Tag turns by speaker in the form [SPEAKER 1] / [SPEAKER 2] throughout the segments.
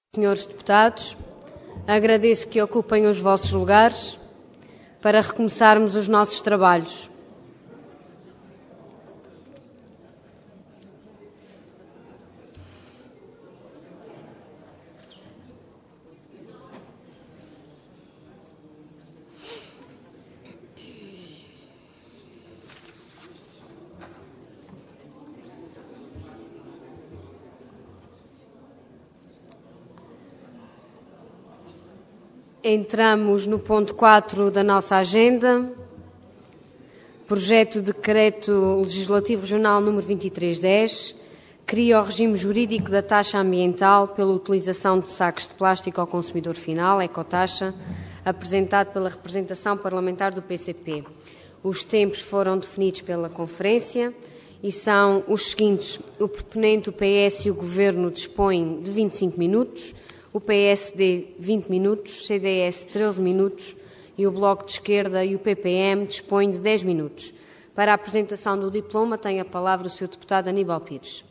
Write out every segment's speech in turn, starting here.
[SPEAKER 1] Senhores deputados, agradeço que ocupem os vossos lugares para recomeçarmos os nossos trabalhos. Entramos no ponto 4 da nossa agenda, projeto de decreto legislativo regional número 2310, cria o regime jurídico da taxa ambiental pela utilização de sacos de plástico ao consumidor final, ecotaxa, apresentado pela representação parlamentar do PCP. Os tempos foram definidos pela conferência e são os seguintes: o proponente, o PS e o Governo dispõem de 25 minutos, o PSD 20 minutos, CDS 13 minutos e o Bloco de Esquerda e o PPM dispõem de 10 minutos. Para a apresentação do diploma tem a palavra o Sr. Deputado Aníbal Pires.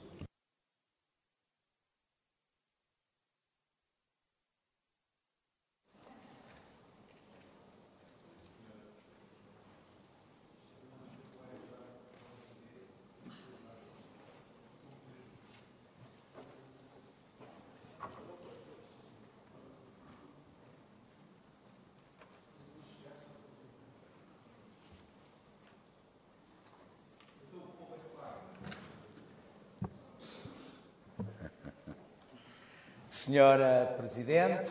[SPEAKER 2] Senhora Presidente,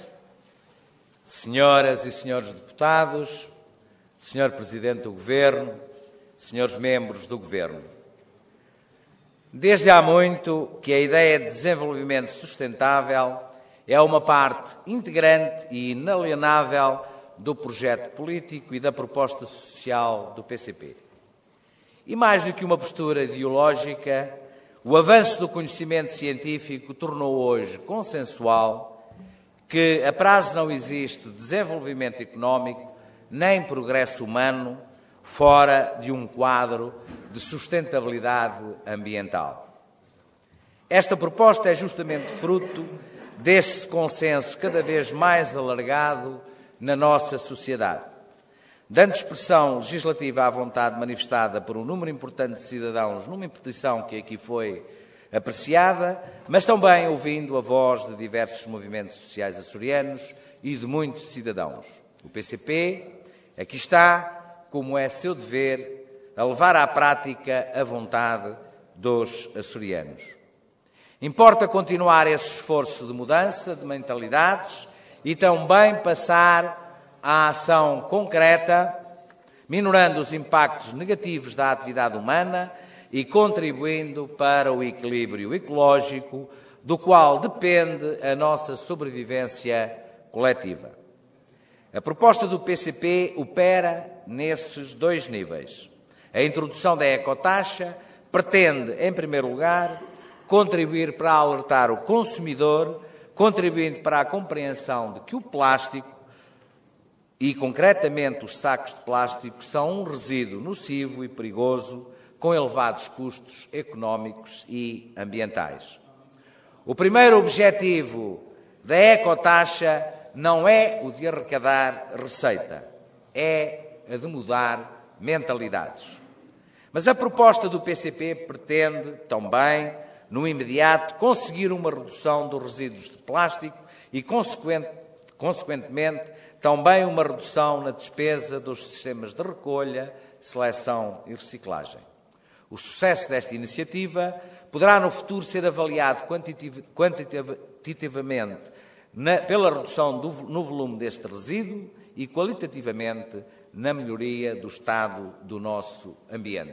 [SPEAKER 2] senhoras e senhores deputados, Senhor Presidente do Governo, senhores membros do Governo. Desde há muito que a ideia de desenvolvimento sustentável é uma parte integrante e inalienável do projeto político e da proposta social do PCP. E mais do que uma postura ideológica, o avanço do conhecimento científico tornou hoje consensual que a prazo não existe desenvolvimento económico nem progresso humano fora de um quadro de sustentabilidade ambiental. Esta proposta é justamente fruto desse consenso cada vez mais alargado na nossa sociedade, dando expressão legislativa à vontade manifestada por um número importante de cidadãos numa petição que aqui foi apreciada, mas também ouvindo a voz de diversos movimentos sociais açorianos e de muitos cidadãos. O PCP aqui está, como é seu dever, a levar à prática a vontade dos açorianos. Importa continuar esse esforço de mudança de mentalidades e também passar à ação concreta, minorando os impactos negativos da atividade humana e contribuindo para o equilíbrio ecológico, do qual depende a nossa sobrevivência coletiva. A proposta do PCP opera nesses dois níveis. A introdução da ecotaxa pretende, em primeiro lugar, contribuir para alertar o consumidor, contribuindo para a compreensão de que o plástico e, concretamente, os sacos de plástico são um resíduo nocivo e perigoso, com elevados custos económicos e ambientais. O primeiro objetivo da ecotaxa não é o de arrecadar receita, é a de mudar mentalidades. Mas a proposta do PCP pretende também, no imediato, conseguir uma redução dos resíduos de plástico e, consequentemente, também uma redução na despesa dos sistemas de recolha, seleção e reciclagem. O sucesso desta iniciativa poderá no futuro ser avaliado quantitativamente pela redução no volume deste resíduo e qualitativamente na melhoria do estado do nosso ambiente.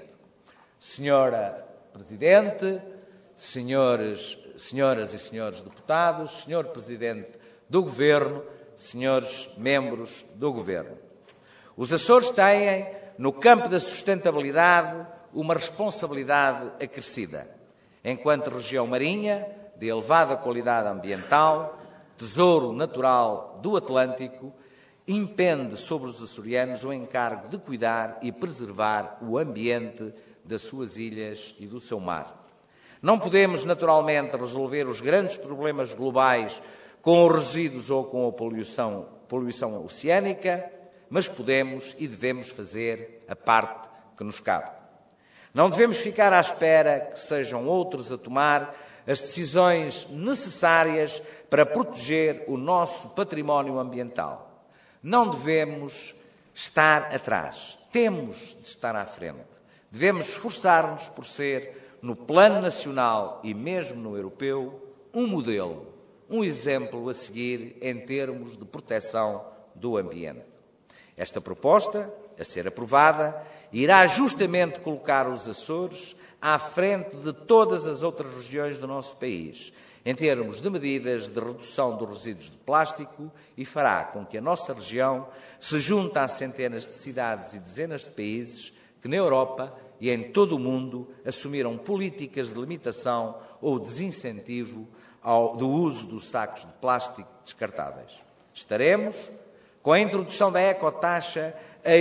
[SPEAKER 2] Senhora Presidente, senhoras e senhores deputados, Senhor Presidente do Governo, senhores membros do Governo. Os Açores têm, no campo da sustentabilidade, uma responsabilidade acrescida. Enquanto região marinha, de elevada qualidade ambiental, tesouro natural do Atlântico, impende sobre os açorianos o encargo de cuidar e preservar o ambiente das suas ilhas e do seu mar. Não podemos, naturalmente, resolver os grandes problemas globais com os resíduos ou com a poluição oceânica, mas podemos e devemos fazer a parte que nos cabe. Não devemos ficar à espera que sejam outros a tomar as decisões necessárias para proteger o nosso património ambiental. Não devemos estar atrás. Temos de estar à frente. Devemos esforçar-nos por ser, no plano nacional e mesmo no europeu, um modelo, um exemplo a seguir em termos de proteção do ambiente. Esta proposta, a ser aprovada, irá justamente colocar os Açores à frente de todas as outras regiões do nosso país, em termos de medidas de redução dos resíduos de plástico, e fará com que a nossa região se junte a centenas de cidades e dezenas de países que na Europa e em todo o mundo assumiram políticas de limitação ou desincentivo do uso dos sacos de plástico descartáveis. Estaremos, com a introdução da ecotaxa,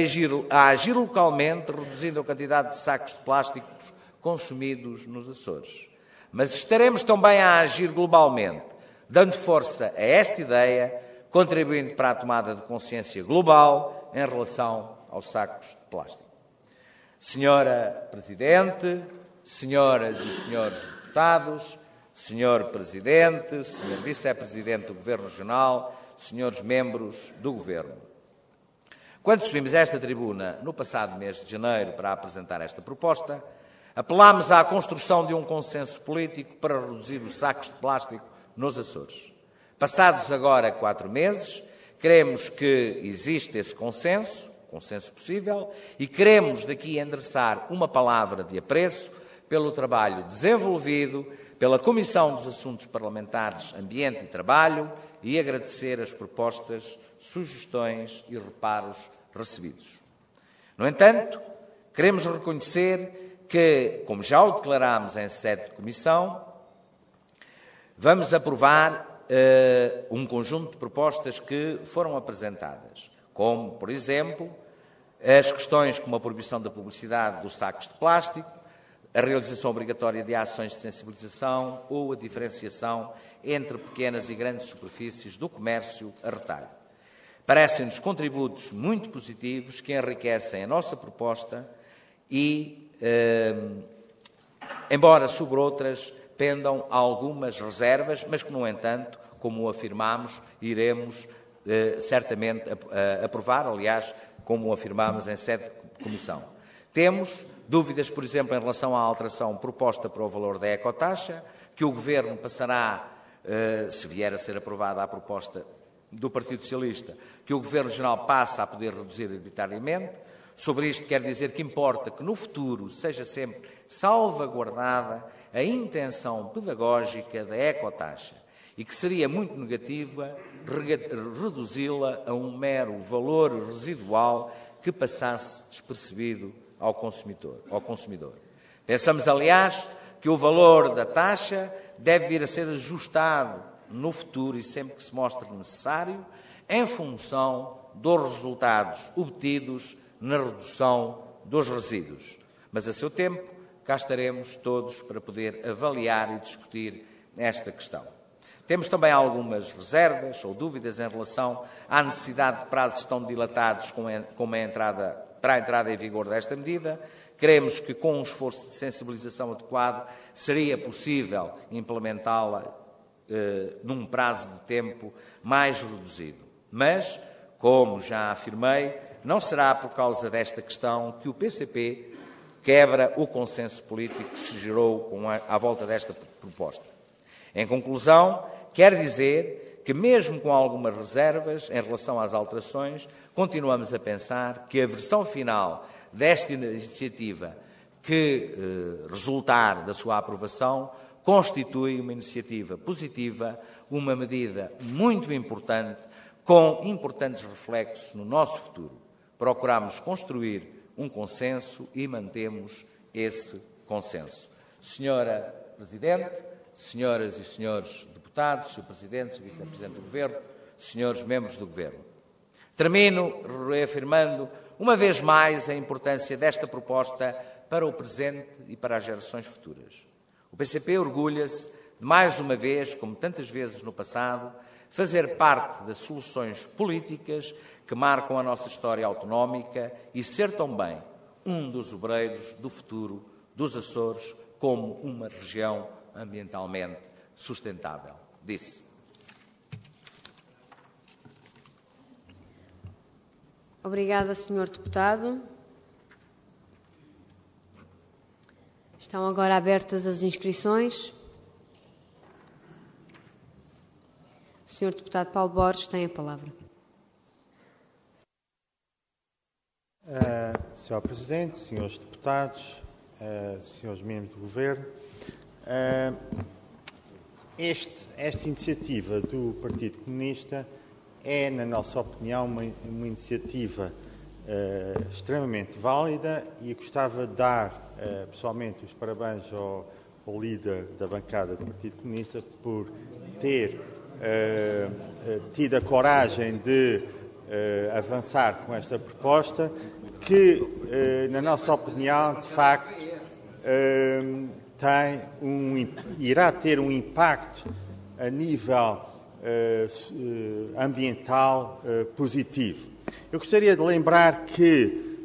[SPEAKER 2] a agir localmente, reduzindo a quantidade de sacos de plásticos consumidos nos Açores. Mas estaremos também a agir globalmente, dando força a esta ideia, contribuindo para a tomada de consciência global em relação aos sacos de plástico. Senhora Presidente, senhoras e senhores deputados, Senhor Presidente, Senhor Vice-Presidente do Governo Regional, senhores membros do Governo. Quando subimos a esta tribuna no passado mês de janeiro para apresentar esta proposta, apelámos à construção de um consenso político para reduzir os sacos de plástico nos Açores. Passados agora 4 meses, queremos que existe esse consenso possível, e queremos daqui endereçar uma palavra de apreço pelo trabalho desenvolvido pela Comissão dos Assuntos Parlamentares, Ambiente e Trabalho, e agradecer as propostas, sugestões e reparos recebidos. No entanto, queremos reconhecer que, como já o declarámos em sede de comissão, vamos aprovar um conjunto de propostas que foram apresentadas, como, por exemplo, as questões como a proibição da publicidade dos sacos de plástico, a realização obrigatória de ações de sensibilização ou a diferenciação entre pequenas e grandes superfícies do comércio a retalho. Parecem-nos contributos muito positivos que enriquecem a nossa proposta e, embora sobre outras pendam algumas reservas, mas que, no entanto, como afirmámos, iremos certamente aprovar, aliás, como afirmámos em sede de comissão. Temos dúvidas, por exemplo, em relação à alteração proposta para o valor da ecotaxa, que o Governo passará, se vier a ser aprovada a proposta do Partido Socialista, que o Governo Regional passa a poder reduzir arbitrariamente. Sobre isto quero dizer que importa que no futuro seja sempre salvaguardada a intenção pedagógica da ecotaxa e que seria muito negativa reduzi-la a um mero valor residual que passasse despercebido ao consumidor. Pensamos, aliás, que o valor da taxa deve vir a ser ajustado no futuro e sempre que se mostre necessário, em função dos resultados obtidos na redução dos resíduos. Mas, a seu tempo, cá estaremos todos para poder avaliar e discutir esta questão. Temos também algumas reservas ou dúvidas em relação à necessidade de prazos tão dilatados para a entrada em vigor desta medida. Queremos que, com um esforço de sensibilização adequado, seria possível implementá-la num prazo de tempo mais reduzido. Mas, como já afirmei, não será por causa desta questão que o PCP quebra o consenso político que se gerou à volta desta proposta. Em conclusão, quero dizer que, mesmo com algumas reservas em relação às alterações, continuamos a pensar que a versão final desta iniciativa que resultar da sua aprovação constitui uma iniciativa positiva, uma medida muito importante, com importantes reflexos no nosso futuro. Procuramos construir um consenso e mantemos esse consenso. Senhora Presidente, senhoras e senhores deputados, Sr. Presidente, Sr. Vice-Presidente do Governo, senhores membros do Governo. Termino reafirmando, uma vez mais, a importância desta proposta para o presente e para as gerações futuras. O PCP orgulha-se de, mais uma vez, como tantas vezes no passado, fazer parte das soluções políticas que marcam a nossa história autonómica e ser também um dos obreiros do futuro dos Açores como uma região ambientalmente sustentável, disse.
[SPEAKER 1] Obrigada, Sr. Deputado. Estão agora abertas as inscrições. O Sr. Deputado Paulo Borges tem a palavra.
[SPEAKER 3] Sr. Presidente, Srs. Deputados, Srs. Membros do Governo, esta iniciativa do Partido Comunista é, na nossa opinião, uma iniciativa extremamente válida e gostava de dar pessoalmente os parabéns ao líder da bancada do Partido Comunista por ter tido a coragem de avançar com esta proposta que, na nossa opinião, de facto, irá ter um impacto a nível ambiental positivo. Eu gostaria de lembrar que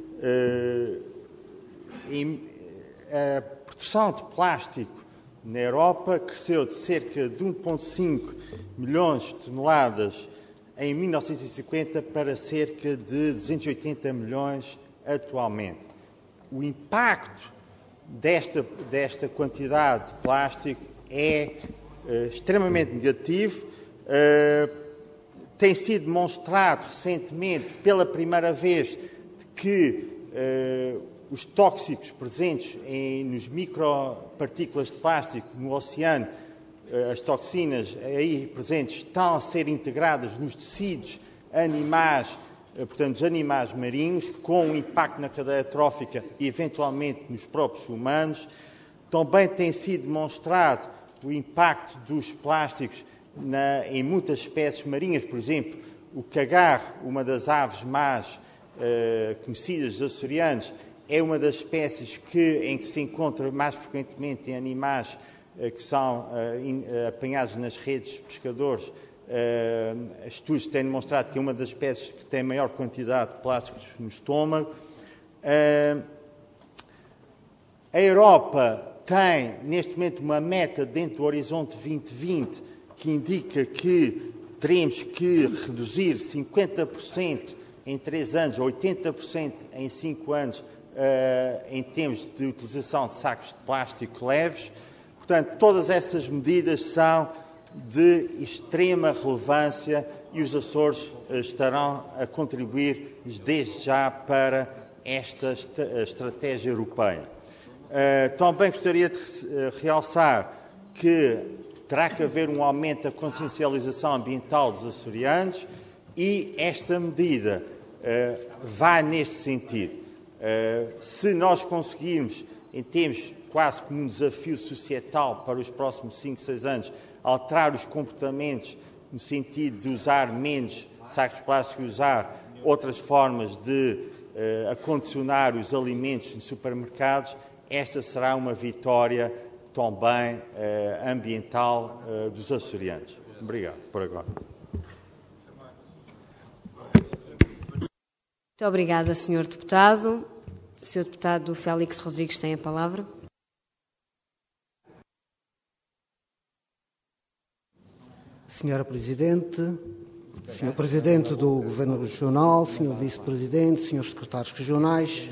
[SPEAKER 3] a produção de plástico na Europa cresceu de cerca de 1,5 milhões de toneladas em 1950 para cerca de 280 milhões atualmente. O impacto desta quantidade de plástico é extremamente negativo. Tem sido demonstrado recentemente, pela primeira vez, que os tóxicos presentes nos micropartículas de plástico no oceano, as toxinas aí presentes, estão a ser integradas nos tecidos animais, portanto, os animais marinhos, com um impacto na cadeia trófica e, eventualmente, nos próprios humanos. Também tem sido demonstrado o impacto dos plásticos em muitas espécies marinhas. Por exemplo, o cagarro, uma das aves mais conhecidas dos açorianos, é uma das espécies em que se encontra mais frequentemente em animais que são apanhados nas redes de pescadores. Estudos têm demonstrado que é uma das espécies que tem maior quantidade de plásticos no estômago. A Europa tem, neste momento, uma meta dentro do Horizonte 2020 que indica que teremos que reduzir 50% em 3 anos, 80% em 5 anos, em termos de utilização de sacos de plástico leves. Portanto, todas essas medidas são de extrema relevância e os Açores estarão a contribuir desde já para esta estratégia europeia. Também gostaria de realçar que terá que haver um aumento da consciencialização ambiental dos açorianos e esta medida vai neste sentido. Se nós conseguirmos, em termos quase como um desafio societal para os próximos 5, 6 anos, alterar os comportamentos no sentido de usar menos sacos de plástico e usar outras formas de acondicionar os alimentos nos supermercados, esta será uma vitória também ambiental dos açorianos. Obrigado por agora.
[SPEAKER 1] Muito obrigada, Sr. Deputado. O Sr. Deputado Félix Rodrigues tem a palavra.
[SPEAKER 4] Senhora Presidente, Sr. Presidente do Governo Regional, Sr. Vice-Presidente, Srs. Secretários Regionais,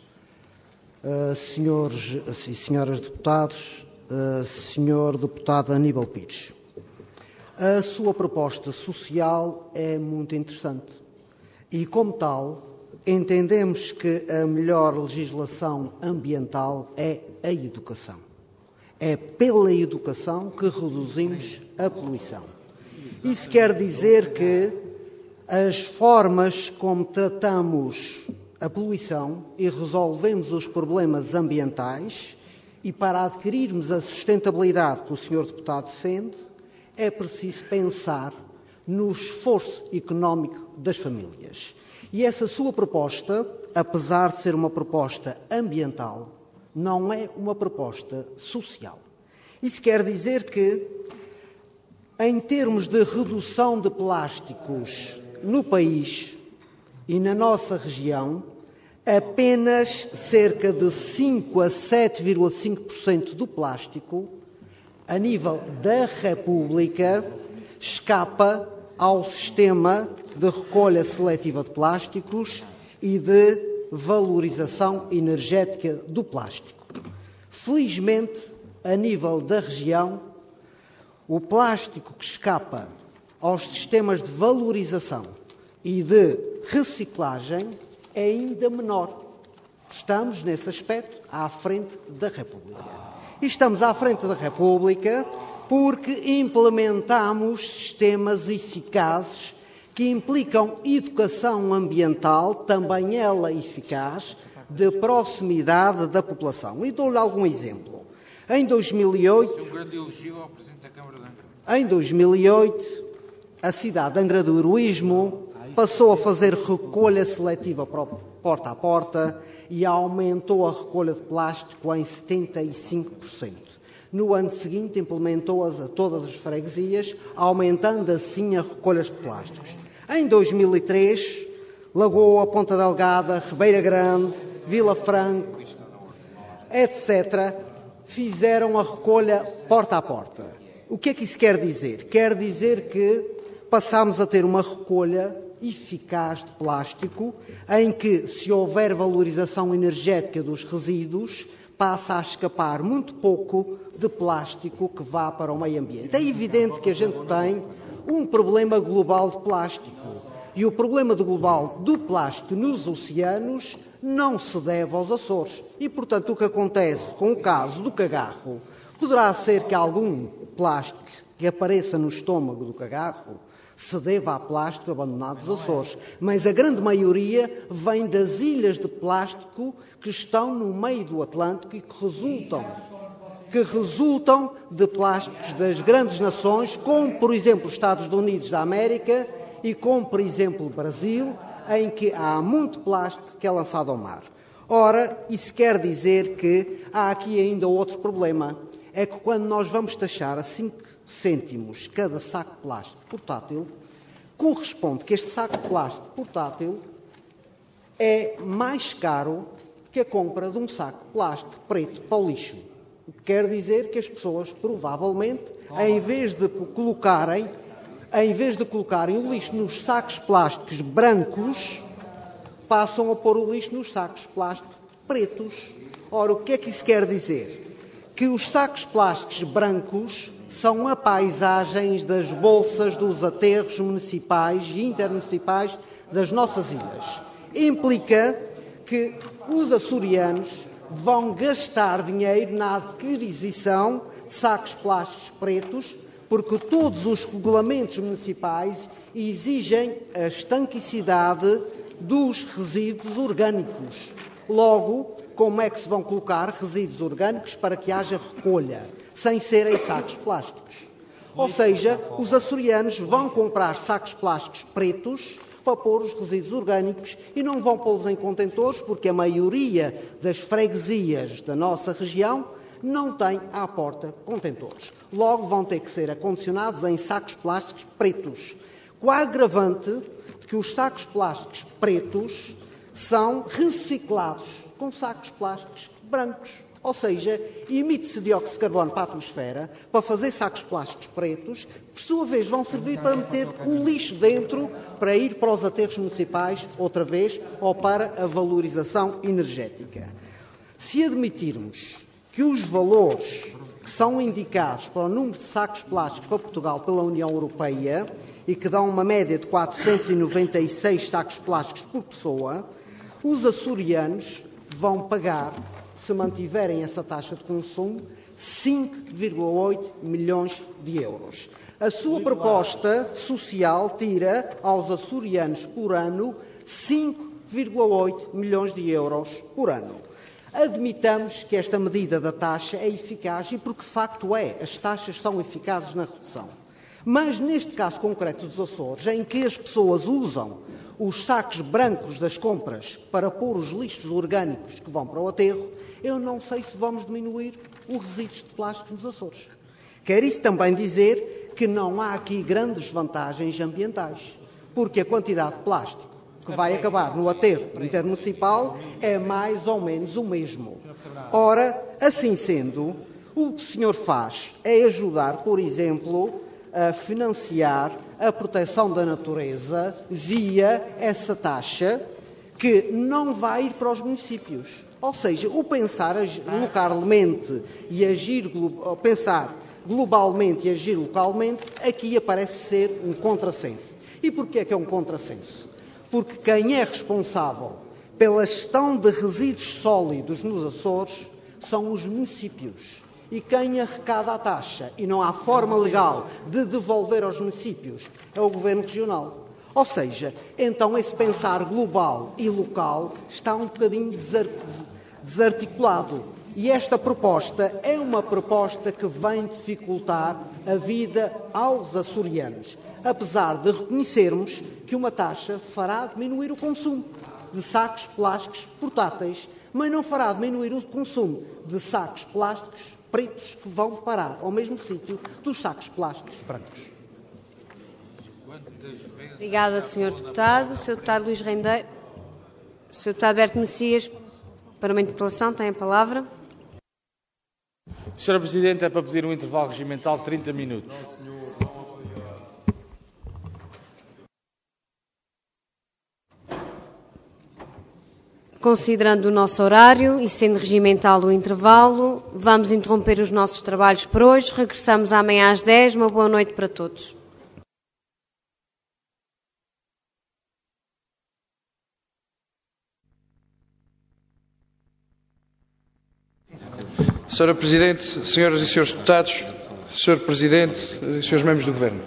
[SPEAKER 4] Senhores e Senhoras Deputados, Sr. Deputado Aníbal Pires. A sua proposta social é muito interessante e, como tal, entendemos que a melhor legislação ambiental é a educação. É pela educação que reduzimos a poluição. Isso quer dizer que as formas como tratamos a poluição e resolvemos os problemas ambientais, e para adquirirmos a sustentabilidade que o Sr. Deputado defende, é preciso pensar no esforço económico das famílias. E essa sua proposta, apesar de ser uma proposta ambiental, não é uma proposta social. Isso quer dizer que Em termos de redução de plásticos no país e na nossa região, apenas cerca de 5 a 7,5% do plástico, a nível da República, escapa ao sistema de recolha seletiva de plásticos e de valorização energética do plástico. Felizmente, a nível da região, o plástico que escapa aos sistemas de valorização e de reciclagem é ainda menor. Estamos, nesse aspecto, à frente da República. E estamos à frente da República porque implementamos sistemas eficazes que implicam educação ambiental, também ela eficaz, de proximidade da população. E dou-lhe algum exemplo. Em 2008, a cidade de Angra do Heroísmo passou a fazer recolha seletiva porta a porta e aumentou a recolha de plástico em 75%. No ano seguinte, implementou-as a todas as freguesias, aumentando assim as recolhas de plásticos. Em 2003, Lagoa, Ponta Delgada, Ribeira Grande, Vila Franco, etc., fizeram a recolha porta a porta. O que é que isso quer dizer? Quer dizer que passámos a ter uma recolha eficaz de plástico, em que, se houver valorização energética dos resíduos, passa a escapar muito pouco de plástico que vá para o meio ambiente. É evidente que a gente tem um problema global de plástico. E o problema global do plástico nos oceanos não se deve aos Açores. E, portanto, o que acontece com o caso do cagarro poderá ser que algum plástico que apareça no estômago do cagarro se deva a plástico abandonado dos Açores. Mas a grande maioria vem das ilhas de plástico que estão no meio do Atlântico e que resultam de plásticos das grandes nações, como, por exemplo, os Estados Unidos da América e como, por exemplo, o Brasil, em que há muito plástico que é lançado ao mar. Ora, isso quer dizer que há aqui ainda outro problema. É que quando nós vamos taxar a 5 cêntimos cada saco de plástico portátil, corresponde que este saco de plástico portátil é mais caro que a compra de um saco de plástico preto para o lixo. O que quer dizer que as pessoas, provavelmente, em vez de colocarem o lixo nos sacos plásticos brancos, passam a pôr o lixo nos sacos plásticos pretos. Ora, o que é que isso quer dizer? Que os sacos plásticos brancos são a paisagens das bolsas dos aterros municipais e intermunicipais das nossas ilhas. Implica que os açorianos vão gastar dinheiro na aquisição de sacos plásticos pretos, porque todos os regulamentos municipais exigem a estanquicidade dos resíduos orgânicos. Logo, como é que se vão colocar resíduos orgânicos para que haja recolha, sem serem sacos plásticos? Ou seja, os açorianos vão comprar sacos plásticos pretos para pôr os resíduos orgânicos e não vão pô-los em contentores, porque a maioria das freguesias da nossa região não tem à porta contentores. Logo vão ter que ser acondicionados em sacos plásticos pretos. Com a agravante de que os sacos plásticos pretos são reciclados com sacos plásticos brancos. Ou seja, emite-se dióxido de carbono para a atmosfera para fazer sacos plásticos pretos, por sua vez vão servir para meter o lixo dentro, para ir para os aterros municipais, outra vez, ou para a valorização energética. Se admitirmos que os valores que são indicados para o número de sacos plásticos para Portugal pela União Europeia e que dão uma média de 496 sacos plásticos por pessoa, os açorianos vão pagar, se mantiverem essa taxa de consumo, 5,8 milhões de euros. A sua proposta social tira aos açorianos por ano 5,8 milhões de euros por ano. Admitamos que esta medida da taxa é eficaz, e porque de facto é, as taxas são eficazes na redução. Mas neste caso concreto dos Açores, em que as pessoas usam os sacos brancos das compras para pôr os lixos orgânicos que vão para o aterro, eu não sei se vamos diminuir os resíduos de plástico nos Açores. Quer isso também dizer que não há aqui grandes vantagens ambientais, porque a quantidade de plástico que vai acabar no aterro intermunicipal é mais ou menos o mesmo. Ora, assim sendo, o que o senhor faz é ajudar, por exemplo, a financiar a proteção da natureza via essa taxa que não vai ir para os municípios. Ou seja, o pensar localmente e pensar globalmente e agir localmente, aqui aparece ser um contrassenso. E porquê é que é um contrassenso? Porque quem é responsável pela gestão de resíduos sólidos nos Açores são os municípios. E quem arrecada a taxa, e não há forma legal de devolver aos municípios, é o Governo Regional. Ou seja, então esse pensar global e local está um bocadinho desarticulado. E esta proposta é uma proposta que vem dificultar a vida aos açorianos, apesar de reconhecermos que uma taxa fará diminuir o consumo de sacos plásticos portáteis, mas não fará diminuir o consumo de sacos plásticos pretos que vão parar ao mesmo sítio dos sacos plásticos brancos.
[SPEAKER 1] Obrigada, Sr. Deputado. O Sr. Deputado Luís Rendeiro. O Sr. Deputado Berto Messias, para uma interpelação, tem a palavra.
[SPEAKER 5] Sra. Presidente, é para pedir um intervalo regimental de 30 minutos.
[SPEAKER 1] Considerando o nosso horário e sendo regimental o intervalo, vamos interromper os nossos trabalhos por hoje. Regressamos amanhã às 10. Uma boa noite para todos.
[SPEAKER 6] Sra. Presidente, senhoras e senhores deputados, Sr. Presidente e senhores membros do Governo.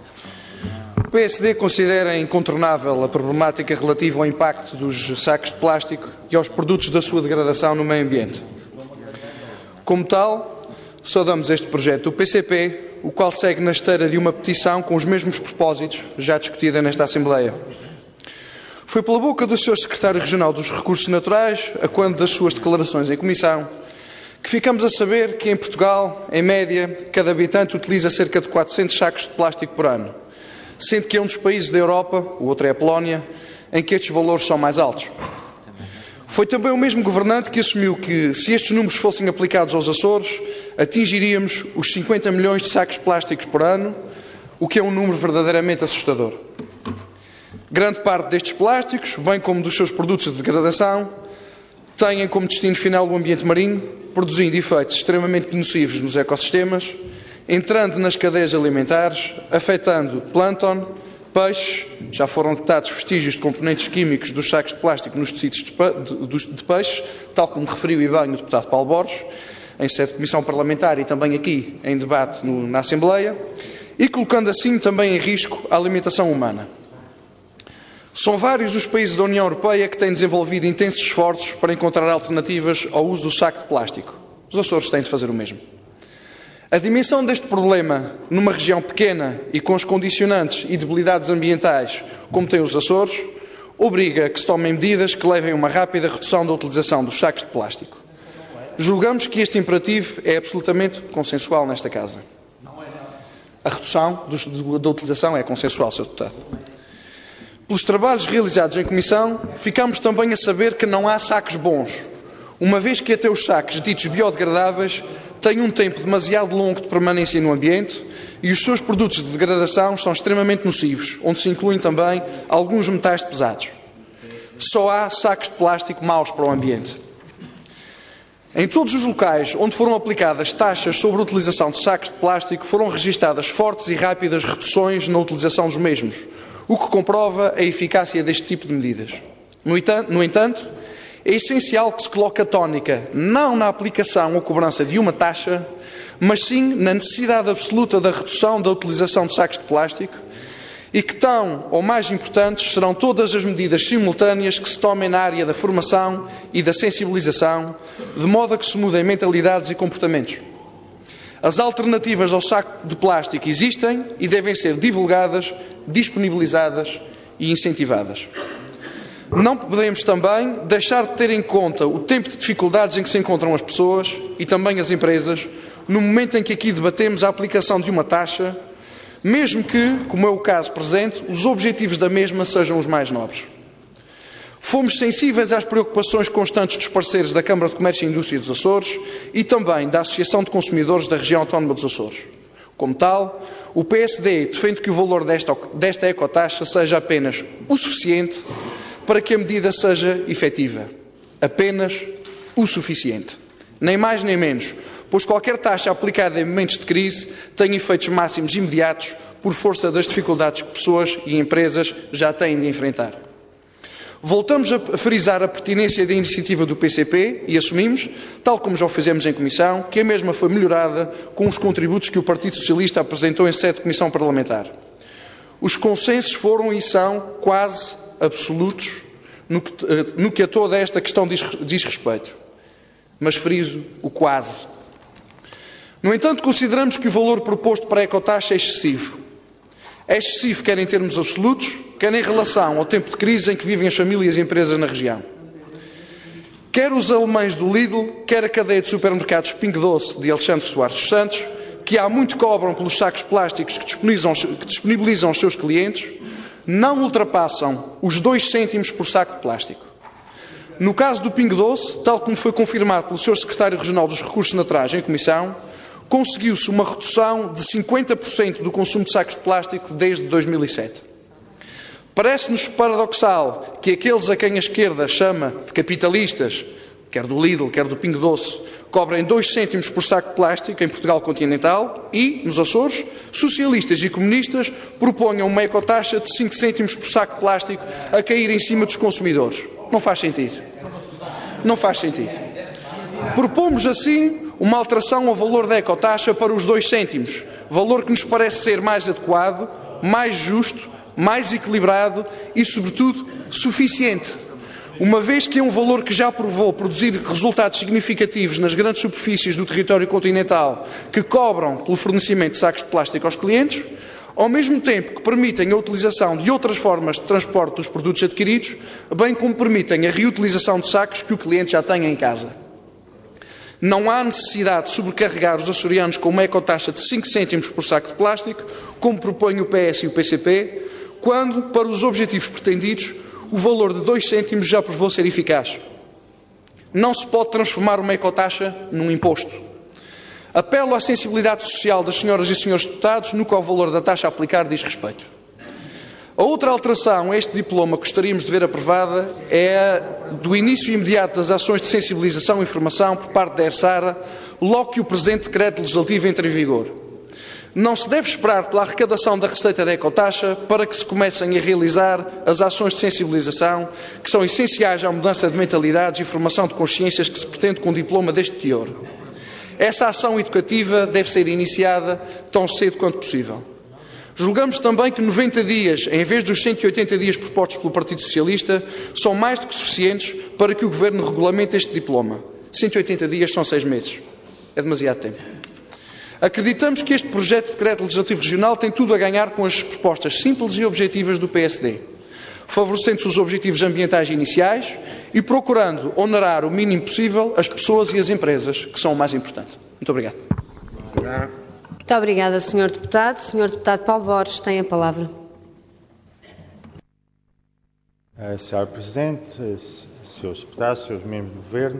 [SPEAKER 6] O PSD considera incontornável a problemática relativa ao impacto dos sacos de plástico e aos produtos da sua degradação no meio ambiente. Como tal, saudamos este projeto do PCP, o qual segue na esteira de uma petição com os mesmos propósitos já discutida nesta Assembleia. Foi pela boca do Sr. Secretário Regional dos Recursos Naturais, a quando das suas declarações em comissão, que ficamos a saber que em Portugal, em média, cada habitante utiliza cerca de 400 sacos de plástico por ano, sendo que é um dos países da Europa, o outro é a Polónia, em que estes valores são mais altos. Foi também o mesmo governante que assumiu que, se estes números fossem aplicados aos Açores, atingiríamos os 50 milhões de sacos plásticos por ano, o que é um número verdadeiramente assustador. Grande parte destes plásticos, bem como dos seus produtos de degradação, têm como destino final o ambiente marinho, produzindo efeitos extremamente nocivos nos ecossistemas, entrando nas cadeias alimentares, afetando plâncton, peixes, já foram detectados vestígios de componentes químicos dos sacos de plástico nos tecidos de peixes, tal como referiu e bem o deputado Paulo Borges, em sede de comissão parlamentar e também aqui em debate na Assembleia, e colocando assim também em risco a alimentação humana. São vários os países da União Europeia que têm desenvolvido intensos esforços para encontrar alternativas ao uso do saco de plástico. Os Açores têm de fazer o mesmo. A dimensão deste problema, numa região pequena e com os condicionantes e debilidades ambientais como tem os Açores, obriga a que se tomem medidas que levem a uma rápida redução da utilização dos sacos de plástico. Julgamos que este imperativo é absolutamente consensual nesta Casa. A redução da utilização é consensual, Sr. Deputado. Pelos trabalhos realizados em comissão, ficamos também a saber que não há sacos bons, uma vez que até os sacos ditos biodegradáveis têm um tempo demasiado longo de permanência no ambiente e os seus produtos de degradação são extremamente nocivos, onde se incluem também alguns metais pesados. Só há sacos de plástico maus para o ambiente. Em todos os locais onde foram aplicadas taxas sobre a utilização de sacos de plástico, foram registadas fortes e rápidas reduções na utilização dos mesmos, o que comprova a eficácia deste tipo de medidas. No entanto, é essencial que se coloque a tónica não na aplicação ou cobrança de uma taxa, mas sim na necessidade absoluta da redução da utilização de sacos de plástico e que tão ou mais importantes serão todas as medidas simultâneas que se tomem na área da formação e da sensibilização, de modo a que se mudem mentalidades e comportamentos. As alternativas ao saco de plástico existem e devem ser divulgadas, disponibilizadas e incentivadas. Não podemos também deixar de ter em conta o tempo de dificuldades em que se encontram as pessoas e também as empresas no momento em que aqui debatemos a aplicação de uma taxa mesmo que, como é o caso presente, os objetivos da mesma sejam os mais nobres. Fomos sensíveis às preocupações constantes dos parceiros da Câmara de Comércio e Indústria dos Açores e também da Associação de Consumidores da Região Autónoma dos Açores. Como tal, o PSD defende que o valor desta ecotaxa seja apenas o suficiente para que a medida seja efetiva. Apenas o suficiente. Nem mais nem menos, pois qualquer taxa aplicada em momentos de crise tem efeitos máximos imediatos por força das dificuldades que pessoas e empresas já têm de enfrentar. Voltamos a frisar a pertinência da iniciativa do PCP e assumimos, tal como já o fizemos em comissão, que a mesma foi melhorada com os contributos que o Partido Socialista apresentou em sede de comissão parlamentar. Os consensos foram e são quase absolutos no que a toda esta questão diz respeito. Mas friso o quase. No entanto, consideramos que o valor proposto para a ecotaxa é excessivo. É excessivo quer em termos absolutos, quer em relação ao tempo de crise em que vivem as famílias e empresas na região. Quer os alemães do Lidl, quer a cadeia de supermercados Pingo Doce de Alexandre Soares dos Santos, que há muito cobram pelos sacos plásticos que disponibilizam aos seus clientes, não ultrapassam os 2 cêntimos por saco de plástico. No caso do Pingo Doce, tal como foi confirmado pelo Sr. Secretário Regional dos Recursos Naturais em comissão, conseguiu-se uma redução de 50% do consumo de sacos de plástico desde 2007. Parece-nos paradoxal que aqueles a quem a esquerda chama de capitalistas, quer do Lidl, quer do Pingo Doce, cobrem 2 cêntimos por saco de plástico em Portugal continental e, nos Açores, socialistas e comunistas proponham uma ecotaxa de 5 cêntimos por saco de plástico a cair em cima dos consumidores. Não faz sentido. Não faz sentido. Propomos, assim, uma alteração ao valor da ecotaxa para os 2 cêntimos, valor que nos parece ser mais adequado, mais justo, mais equilibrado e, sobretudo, suficiente. Uma vez que é um valor que já provou produzir resultados significativos nas grandes superfícies do território continental que cobram pelo fornecimento de sacos de plástico aos clientes, ao mesmo tempo que permitem a utilização de outras formas de transporte dos produtos adquiridos, bem como permitem a reutilização de sacos que o cliente já tenha em casa. Não há necessidade de sobrecarregar os açorianos com uma ecotaxa de 5 cêntimos por saco de plástico, como propõem o PS e o PCP, quando, para os objetivos pretendidos, o valor de 2 cêntimos já provou ser eficaz. Não se pode transformar uma ecotaxa num imposto. Apelo à sensibilidade social das senhoras e senhores deputados no que ao valor da taxa a aplicar diz respeito. A outra alteração a este diploma que gostaríamos de ver aprovada é a do início imediato das ações de sensibilização e informação por parte da ERSARA, logo que o presente decreto legislativo entre em vigor. Não se deve esperar pela arrecadação da receita da ecotaxa para que se comecem a realizar as ações de sensibilização que são essenciais à mudança de mentalidades e formação de consciências que se pretende com um diploma deste teor. Essa ação educativa deve ser iniciada tão cedo quanto possível. Julgamos também que 90 dias, em vez dos 180 dias propostos pelo Partido Socialista, são mais do que suficientes para que o Governo regulamente este diploma. 180 dias são 6 meses. É demasiado tempo. Acreditamos que este projeto de decreto legislativo regional tem tudo a ganhar com as propostas simples e objetivas do PSD, favorecendo-se os objetivos ambientais iniciais e procurando onerar o mínimo possível as pessoas e as empresas, que são o mais importante. Muito obrigado.
[SPEAKER 1] Muito obrigada, Sr. Deputado. Sr. Deputado Paulo Borges tem a palavra.
[SPEAKER 3] Sr. Presidente, Srs. Deputados, Srs. Membros do Governo,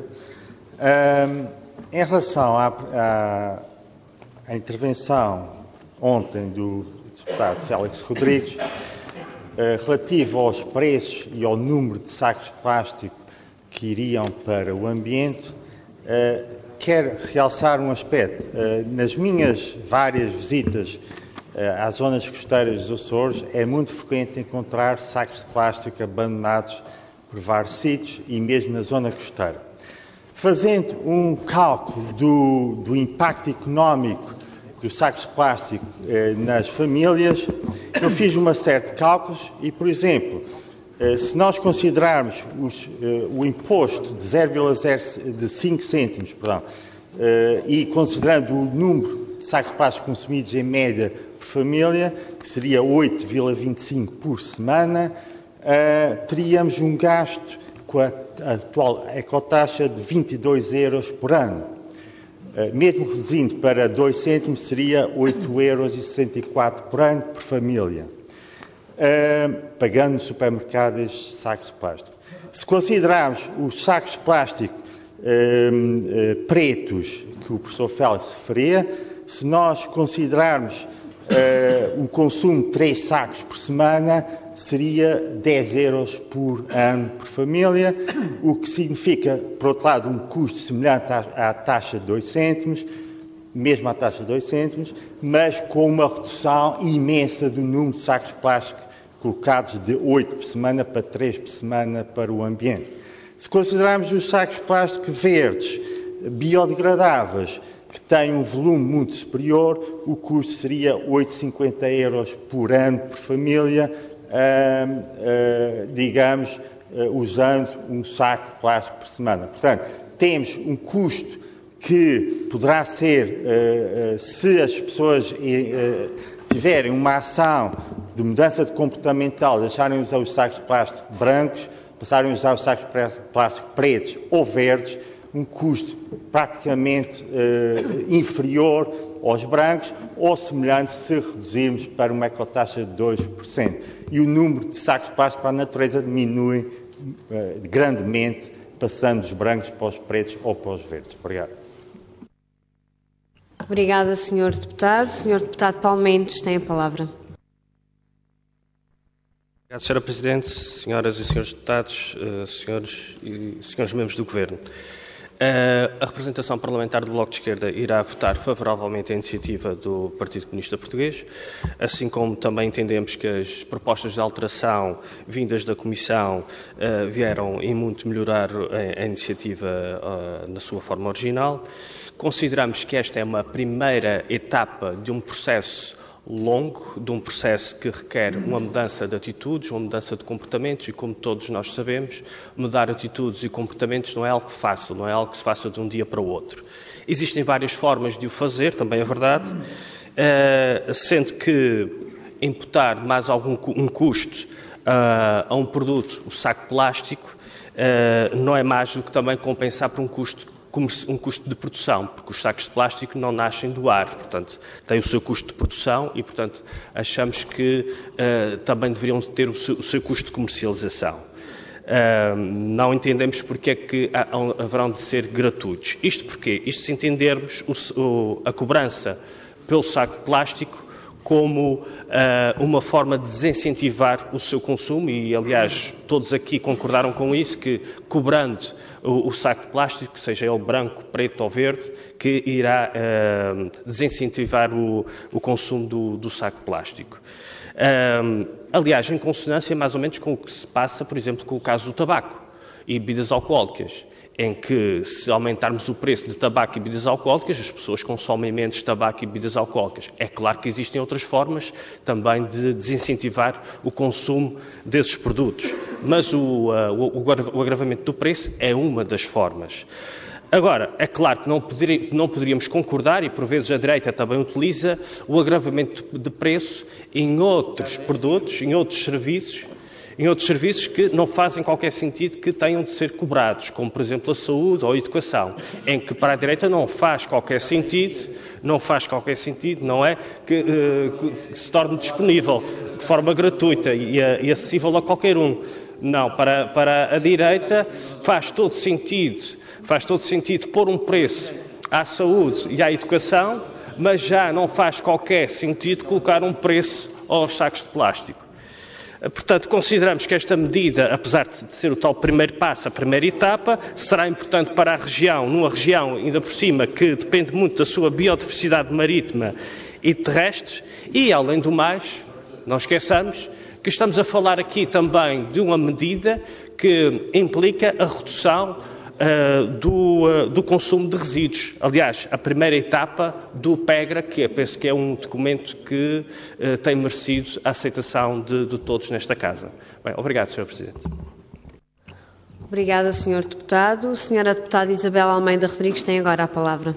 [SPEAKER 3] em relação à intervenção ontem do deputado Félix Rodrigues, relativo aos preços e ao número de sacos de plástico que iriam para o ambiente, quero realçar um aspecto. Nas minhas várias visitas às zonas costeiras dos Açores, é muito frequente encontrar sacos de plástico abandonados por vários sítios e mesmo na zona costeira. Fazendo um cálculo do impacto económico dos sacos de plástico nas famílias, eu fiz uma série de cálculos e, por exemplo, se nós considerarmos o imposto de 0,5 cêntimos, e considerando o número de sacos de plástico consumidos em média por família, que seria 8,25 por semana, teríamos um gasto com a atual ecotaxa de 22 euros por ano. Mesmo reduzindo para 2 cêntimos, seria 8,64 € por ano por família, pagando no supermercado estes sacos de plástico. Se considerarmos os sacos de plástico pretos que o professor Félix referia, se nós considerarmos o consumo de 3 sacos por semana, seria 10 € por ano por família, o que significa, por outro lado, um custo semelhante à taxa de 2 cêntimos, mesmo à taxa de 2 cêntimos, mas com uma redução imensa do número de sacos de plástico colocados de 8 por semana para 3 por semana para o ambiente. Se considerarmos os sacos de plástico verdes, biodegradáveis, que têm um volume muito superior, o custo seria 8,50 € por ano por família, digamos, usando um saco de plástico por semana. Portanto, temos um custo que poderá ser, se as pessoas tiverem uma ação de mudança de comportamental, deixarem de usar os sacos de plástico brancos, passarem a usar os sacos de plástico pretos ou verdes, um custo praticamente inferior aos brancos ou semelhante se reduzirmos para uma ecotaxa de 2%. E o número de sacos de plástico para a natureza diminui grandemente, passando dos brancos para os pretos ou para os verdes. Obrigado.
[SPEAKER 1] Obrigada, Sr. Deputado. Sr. Deputado Paulo Mendes tem a palavra.
[SPEAKER 7] Obrigado, Sra. Presidente, senhoras e senhores deputados, senhores e senhores membros do Governo. A representação parlamentar do Bloco de Esquerda irá votar favoravelmente a iniciativa do Partido Comunista Português, assim como também entendemos que as propostas de alteração vindas da Comissão vieram em muito melhorar a iniciativa na sua forma original. Consideramos que esta é uma primeira etapa de um processo longo, de um processo que requer uma mudança de atitudes, uma mudança de comportamentos e, como todos nós sabemos, mudar atitudes e comportamentos não é algo fácil, não é algo que se faça de um dia para o outro. Existem várias formas de o fazer, também é verdade, sendo que imputar mais um custo a um produto, o saco de plástico, não é mais do que também compensar por um custo de produção, porque os sacos de plástico não nascem do ar, portanto, têm o seu custo de produção e, portanto, achamos que também deveriam ter o seu custo de comercialização. Não entendemos porque é que haverão de ser gratuitos. Isto porquê? Isto se entendermos a cobrança pelo saco de plástico como uma forma de desincentivar o seu consumo e, aliás, todos aqui concordaram com isso, que cobrando o saco de plástico, seja ele branco, preto ou verde, que irá desincentivar o consumo do saco de plástico. Aliás, em consonância mais ou menos com o que se passa, por exemplo, com o caso do tabaco e bebidas alcoólicas, em que, se aumentarmos o preço de tabaco e bebidas alcoólicas, as pessoas consomem menos tabaco e bebidas alcoólicas. É claro que existem outras formas também de desincentivar o consumo desses produtos, mas o agravamento do preço é uma das formas. Agora, é claro que não poderíamos concordar, e por vezes a direita também utiliza, o agravamento de preço em outros produtos, em outros serviços que não fazem qualquer sentido que tenham de ser cobrados, como, por exemplo, a saúde ou a educação, em que para a direita não faz qualquer sentido, não é, que se torne disponível de forma gratuita e acessível a qualquer um. Não, para a direita faz todo sentido pôr um preço à saúde e à educação, mas já não faz qualquer sentido colocar um preço aos sacos de plástico. Portanto, consideramos que esta medida, apesar de ser o tal primeiro passo, a primeira etapa, será importante para a região, numa região, ainda por cima, que depende muito da sua biodiversidade marítima e terrestre, e, além do mais, não esqueçamos que estamos a falar aqui também de uma medida que implica a redução do consumo de resíduos. Aliás, a primeira etapa do PEGRA, que penso que é um documento que tem merecido a aceitação de todos nesta Casa. Bem, obrigado, Sr. Presidente.
[SPEAKER 1] Obrigada, Sr. Deputado. Sra. Deputada Isabel Almeida Rodrigues tem agora a palavra.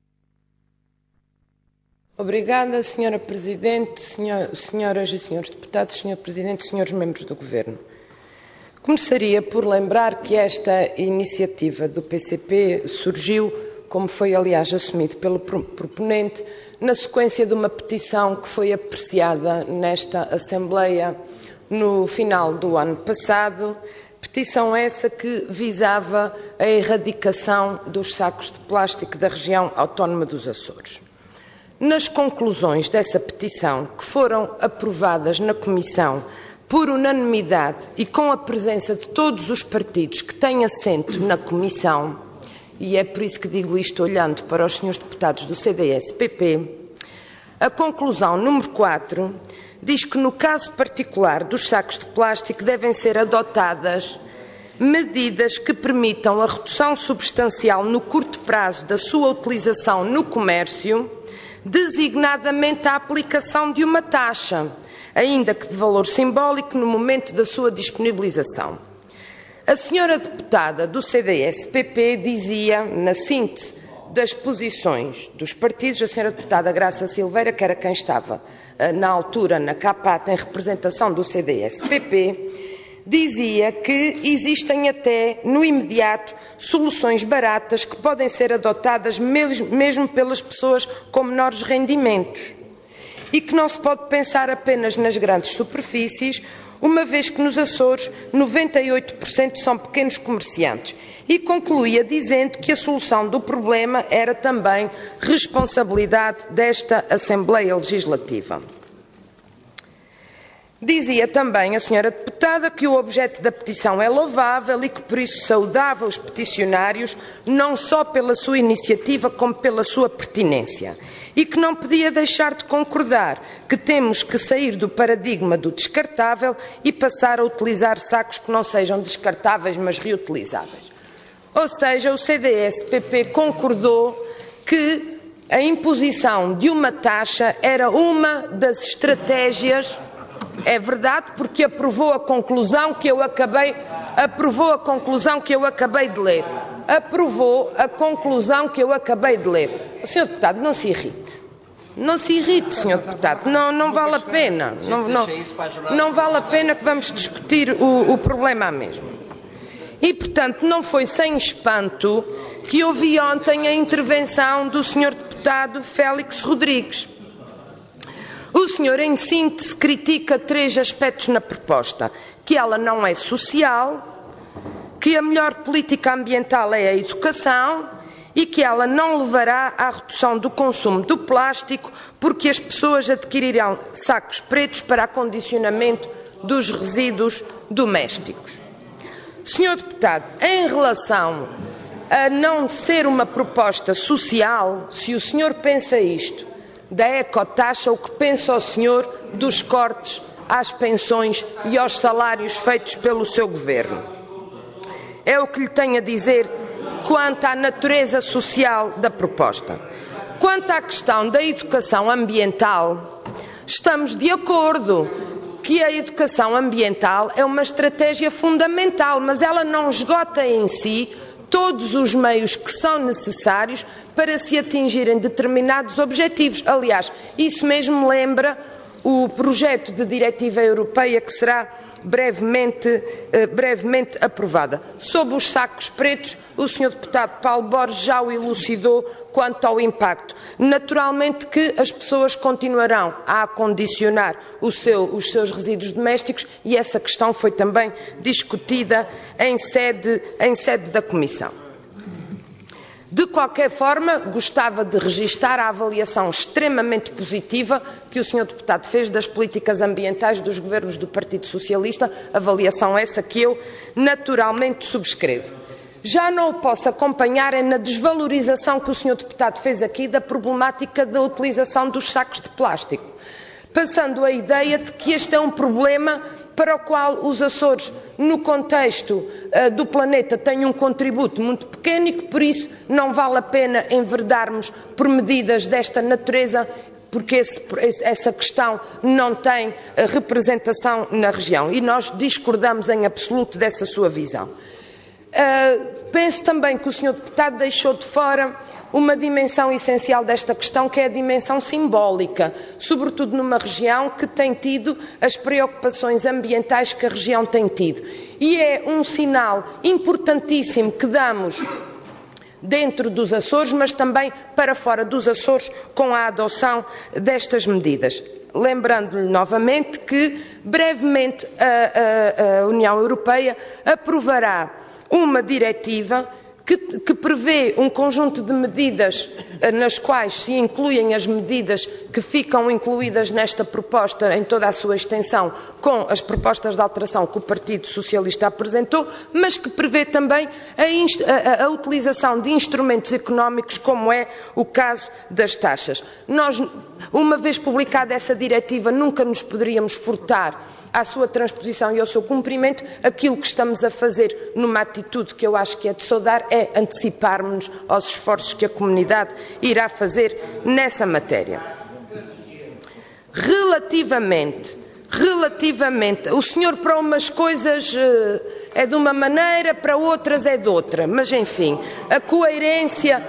[SPEAKER 8] Obrigada, Sra. Presidente, senhoras e senhores deputados, Sr. Presidente, senhores membros do Governo. Começaria por lembrar que esta iniciativa do PCP surgiu como foi aliás assumido pelo proponente, na sequência de uma petição que foi apreciada nesta Assembleia no final do ano passado, petição essa que visava a erradicação dos sacos de plástico da região autónoma dos Açores. Nas conclusões dessa petição, que foram aprovadas na Comissão por unanimidade e com a presença de todos os partidos que têm assento na Comissão, e é por isso que digo isto olhando para os senhores deputados do CDS-PP, a conclusão número 4 diz que, no caso particular dos sacos de plástico, devem ser adotadas medidas que permitam a redução substancial no curto prazo da sua utilização no comércio, designadamente a aplicação de uma taxa, ainda que de valor simbólico, no momento da sua disponibilização. A senhora deputada do CDS-PP dizia, na síntese das posições dos partidos, a senhora deputada Graça Silveira, que era quem estava na altura na CAPAT em representação do CDS-PP, dizia que existem até, no imediato, soluções baratas que podem ser adotadas mesmo pelas pessoas com menores rendimentos e que não se pode pensar apenas nas grandes superfícies, uma vez que nos Açores 98% são pequenos comerciantes, e concluía dizendo que a solução do problema era também responsabilidade desta Assembleia Legislativa. Dizia também a senhora deputada que o objeto da petição é louvável e que por isso saudava os peticionários não só pela sua iniciativa como pela sua pertinência e que não podia deixar de concordar que temos que sair do paradigma do descartável e passar a utilizar sacos que não sejam descartáveis mas reutilizáveis. Ou seja, o CDS-PP concordou que a imposição de uma taxa era uma das estratégias. É verdade, porque aprovou a conclusão que eu acabei de ler. Aprovou a conclusão que eu acabei de ler. Senhor deputado, não se irrite. Não se irrite, senhor deputado. Não vale a pena. Não vale a pena que vamos discutir o problema à mesma. E, portanto, não foi sem espanto que ouvi ontem a intervenção do senhor deputado Félix Rodrigues. O senhor, em síntese, critica 3 aspectos na proposta: que ela não é social, que a melhor política ambiental é a educação e que ela não levará à redução do consumo do plástico porque as pessoas adquirirão sacos pretos para acondicionamento dos resíduos domésticos. Senhor deputado, em relação a não ser uma proposta social, se o senhor pensa isto da ecotaxa, o que pensa o senhor dos cortes às pensões e aos salários feitos pelo seu governo? É o que lhe tenho a dizer quanto à natureza social da proposta. Quanto à questão da educação ambiental, estamos de acordo que a educação ambiental é uma estratégia fundamental, mas ela não esgota em si todos os meios que são necessários para se atingirem determinados objetivos. Aliás, isso mesmo lembra o projeto de diretiva europeia que será brevemente aprovada. Sobre os sacos pretos, o Sr. Deputado Paulo Borges já o elucidou quanto ao impacto. Naturalmente que as pessoas continuarão a acondicionar os seus resíduos domésticos e essa questão foi também discutida em sede da Comissão. De qualquer forma, gostava de registar a avaliação extremamente positiva que o Sr. Deputado fez das políticas ambientais dos governos do Partido Socialista, avaliação essa que eu naturalmente subscrevo. Já não o posso acompanhar na desvalorização que o Sr. Deputado fez aqui da problemática da utilização dos sacos de plástico, passando a ideia de que este é um problema para o qual os Açores, no contexto do planeta, têm um contributo muito pequeno e que, por isso, não vale a pena enverdarmos por medidas desta natureza, porque essa questão não tem representação na região. E nós discordamos em absoluto dessa sua visão. Penso também que o Sr. Deputado deixou de fora uma dimensão essencial desta questão, que é a dimensão simbólica, sobretudo numa região que tem tido as preocupações ambientais que a região tem tido. E é um sinal importantíssimo que damos dentro dos Açores, mas também para fora dos Açores, com a adoção destas medidas. Lembrando-lhe novamente que, brevemente, a União Europeia aprovará uma diretiva que prevê um conjunto de medidas nas quais se incluem as medidas que ficam incluídas nesta proposta em toda a sua extensão com as propostas de alteração que o Partido Socialista apresentou, mas que prevê também a utilização de instrumentos económicos, como é o caso das taxas. Nós, uma vez publicada essa diretiva, nunca nos poderíamos furtar à sua transposição e ao seu cumprimento. Aquilo que estamos a fazer numa atitude que eu acho que é de saudar é anteciparmos-nos aos esforços que a comunidade irá fazer nessa matéria. Relativamente, o senhor para umas coisas é de uma maneira, para outras é de outra, mas enfim, a coerência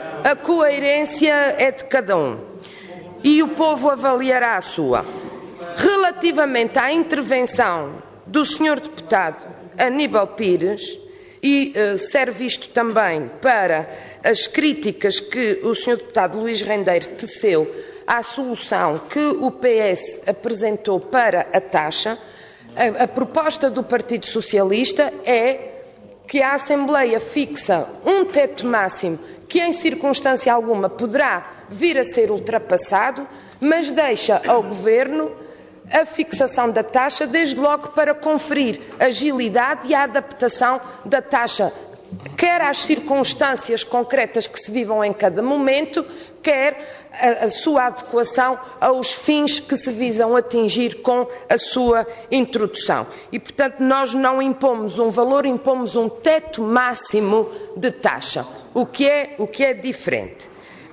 [SPEAKER 8] é de cada um e o povo avaliará a sua. Relativamente à intervenção do Sr. Deputado Aníbal Pires, e serve isto também para as críticas que o Sr. Deputado Luís Rendeiro teceu à solução que o PS apresentou para a taxa, a proposta do Partido Socialista é que a Assembleia fixa um teto máximo que, em circunstância alguma, poderá vir a ser ultrapassado, mas deixa ao Governo a fixação da taxa, desde logo para conferir agilidade e a adaptação da taxa, quer às circunstâncias concretas que se vivam em cada momento, quer a sua adequação aos fins que se visam atingir com a sua introdução. E, portanto, nós não impomos um valor, impomos um teto máximo de taxa, o que é diferente.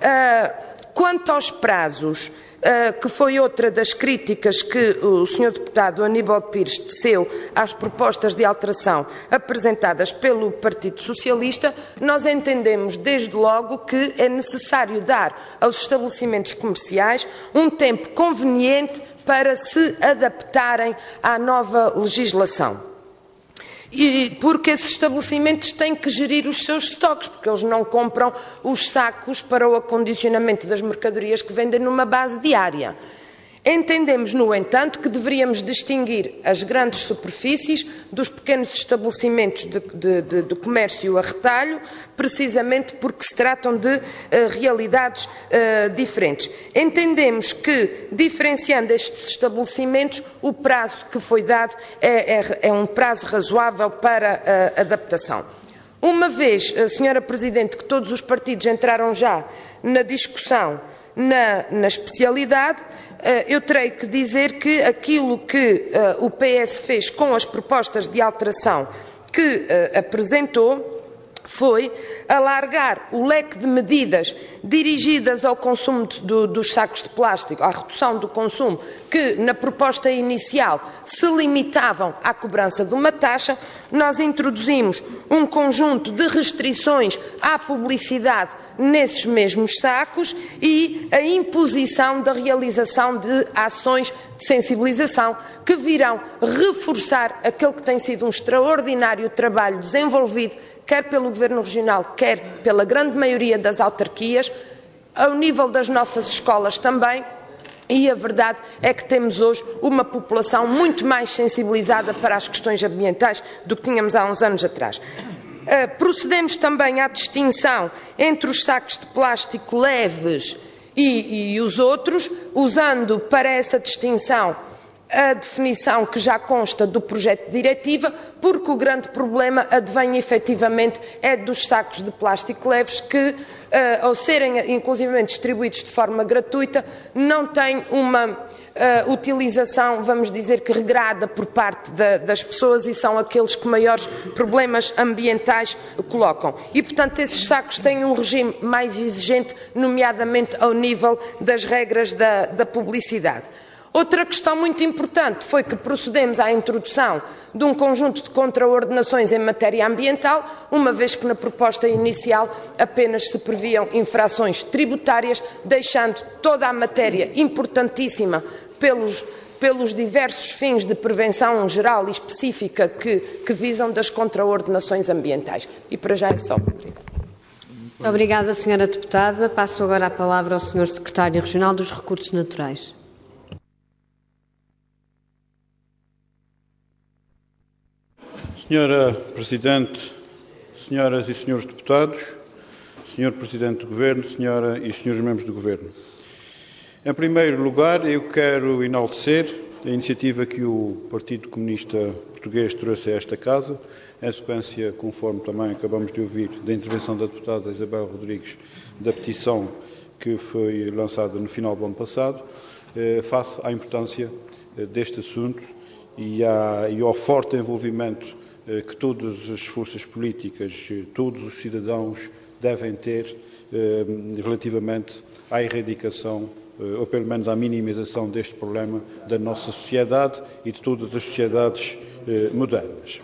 [SPEAKER 8] Quanto aos prazos, que foi outra das críticas que o Sr. Deputado Aníbal Pires teceu às propostas de alteração apresentadas pelo Partido Socialista, nós entendemos desde logo que é necessário dar aos estabelecimentos comerciais um tempo conveniente para se adaptarem à nova legislação. E porque esses estabelecimentos têm que gerir os seus estoques, porque eles não compram os sacos para o acondicionamento das mercadorias que vendem numa base diária. Entendemos, no entanto, que deveríamos distinguir as grandes superfícies dos pequenos estabelecimentos de comércio a retalho, precisamente porque se tratam de realidades diferentes. Entendemos que, diferenciando estes estabelecimentos, o prazo que foi dado é um prazo razoável para a adaptação. Uma vez, Sra. Presidente, que todos os partidos entraram já na discussão na especialidade, eu terei que dizer que aquilo que o PS fez com as propostas de alteração que apresentou foi alargar o leque de medidas dirigidas ao consumo dos sacos de plástico, à redução do consumo, que na proposta inicial se limitavam à cobrança de uma taxa. Nós introduzimos um conjunto de restrições à publicidade nesses mesmos sacos e a imposição da realização de ações de sensibilização que virão reforçar aquele que tem sido um extraordinário trabalho desenvolvido quer pelo Governo Regional, quer pela grande maioria das autarquias, ao nível das nossas escolas também, e a verdade é que temos hoje uma população muito mais sensibilizada para as questões ambientais do que tínhamos há uns anos atrás. Procedemos também à distinção entre os sacos de plástico leves e os outros, usando para essa distinção a definição que já consta do projeto de diretiva, porque o grande problema advém efetivamente é dos sacos de plástico leves que, ao serem inclusivamente distribuídos de forma gratuita, não têm uma utilização, vamos dizer que regrada por parte das pessoas e são aqueles que maiores problemas ambientais colocam. E, portanto, esses sacos têm um regime mais exigente, nomeadamente ao nível das regras da publicidade. Outra questão muito importante foi que procedemos à introdução de um conjunto de contraordenações em matéria ambiental, uma vez que na proposta inicial apenas se previam infrações tributárias, deixando toda a matéria importantíssima pelos diversos fins de prevenção geral e específica que visam das contraordenações ambientais. E para já é só.
[SPEAKER 1] Muito obrigada, Sra. Deputada. Passo agora a palavra ao Sr. Secretário Regional dos Recursos Naturais.
[SPEAKER 9] Senhora Presidente, senhoras e senhores deputados, Senhor Presidente do Governo, senhora e senhores membros do Governo. Em primeiro lugar, eu quero enaltecer a iniciativa que o Partido Comunista Português trouxe a esta Casa, em sequência, conforme também acabamos de ouvir, da intervenção da deputada Isabel Rodrigues, da petição que foi lançada no final do ano passado, face à importância deste assunto e ao forte envolvimento que todas as forças políticas, todos os cidadãos devem ter relativamente à erradicação ou pelo menos à minimização deste problema da nossa sociedade e de todas as sociedades modernas.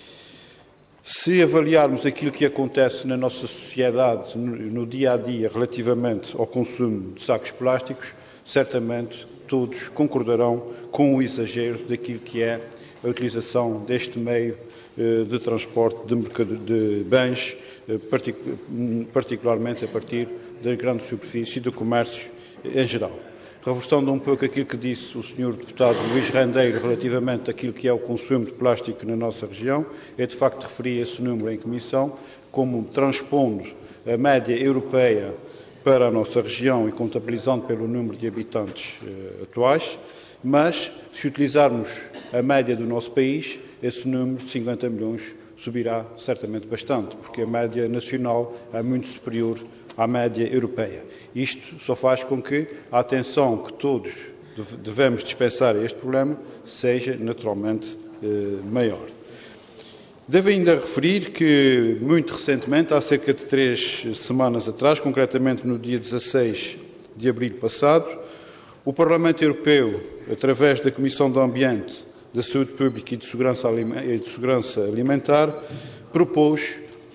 [SPEAKER 9] Se avaliarmos aquilo que acontece na nossa sociedade no dia-a-dia relativamente ao consumo de sacos plásticos, certamente todos concordarão com o exagero daquilo que é a utilização deste meio de transporte de bens, particularmente a partir das grandes superfícies e do comércio em geral. Reforçando um pouco aquilo que disse o Sr. Deputado Luís Rendeiro relativamente àquilo que é o consumo de plástico na nossa região, eu de facto referi esse número em comissão como transpondo a média europeia para a nossa região e contabilizando pelo número de habitantes atuais, mas se utilizarmos a média do nosso país, esse número de 50 milhões subirá certamente bastante, porque a média nacional é muito superior à média europeia. Isto só faz com que a atenção que todos devemos dispensar a este problema seja naturalmente maior. Devo ainda referir que, muito recentemente, há cerca de 3 semanas atrás, concretamente no dia 16 de abril passado, o Parlamento Europeu, através da Comissão do Ambiente, da Saúde Pública e de Segurança Alimentar, propôs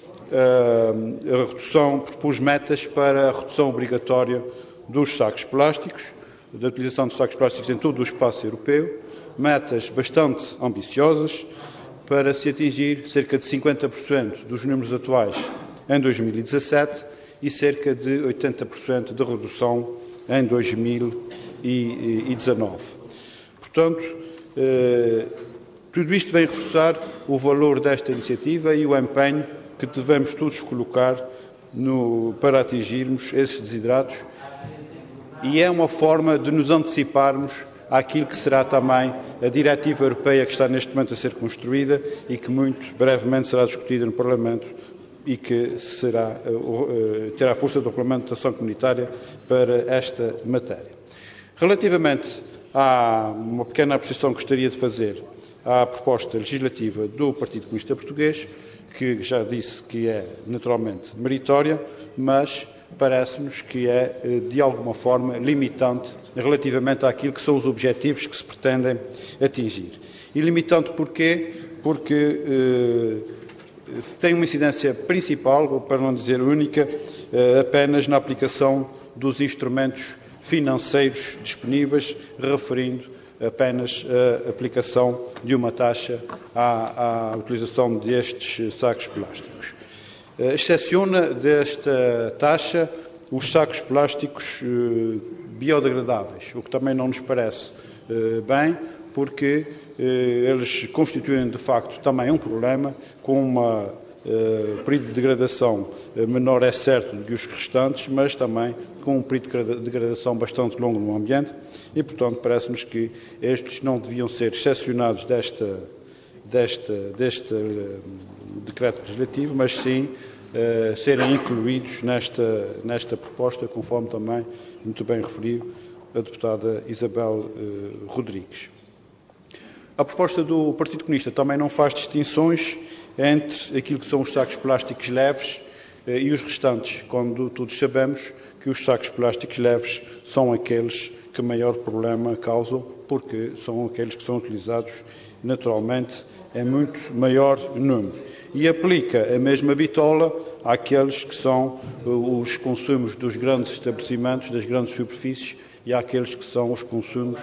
[SPEAKER 9] metas para a redução obrigatória dos sacos plásticos, da utilização de sacos plásticos em todo o espaço europeu, metas bastante ambiciosas para se atingir cerca de 50% dos números atuais em 2017 e cerca de 80% de redução em 2019. Portanto, tudo isto vem reforçar o valor desta iniciativa e o empenho que devemos todos colocar para atingirmos esses desiderados, e é uma forma de nos anteciparmos àquilo que será também a diretiva europeia que está neste momento a ser construída e que muito brevemente será discutida no Parlamento e que terá força de regulamentação comunitária para esta matéria. Relativamente a uma pequena apreciação que gostaria de fazer à proposta legislativa do Partido Comunista Português, que já disse que é naturalmente meritória, mas parece-nos que é, de alguma forma, limitante relativamente àquilo que são os objetivos que se pretendem atingir. E limitante porquê? Porque tem uma incidência principal, ou para não dizer única, apenas na aplicação dos instrumentos financeiros disponíveis, referindo apenas a aplicação de uma taxa à utilização destes sacos plásticos. Excepciona desta taxa os sacos plásticos biodegradáveis, o que também não nos parece bem, porque eles constituem, de facto, também um problema, com uma período de degradação menor, é certo, do que os restantes, mas também com um período de degradação bastante longo no ambiente e, portanto, parece-nos que estes não deviam ser excepcionados deste decreto legislativo, mas sim serem incluídos nesta proposta, conforme também muito bem referiu a deputada Isabel Rodrigues. A proposta do Partido Comunista também não faz distinções entre aquilo que são os sacos plásticos leves e os restantes, quando todos sabemos que os sacos plásticos leves são aqueles que maior problema causam, porque são aqueles que são utilizados naturalmente em muito maior número. E aplica a mesma bitola àqueles que são os consumos dos grandes estabelecimentos, das grandes superfícies, e àqueles que são os consumos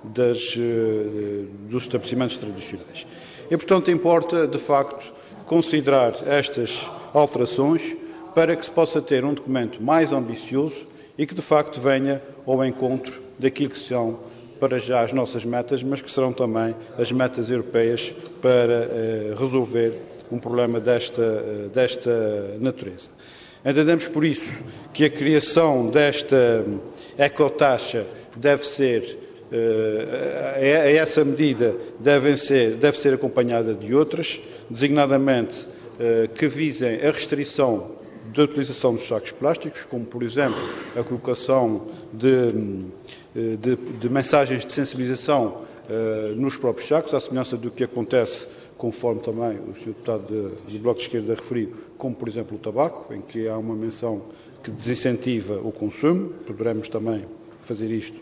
[SPEAKER 9] dos estabelecimentos tradicionais. E, portanto, importa, de facto, considerar estas alterações para que se possa ter um documento mais ambicioso e que, de facto, venha ao encontro daquilo que são, para já, as nossas metas, mas que serão também as metas europeias para resolver um problema desta natureza. Entendemos, por isso, que a criação desta ecotaxa deve ser, essa medida deve ser acompanhada de outras, designadamente que visem a restrição da utilização dos sacos plásticos, como, por exemplo, a colocação de mensagens de sensibilização nos próprios sacos, à semelhança do que acontece, conforme também o Sr. Deputado do Bloco de Esquerda referiu, como, por exemplo, o tabaco, em que há uma menção que desincentiva o consumo. Poderemos também fazer isto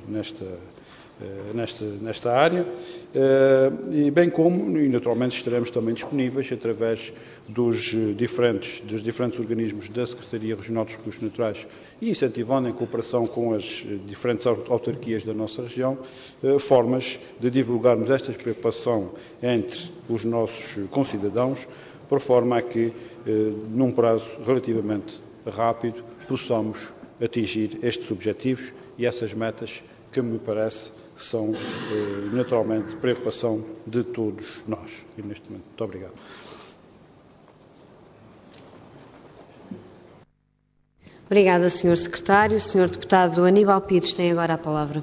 [SPEAKER 9] nesta área, e bem como, e naturalmente, estaremos também disponíveis, através dos diferentes organismos da Secretaria Regional dos Recursos Naturais e incentivando em cooperação com as diferentes autarquias da nossa região, formas de divulgarmos esta preocupação entre os nossos concidadãos, por forma a que, num prazo relativamente rápido, possamos atingir estes objetivos e essas metas que, me parece, são naturalmente preocupação de todos nós. E neste momento, muito obrigado.
[SPEAKER 1] Obrigada, Sr. Secretário. O Sr. Deputado Aníbal Pires tem agora a palavra.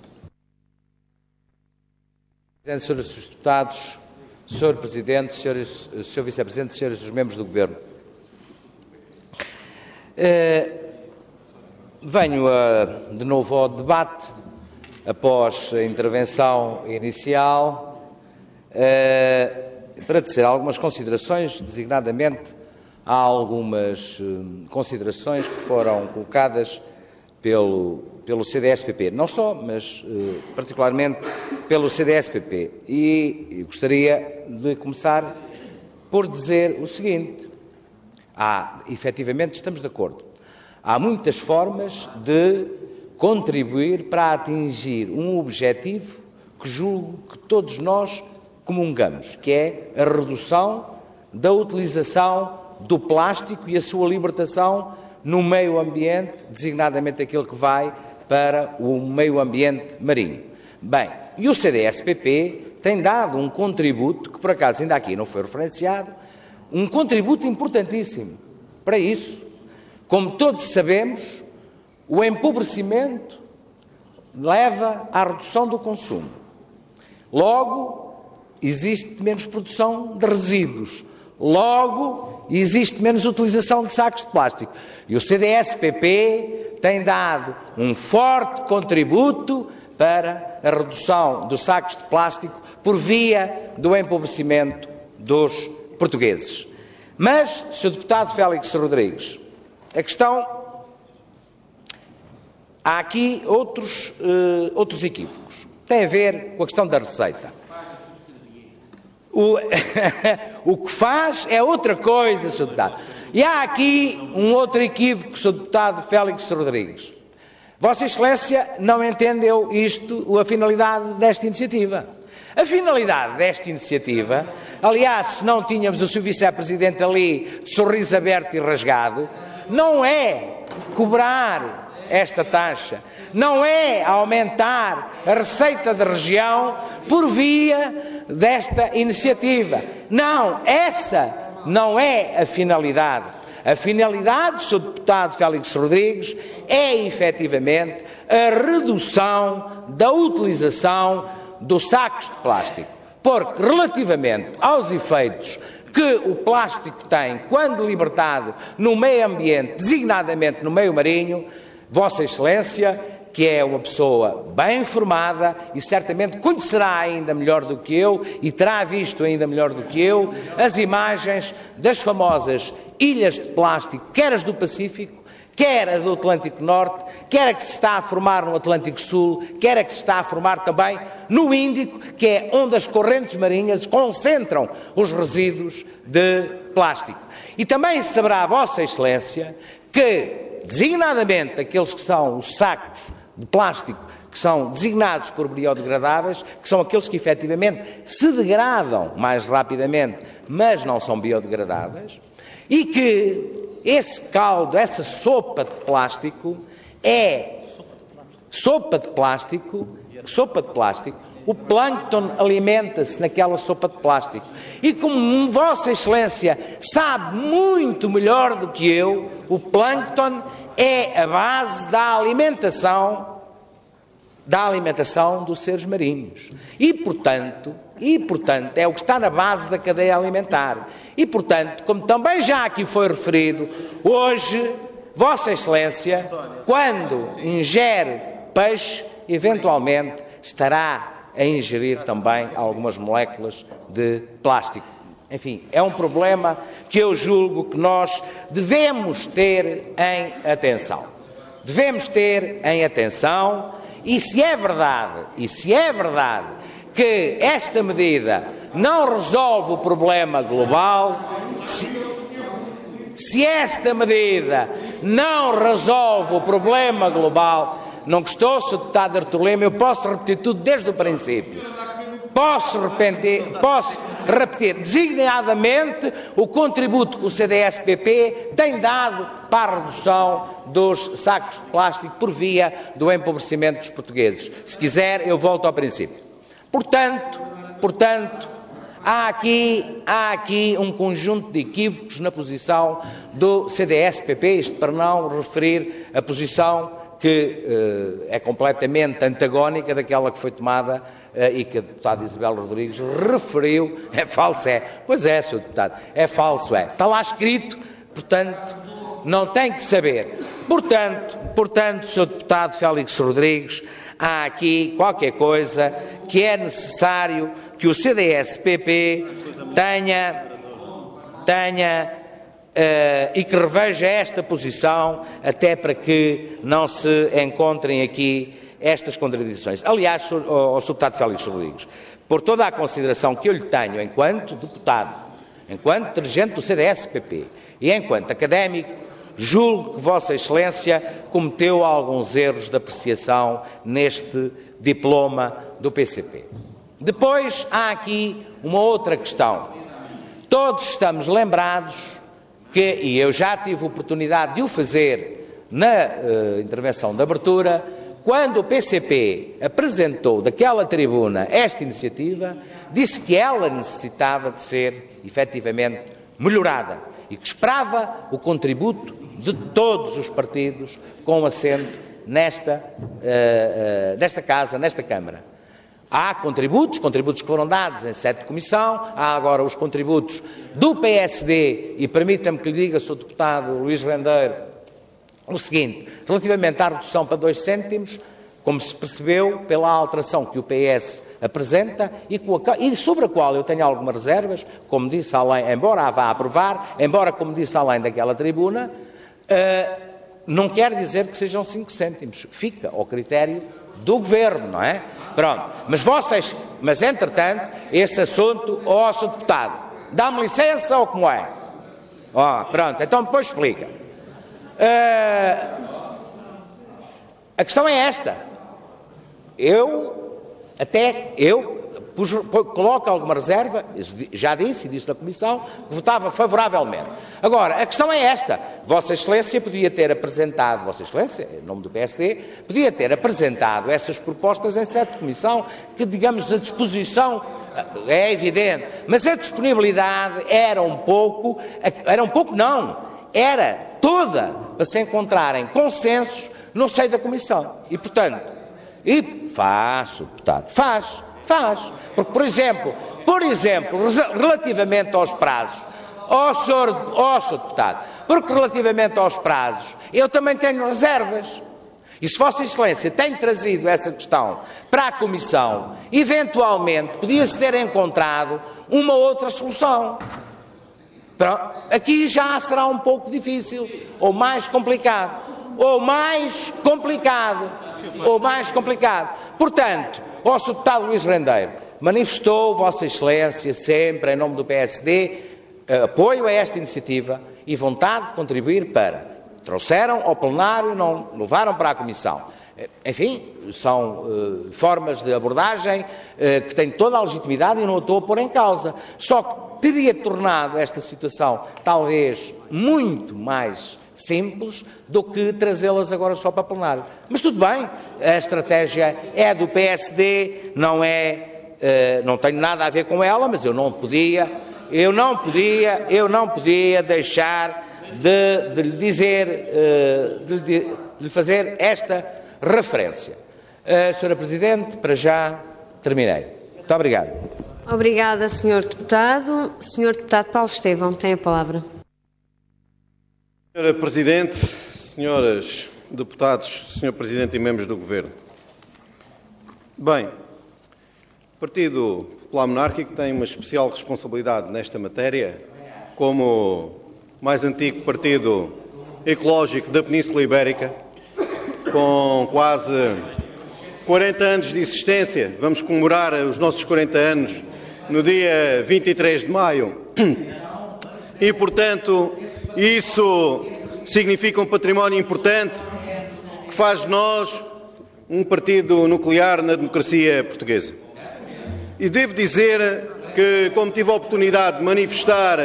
[SPEAKER 2] Senhores os deputados, Sr. Presidente, Sr. Vice-Presidente, senhores os membros do Governo. Venho de novo ao debate, após a intervenção inicial, para tecer algumas considerações, designadamente há algumas considerações que foram colocadas pelo CDS-PP, não só, mas particularmente pelo CDS-PP. E gostaria de começar por dizer o seguinte: efetivamente, estamos de acordo. Há muitas formas de contribuir para atingir um objetivo que julgo que todos nós comungamos, que é a redução da utilização do plástico e a sua libertação no meio ambiente, designadamente aquele que vai para o meio ambiente marinho. Bem, e o CDS-PP tem dado um contributo, que por acaso ainda aqui não foi referenciado, um contributo importantíssimo para isso. Como todos sabemos, o empobrecimento leva à redução do consumo. Logo, existe menos produção de resíduos. Logo, existe menos utilização de sacos de plástico. E o CDS-PP tem dado um forte contributo para a redução dos sacos de plástico por via do empobrecimento dos portugueses. Mas, Sr. Deputado Félix Rodrigues, a questão... Há aqui outros equívocos. Tem a ver com a questão da receita. O que faz é outra coisa, Sr. Deputado. E há aqui um outro equívoco, Sr. Deputado Félix Rodrigues. Vossa Excelência não entendeu a finalidade desta iniciativa. A finalidade desta iniciativa, aliás, se não tínhamos o Sr. Vice-Presidente ali, de sorriso aberto e rasgado, não é cobrar esta taxa, não é aumentar a receita da região por via desta iniciativa. Não, essa não é a finalidade. A finalidade, Sr. Deputado Félix Rodrigues, é efetivamente a redução da utilização dos sacos de plástico. Porque, relativamente aos efeitos que o plástico tem quando libertado no meio ambiente, designadamente no meio marinho, Vossa Excelência, que é uma pessoa bem informada e certamente conhecerá ainda melhor do que eu e terá visto ainda melhor do que eu as imagens das famosas ilhas de plástico, quer as do Pacífico, quer as do Atlântico Norte, quer a que se está a formar no Atlântico Sul, quer a que se está a formar também no Índico, que é onde as correntes marinhas concentram os resíduos de plástico. E também saberá Vossa Excelência que, designadamente, aqueles que são os sacos de plástico, que são designados por biodegradáveis, que são aqueles que efetivamente se degradam mais rapidamente, mas não são biodegradáveis, e que esse caldo, essa sopa de plástico é sopa de plástico, o plâncton alimenta-se naquela sopa de plástico. E como Vossa Excelência sabe muito melhor do que eu, o plâncton é a base da alimentação dos seres marinhos. E, portanto, é o que está na base da cadeia alimentar. E, portanto, como também já aqui foi referido, hoje, Vossa Excelência, quando ingere peixe, eventualmente estará a ingerir também algumas moléculas de plástico. Enfim, é um problema que eu julgo que nós devemos ter em atenção. Devemos ter em atenção, e se é verdade que esta medida não resolve o problema global, se esta medida não resolve o problema global, não gostou, Sr. Deputado Artur Lima, eu posso repetir tudo desde o princípio. Posso repetir designadamente o contributo que o CDS-PP tem dado para a redução dos sacos de plástico por via do empobrecimento dos portugueses. Se quiser, eu volto ao princípio. Portanto, há aqui um conjunto de equívocos na posição do CDS-PP, isto para não referir a posição que é completamente antagónica daquela que foi tomada e que a deputada Isabel Rodrigues referiu. É falso, é. Pois é, Sr. Deputado, é falso, é. Está lá escrito, portanto, não tem que saber. Portanto, Sr. Deputado Félix Rodrigues, há aqui qualquer coisa que é necessário que o CDS-PP tenha e que reveja esta posição, até para que não se encontrem aqui estas contradições. Aliás, ao Sr. Deputado Félix Rodrigues, por toda a consideração que eu lhe tenho enquanto deputado, enquanto dirigente do CDS-PP e enquanto académico, julgo que Vossa Excelência cometeu alguns erros de apreciação neste diploma do PCP. Depois há aqui uma outra questão. Todos estamos lembrados e eu já tive oportunidade de o fazer na intervenção de abertura, quando o PCP apresentou daquela tribuna esta iniciativa, disse que ela necessitava de ser, efetivamente, melhorada e que esperava o contributo de todos os partidos com assento nesta Casa, nesta Câmara. Há contributos que foram dados em sede de comissão, há agora os contributos do PSD, e permita-me que lhe diga, Sr. Deputado Luís Rendeiro, o seguinte, relativamente à redução para 2 cêntimos, como se percebeu pela alteração que o PS apresenta e sobre a qual eu tenho algumas reservas, como disse além, embora a vá aprovar, embora, como disse além daquela tribuna, não quer dizer que sejam 5 cêntimos, fica ao critério do Governo, não é? Pronto, mas entretanto, esse assunto, Sr. Deputado, dá-me licença ou como é? Pronto, então depois explica. A questão é esta. Eu coloco alguma reserva, já disse, e disse na Comissão, que votava favoravelmente. Agora, a questão é esta. Vossa Excelência podia ter apresentado, Vossa Excelência, em nome do PSD, podia ter apresentado essas propostas em sede de Comissão, que, digamos, a disposição é evidente, mas a disponibilidade era toda para se encontrarem consensos no seio da Comissão. E, portanto, deputado, faz. Porque, por exemplo, relativamente aos prazos, Sr. Deputado, porque relativamente aos prazos, eu também tenho reservas. E se Vossa Excelência tem trazido essa questão para a Comissão, eventualmente podia-se ter encontrado uma outra solução. Pronto, aqui já será um pouco difícil, ou mais complicado. Portanto, ao Sr. Deputado Luís Rendeiro, manifestou Vossa Excelência sempre, em nome do PSD, apoio a esta iniciativa e vontade de contribuir para. Trouxeram ao plenário, não levaram para a Comissão. Enfim, são formas de abordagem que têm toda a legitimidade e não a estou a pôr em causa. Só que teria tornado esta situação talvez muito mais simples do que trazê-las agora só para plenário. Mas tudo bem, a estratégia é do PSD, não tenho nada a ver com ela, mas eu não podia deixar de lhe dizer, de lhe fazer esta referência. Sra. Presidente, para já terminei. Muito obrigado.
[SPEAKER 1] Obrigada, Sr. Deputado. Sr. Deputado Paulo Estevão, tem a palavra.
[SPEAKER 10] Sra. Presidente, senhoras deputados, Sr. Presidente e membros do Governo. Bem, o Partido Popular Monárquico tem uma especial responsabilidade nesta matéria, como mais antigo partido ecológico da Península Ibérica, com quase 40 anos de existência. Vamos comemorar os nossos 40 anos no dia 23 de maio. E, portanto, isso significa um património importante que faz de nós um partido nuclear na democracia portuguesa. E devo dizer que, como tive a oportunidade de manifestar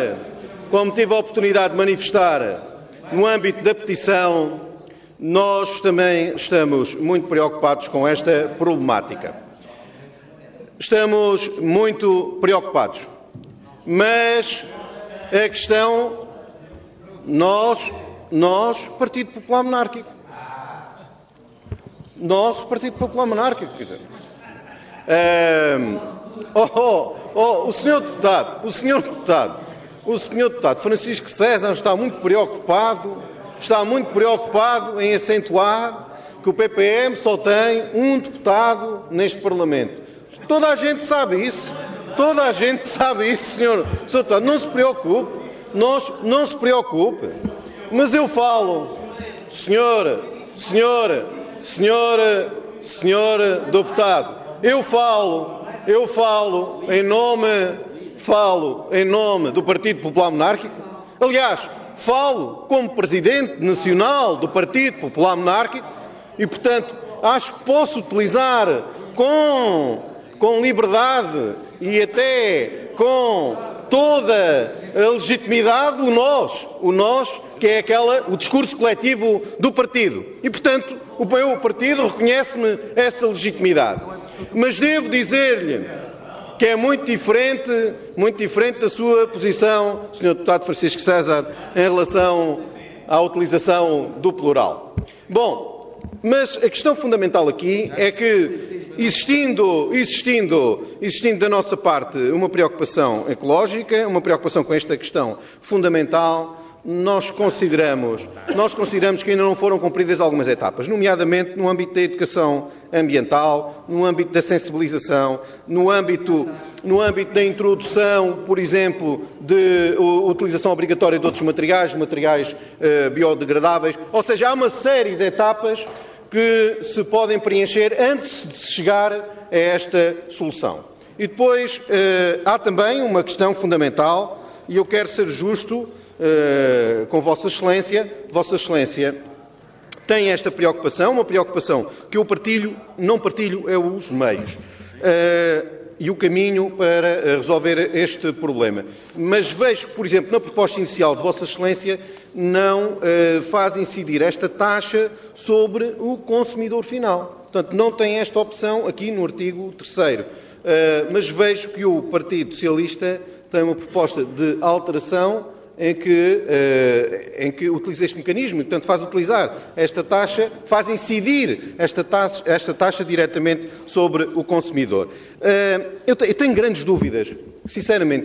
[SPEAKER 10] no âmbito da petição, nós também estamos muito preocupados com esta problemática. Estamos muito preocupados. Mas a questão, nós, Partido Popular Monárquico, Partido Popular Monárquico, quer dizer, o senhor deputado Francisco César está muito preocupado em acentuar que o PPM só tem um deputado neste Parlamento. Toda a gente sabe isso, senhor deputado, não se preocupe, mas eu falo, senhor deputado, eu falo em nome do Partido Popular Monárquico. Aliás, falo como Presidente Nacional do Partido Popular Monárquico e, portanto, acho que posso utilizar com liberdade e até com toda a legitimidade o nós, que é o discurso coletivo do partido. E, portanto, o meu partido reconhece-me essa legitimidade. Mas devo dizer-lhe que é muito diferente da sua posição, Sr. Deputado Francisco César, em relação à utilização do plural. Bom, mas a questão fundamental aqui é que, existindo da nossa parte uma preocupação ecológica, uma preocupação com esta questão fundamental, nós consideramos que ainda não foram cumpridas algumas etapas, nomeadamente no âmbito da educação ambiental, no âmbito da sensibilização, no âmbito da introdução, por exemplo, de utilização obrigatória de outros materiais biodegradáveis. Ou seja, há uma série de etapas que se podem preencher antes de se chegar a esta solução. E depois há também uma questão fundamental, e eu quero ser justo com Vossa Excelência. Vossa Excelência tem esta preocupação, uma preocupação que eu não partilho é os meios e o caminho para resolver este problema. Mas vejo que, por exemplo, na proposta inicial de Vossa Excelência não faz incidir esta taxa sobre o consumidor final. Portanto, não tem esta opção aqui no artigo 3º. Mas vejo que o Partido Socialista tem uma proposta de alteração em que utiliza este mecanismo e, portanto, faz utilizar esta taxa, faz incidir esta taxa diretamente sobre o consumidor. Eu tenho grandes dúvidas, sinceramente,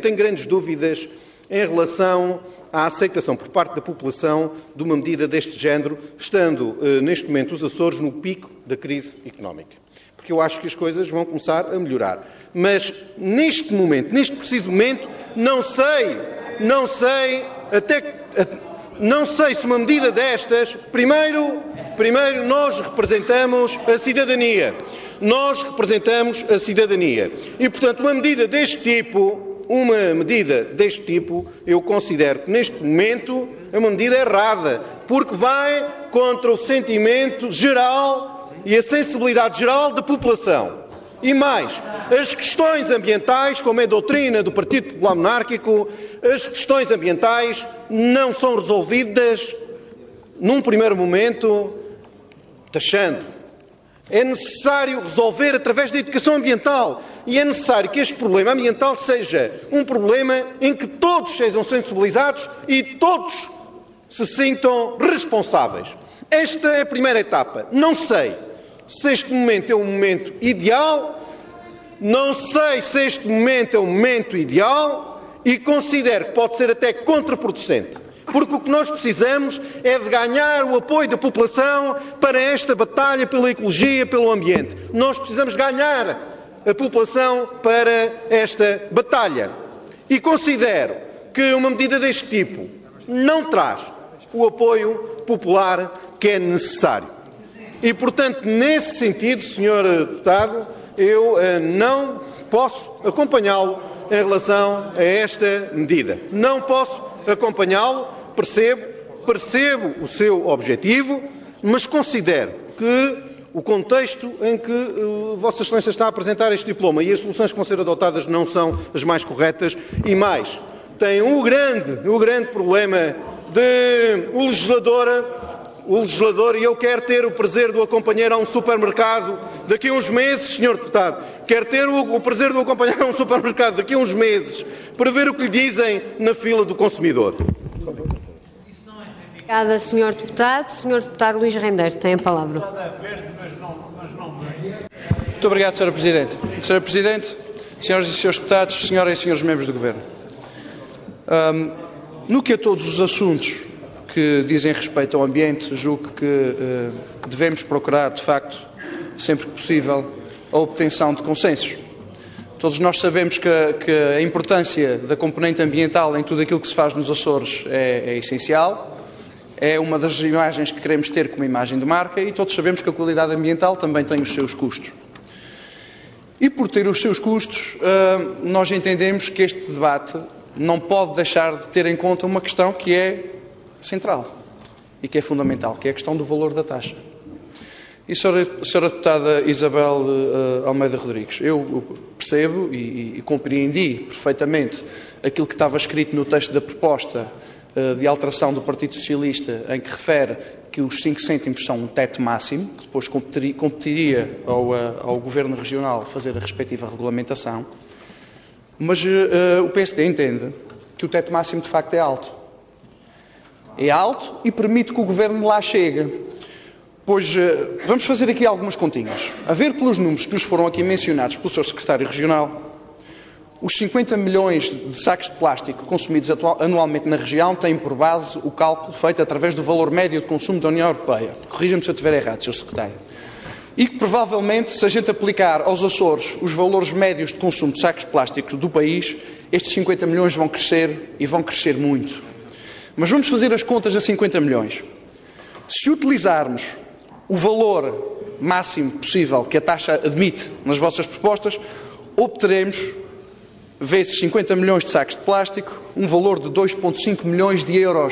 [SPEAKER 10] em relação à aceitação por parte da população de uma medida deste género, estando neste momento os Açores no pico da crise económica. Porque eu acho que as coisas vão começar a melhorar. Mas, neste preciso momento, não sei se uma medida destas, primeiro nós representamos a cidadania. E, portanto, uma medida deste tipo, eu considero que neste momento é uma medida errada, porque vai contra o sentimento geral e a sensibilidade geral da população. E mais, as questões ambientais, como é a doutrina do Partido Popular Monárquico, as questões ambientais não são resolvidas num primeiro momento taxando. É necessário resolver através da educação ambiental e é necessário que este problema ambiental seja um problema em que todos sejam sensibilizados e todos se sintam responsáveis. Esta é a primeira etapa. Não sei se este momento é um momento ideal, não sei se este momento é um momento ideal e considero que pode ser até contraproducente. Porque o que nós precisamos é de ganhar o apoio da população para esta batalha pela ecologia, pelo ambiente. Nós precisamos ganhar a população para esta batalha. E considero que uma medida deste tipo não traz o apoio popular que é necessário. E, portanto, nesse sentido, Sr. Deputado, eu não posso acompanhá-lo em relação a esta medida. Não posso acompanhá-lo, percebo o seu objetivo, mas considero que o contexto em que Vossa Excelência está a apresentar este diploma e as soluções que vão ser adotadas não são as mais corretas e mais. Tem o grande problema de o legislador, e eu quero ter o prazer de o acompanhar a um supermercado daqui a uns meses, Sr. Deputado, quero ter o prazer de o acompanhar a um supermercado daqui a uns meses para ver o que lhe dizem na fila do consumidor.
[SPEAKER 1] Obrigada, Sr. Deputado. Sr. Deputado Luís Rendeiro, tem a palavra.
[SPEAKER 6] Muito obrigado, Sra. Presidente. Sra. Presidente, Senhoras e Senhores Deputados, Senhoras e Senhores Membros do Governo. No que a todos os assuntos que dizem respeito ao ambiente, julgo que devemos procurar, de facto, sempre que possível, a obtenção de consensos. Todos nós sabemos que a importância da componente ambiental em tudo aquilo que se faz nos Açores é essencial, é uma das imagens que queremos ter como imagem de marca e todos sabemos que a qualidade ambiental também tem os seus custos. E por ter os seus custos, nós entendemos que este debate não pode deixar de ter em conta uma questão que é central e que é fundamental, que é a questão do valor da taxa. E, Sra. Deputada Isabel Almeida Rodrigues, eu percebo e compreendi perfeitamente aquilo que estava escrito no texto da proposta de alteração do Partido Socialista, em que refere que os 5 cêntimos são um teto máximo, que depois competiria ao Governo Regional fazer a respectiva regulamentação, mas o PSD entende que o teto máximo de facto é alto. É alto e permite que o Governo lá chegue. Pois vamos fazer aqui algumas continhas. A ver pelos números que nos foram aqui mencionados pelo Sr. Secretário Regional, os 50 milhões de sacos de plástico consumidos anualmente na região têm por base o cálculo feito através do valor médio de consumo da União Europeia. Corrija-me se eu estiver errado, Sr. Secretário. E que provavelmente, se a gente aplicar aos Açores os valores médios de consumo de sacos de plástico do país, estes 50 milhões vão crescer e vão crescer muito. Mas vamos fazer as contas a 50 milhões. Se utilizarmos o valor máximo possível que a taxa admite nas vossas propostas, obteremos, vezes 50 milhões de sacos de plástico, um valor de 2,5 milhões de euros.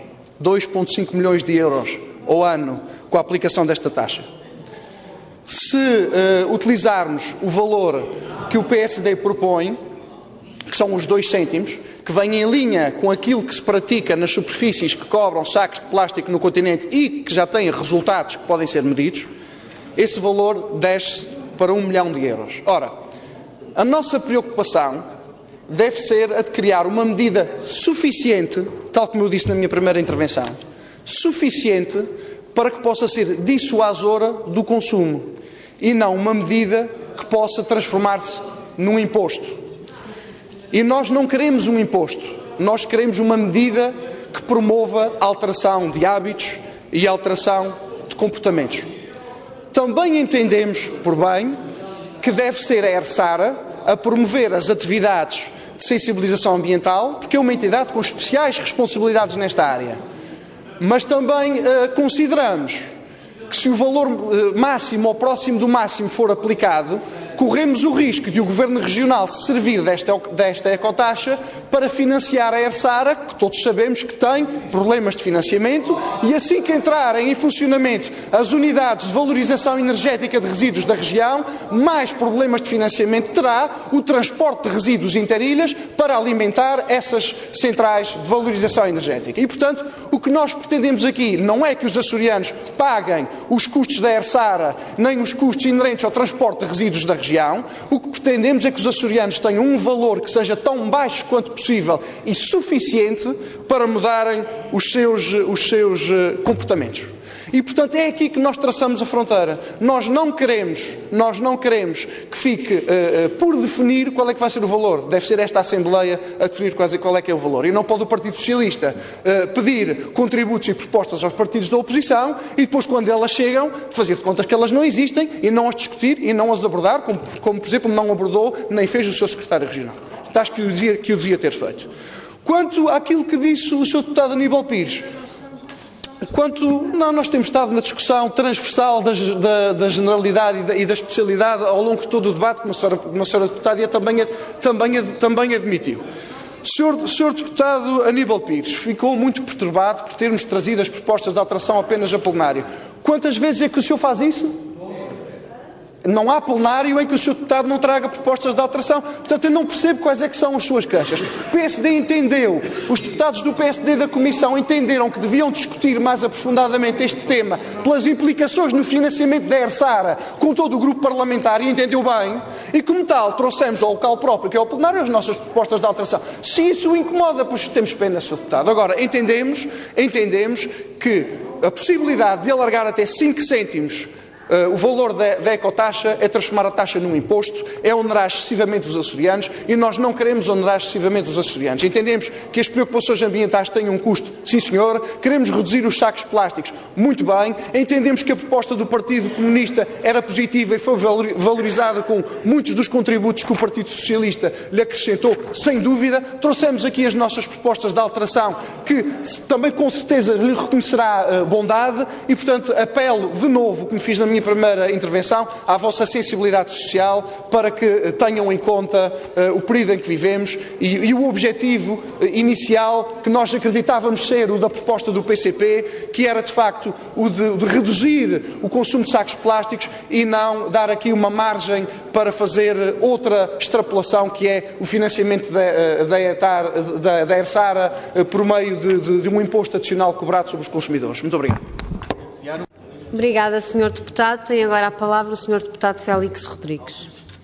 [SPEAKER 6] 2,5 milhões de euros ao ano com a aplicação desta taxa. Se utilizarmos o valor que o PSD propõe, que são os 2 cêntimos, que vem em linha com aquilo que se pratica nas superfícies que cobram sacos de plástico no continente e que já têm resultados que podem ser medidos, esse valor desce para 1 milhão de euros. Ora, a nossa preocupação deve ser a de criar uma medida suficiente, tal como eu disse na minha primeira intervenção, suficiente para que possa ser dissuasora do consumo e não uma medida que possa transformar-se num imposto. E nós não queremos um imposto, nós queremos uma medida que promova a alteração de hábitos e a alteração de comportamentos. Também entendemos, por bem, que deve ser a ERSARA a promover as atividades de sensibilização ambiental, porque é uma entidade com especiais responsabilidades nesta área. Mas também consideramos que se o valor máximo ou próximo do máximo for aplicado, corremos o risco de o Governo Regional se servir desta ecotaxa para financiar a ERSARA, que todos sabemos que tem problemas de financiamento, e assim que entrarem em funcionamento as unidades de valorização energética de resíduos da região, mais problemas de financiamento terá o transporte de resíduos interilhas para alimentar essas centrais de valorização energética. E, portanto, o que nós pretendemos aqui não é que os açorianos paguem os custos da ERSARA, nem os custos inerentes ao transporte de resíduos da região. O que pretendemos é que os açorianos tenham um valor que seja tão baixo quanto possível e suficiente para mudarem os seus comportamentos. E, portanto, é aqui que nós traçamos a fronteira. Nós não queremos que fique por definir qual é que vai ser o valor. Deve ser esta Assembleia a definir qual é que é o valor. E não pode o Partido Socialista pedir contributos e propostas aos partidos da oposição e depois, quando elas chegam, fazer de contas que elas não existem e não as discutir e não as abordar, como por exemplo, não abordou nem fez o seu secretário regional. Acho que o devia ter feito. Quanto àquilo que disse o Sr. Deputado Aníbal Pires, nós temos estado na discussão transversal da generalidade e da especialidade ao longo de todo o debate, como a senhora deputada também admitiu. O senhor deputado Aníbal Pires ficou muito perturbado por termos trazido as propostas de alteração apenas a plenário. Quantas vezes é que o senhor faz isso? Não há plenário em que o Sr. Deputado não traga propostas de alteração. Portanto, eu não percebo quais é que são as suas queixas. O PSD entendeu, os deputados do PSD da Comissão entenderam que deviam discutir mais aprofundadamente este tema pelas implicações no financiamento da ERSARA com todo o grupo parlamentar e entendeu bem. E, como tal, trouxemos ao local próprio, que é o plenário, as nossas propostas de alteração. Se isso o incomoda, pois temos pena, Sr. Deputado. Agora, entendemos que a possibilidade de alargar até 5 cêntimos o valor da ecotaxa é transformar a taxa num imposto, é onerar excessivamente os açorianos e nós não queremos onerar excessivamente os açorianos. Entendemos que as preocupações ambientais têm um custo, sim senhor, queremos reduzir os sacos plásticos, muito bem, entendemos que a proposta do Partido Comunista era positiva e foi valorizada com muitos dos contributos que o Partido Socialista lhe acrescentou, sem dúvida, trouxemos aqui as nossas propostas de alteração que também com certeza lhe reconhecerá bondade e, portanto, apelo de novo, como fiz na minha primeira intervenção, à vossa sensibilidade social para que tenham em conta o período em que vivemos e o objetivo inicial que nós acreditávamos ser o da proposta do PCP, que era de facto o de reduzir o consumo de sacos plásticos e não dar aqui uma margem para fazer outra extrapolação, que é o financiamento da ERSARA por meio de um imposto adicional cobrado sobre os consumidores. Muito obrigado.
[SPEAKER 1] Obrigada, Sr. Deputado. Tem agora a palavra o Sr. Deputado Félix Rodrigues.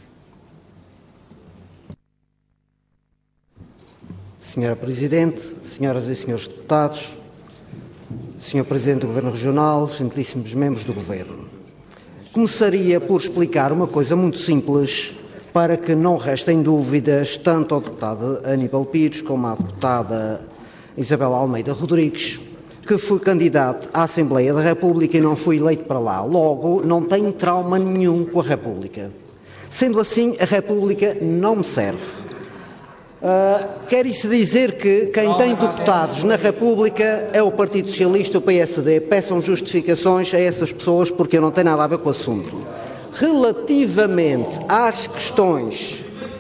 [SPEAKER 4] Senhora Presidente, senhoras e senhores deputados, Sr. Presidente do Governo Regional, gentilíssimos membros do Governo. Começaria por explicar uma coisa muito simples para que não restem dúvidas tanto ao deputado Aníbal Pires como à deputada Isabel Almeida Rodrigues, que fui candidato à Assembleia da República e não fui eleito para lá. Logo, não tenho trauma nenhum com a República. Sendo assim, a República não me serve. Quer isso dizer que quem tem deputados na República é o Partido Socialista e o PSD. Peçam justificações a essas pessoas porque não tem nada a ver com o assunto. Relativamente às questões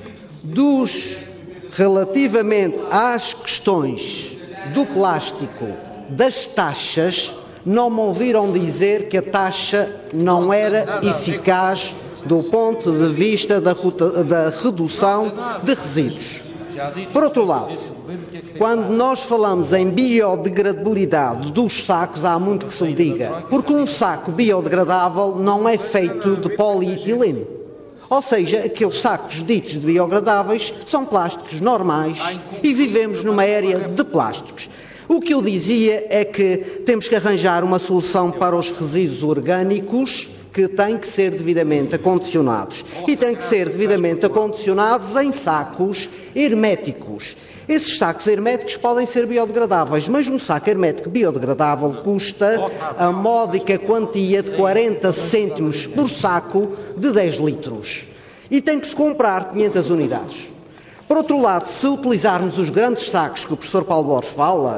[SPEAKER 4] do plástico, das taxas, não me ouviram dizer que a taxa não era eficaz do ponto de vista da redução de resíduos. Por outro lado, quando nós falamos em biodegradabilidade dos sacos, há muito que se lhe diga, porque um saco biodegradável não é feito de polietileno. Ou seja, aqueles sacos ditos de biodegradáveis são plásticos normais e vivemos numa era de plásticos. O que eu dizia é que temos que arranjar uma solução para os resíduos orgânicos que têm que ser devidamente acondicionados. E têm que ser devidamente acondicionados em sacos herméticos. Esses sacos herméticos podem ser biodegradáveis, mas um saco hermético biodegradável custa a módica quantia de 40 cêntimos por saco de 10 litros. E tem que se comprar 500 unidades. Por outro lado, se utilizarmos os grandes sacos que o professor Paulo Borges fala,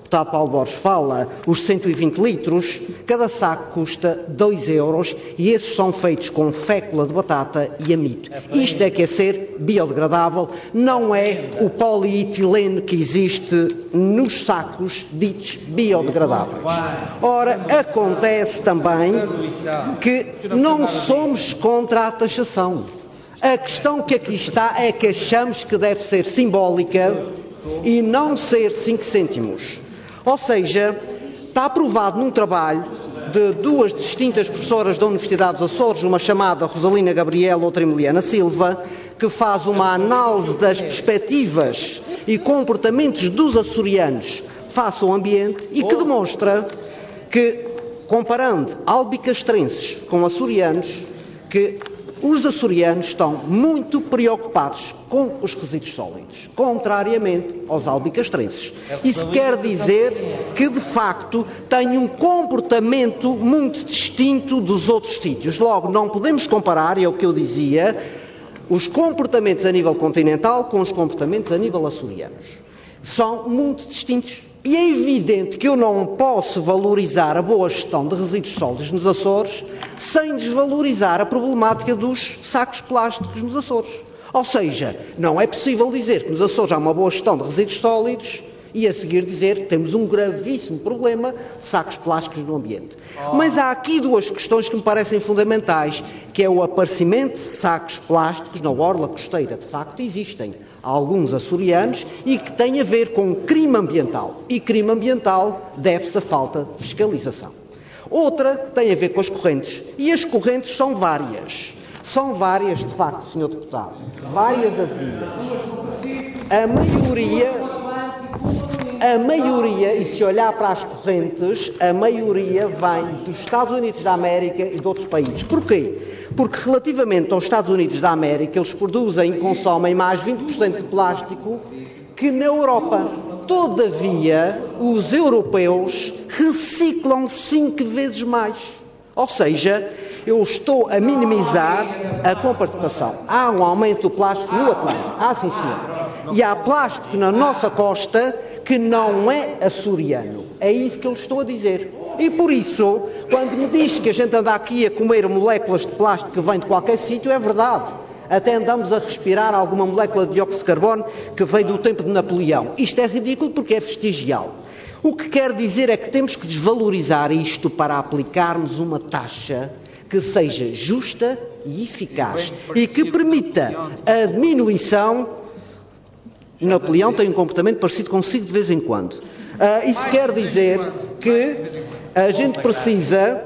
[SPEAKER 4] deputado Paulo Borges fala, os 120 litros, cada saco custa 2 euros e esses são feitos com fécula de batata e amido. Isto é que é ser biodegradável, não é o polietileno que existe nos sacos ditos biodegradáveis. Ora, acontece também que não somos contra a taxação. A questão que aqui está é que achamos que deve ser simbólica e não ser 5 cêntimos. Ou seja, está aprovado num trabalho de duas distintas professoras da Universidade dos Açores, uma chamada Rosalina Gabriel, outra Emiliana Silva, que faz uma análise das perspectivas e comportamentos dos açorianos face ao ambiente e que demonstra que, comparando albicastrenses com açorianos, que os açorianos estão muito preocupados com os resíduos sólidos, contrariamente aos albicastrenses. Isso quer dizer que, de facto, têm um comportamento muito distinto dos outros sítios. Logo, não podemos comparar, é o que eu dizia, os comportamentos a nível continental com os comportamentos a nível açorianos. São muito distintos. E é evidente que eu não posso valorizar a boa gestão de resíduos sólidos nos Açores sem desvalorizar a problemática dos sacos plásticos nos Açores. Ou seja, não é possível dizer que nos Açores há uma boa gestão de resíduos sólidos e a seguir dizer que temos um gravíssimo problema de sacos plásticos no ambiente. Mas há aqui duas questões que me parecem fundamentais, que é o aparecimento de sacos plásticos na orla costeira. De facto, existem alguns açorianos e que têm a ver com crime ambiental. E crime ambiental deve-se à falta de fiscalização. Outra tem a ver com as correntes. E as correntes são várias. São várias, de facto, Sr. Deputado. Várias azidas. A maioria, e se olhar para as correntes, a maioria vem dos Estados Unidos da América e de outros países. Porquê? Porque relativamente aos Estados Unidos da América, eles produzem e consomem mais 20% de plástico que na Europa. Todavia, os europeus reciclam 5 vezes mais. Ou seja, eu estou a minimizar a comparticipação. Há um aumento do plástico no Atlântico. Sim, senhor. E há plástico na nossa costa que não é açoriano. É isso que eu estou a dizer. E por isso, quando me diz que a gente anda aqui a comer moléculas de plástico que vêm de qualquer sítio, é verdade. Até andamos a respirar alguma molécula de dióxido de carbono que veio do tempo de Napoleão. Isto é ridículo porque é vestigial. O que quer dizer é que temos que desvalorizar isto para aplicarmos uma taxa que seja justa e eficaz e que permita a diminuição. Napoleão tem um comportamento parecido consigo de vez em quando. Isso quer dizer que a gente precisa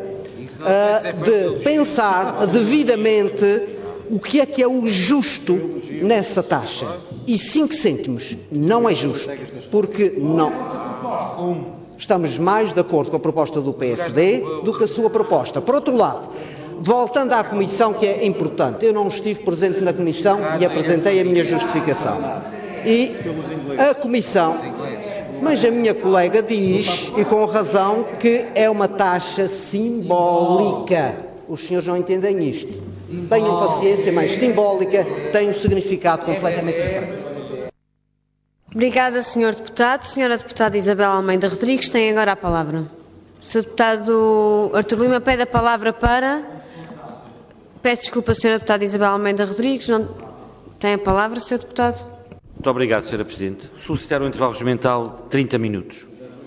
[SPEAKER 4] de pensar devidamente o que é o justo nessa taxa. E 5 cêntimos não é justo, porque não. Estamos mais de acordo com a proposta do PSD do que a sua proposta. Por outro lado, voltando à Comissão, que é importante, eu não estive presente na Comissão e apresentei a minha justificação. E a Comissão, mas a minha colega diz, e com razão, que é uma taxa simbólica. Os senhores não entendem isto. Tenham paciência, mas simbólica tem um significado completamente diferente.
[SPEAKER 1] Obrigada, Sr. Deputado. Sra. Deputada Isabel Almeida Rodrigues tem agora a palavra. O Sr. Deputado Artur Lima pede a palavra para... Peço desculpa, Sra. Deputada Isabel Almeida Rodrigues. Não tem a palavra, Sr. Deputado?
[SPEAKER 11] Muito obrigado, Sra. Presidente. Solicitar um intervalo regimental de 30 minutos.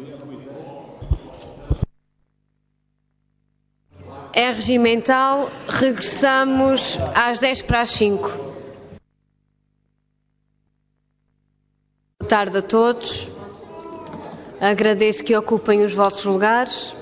[SPEAKER 1] É regimental. Regressamos às 5:10. Boa tarde a todos. Agradeço que ocupem os vossos lugares.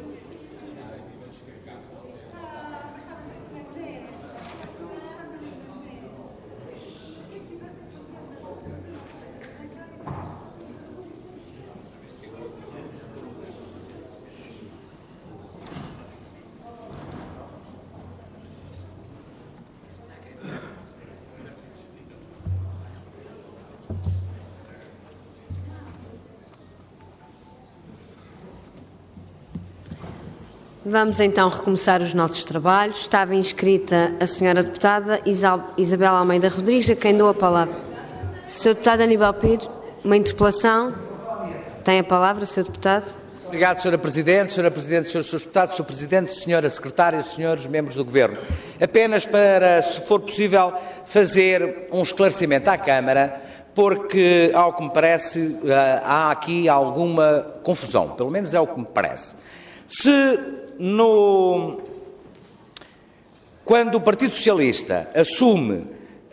[SPEAKER 1] Vamos então recomeçar os nossos trabalhos. Estava inscrita a Sra. Deputada Isabel Almeida Rodrigues, a quem dou a palavra. Sr. Deputado Aníbal Pires, uma interpelação. Tem a palavra, Sr. Deputado.
[SPEAKER 2] Obrigado, Sra. Presidente, Sra. Presidente, Srs. Deputados, Sr. Presidente, Sra. Secretária, Srs. Membros do Governo. Apenas para, se for possível, fazer um esclarecimento à Câmara, porque, ao que me parece, há aqui alguma confusão, pelo menos é o que me parece. Quando o Partido Socialista assume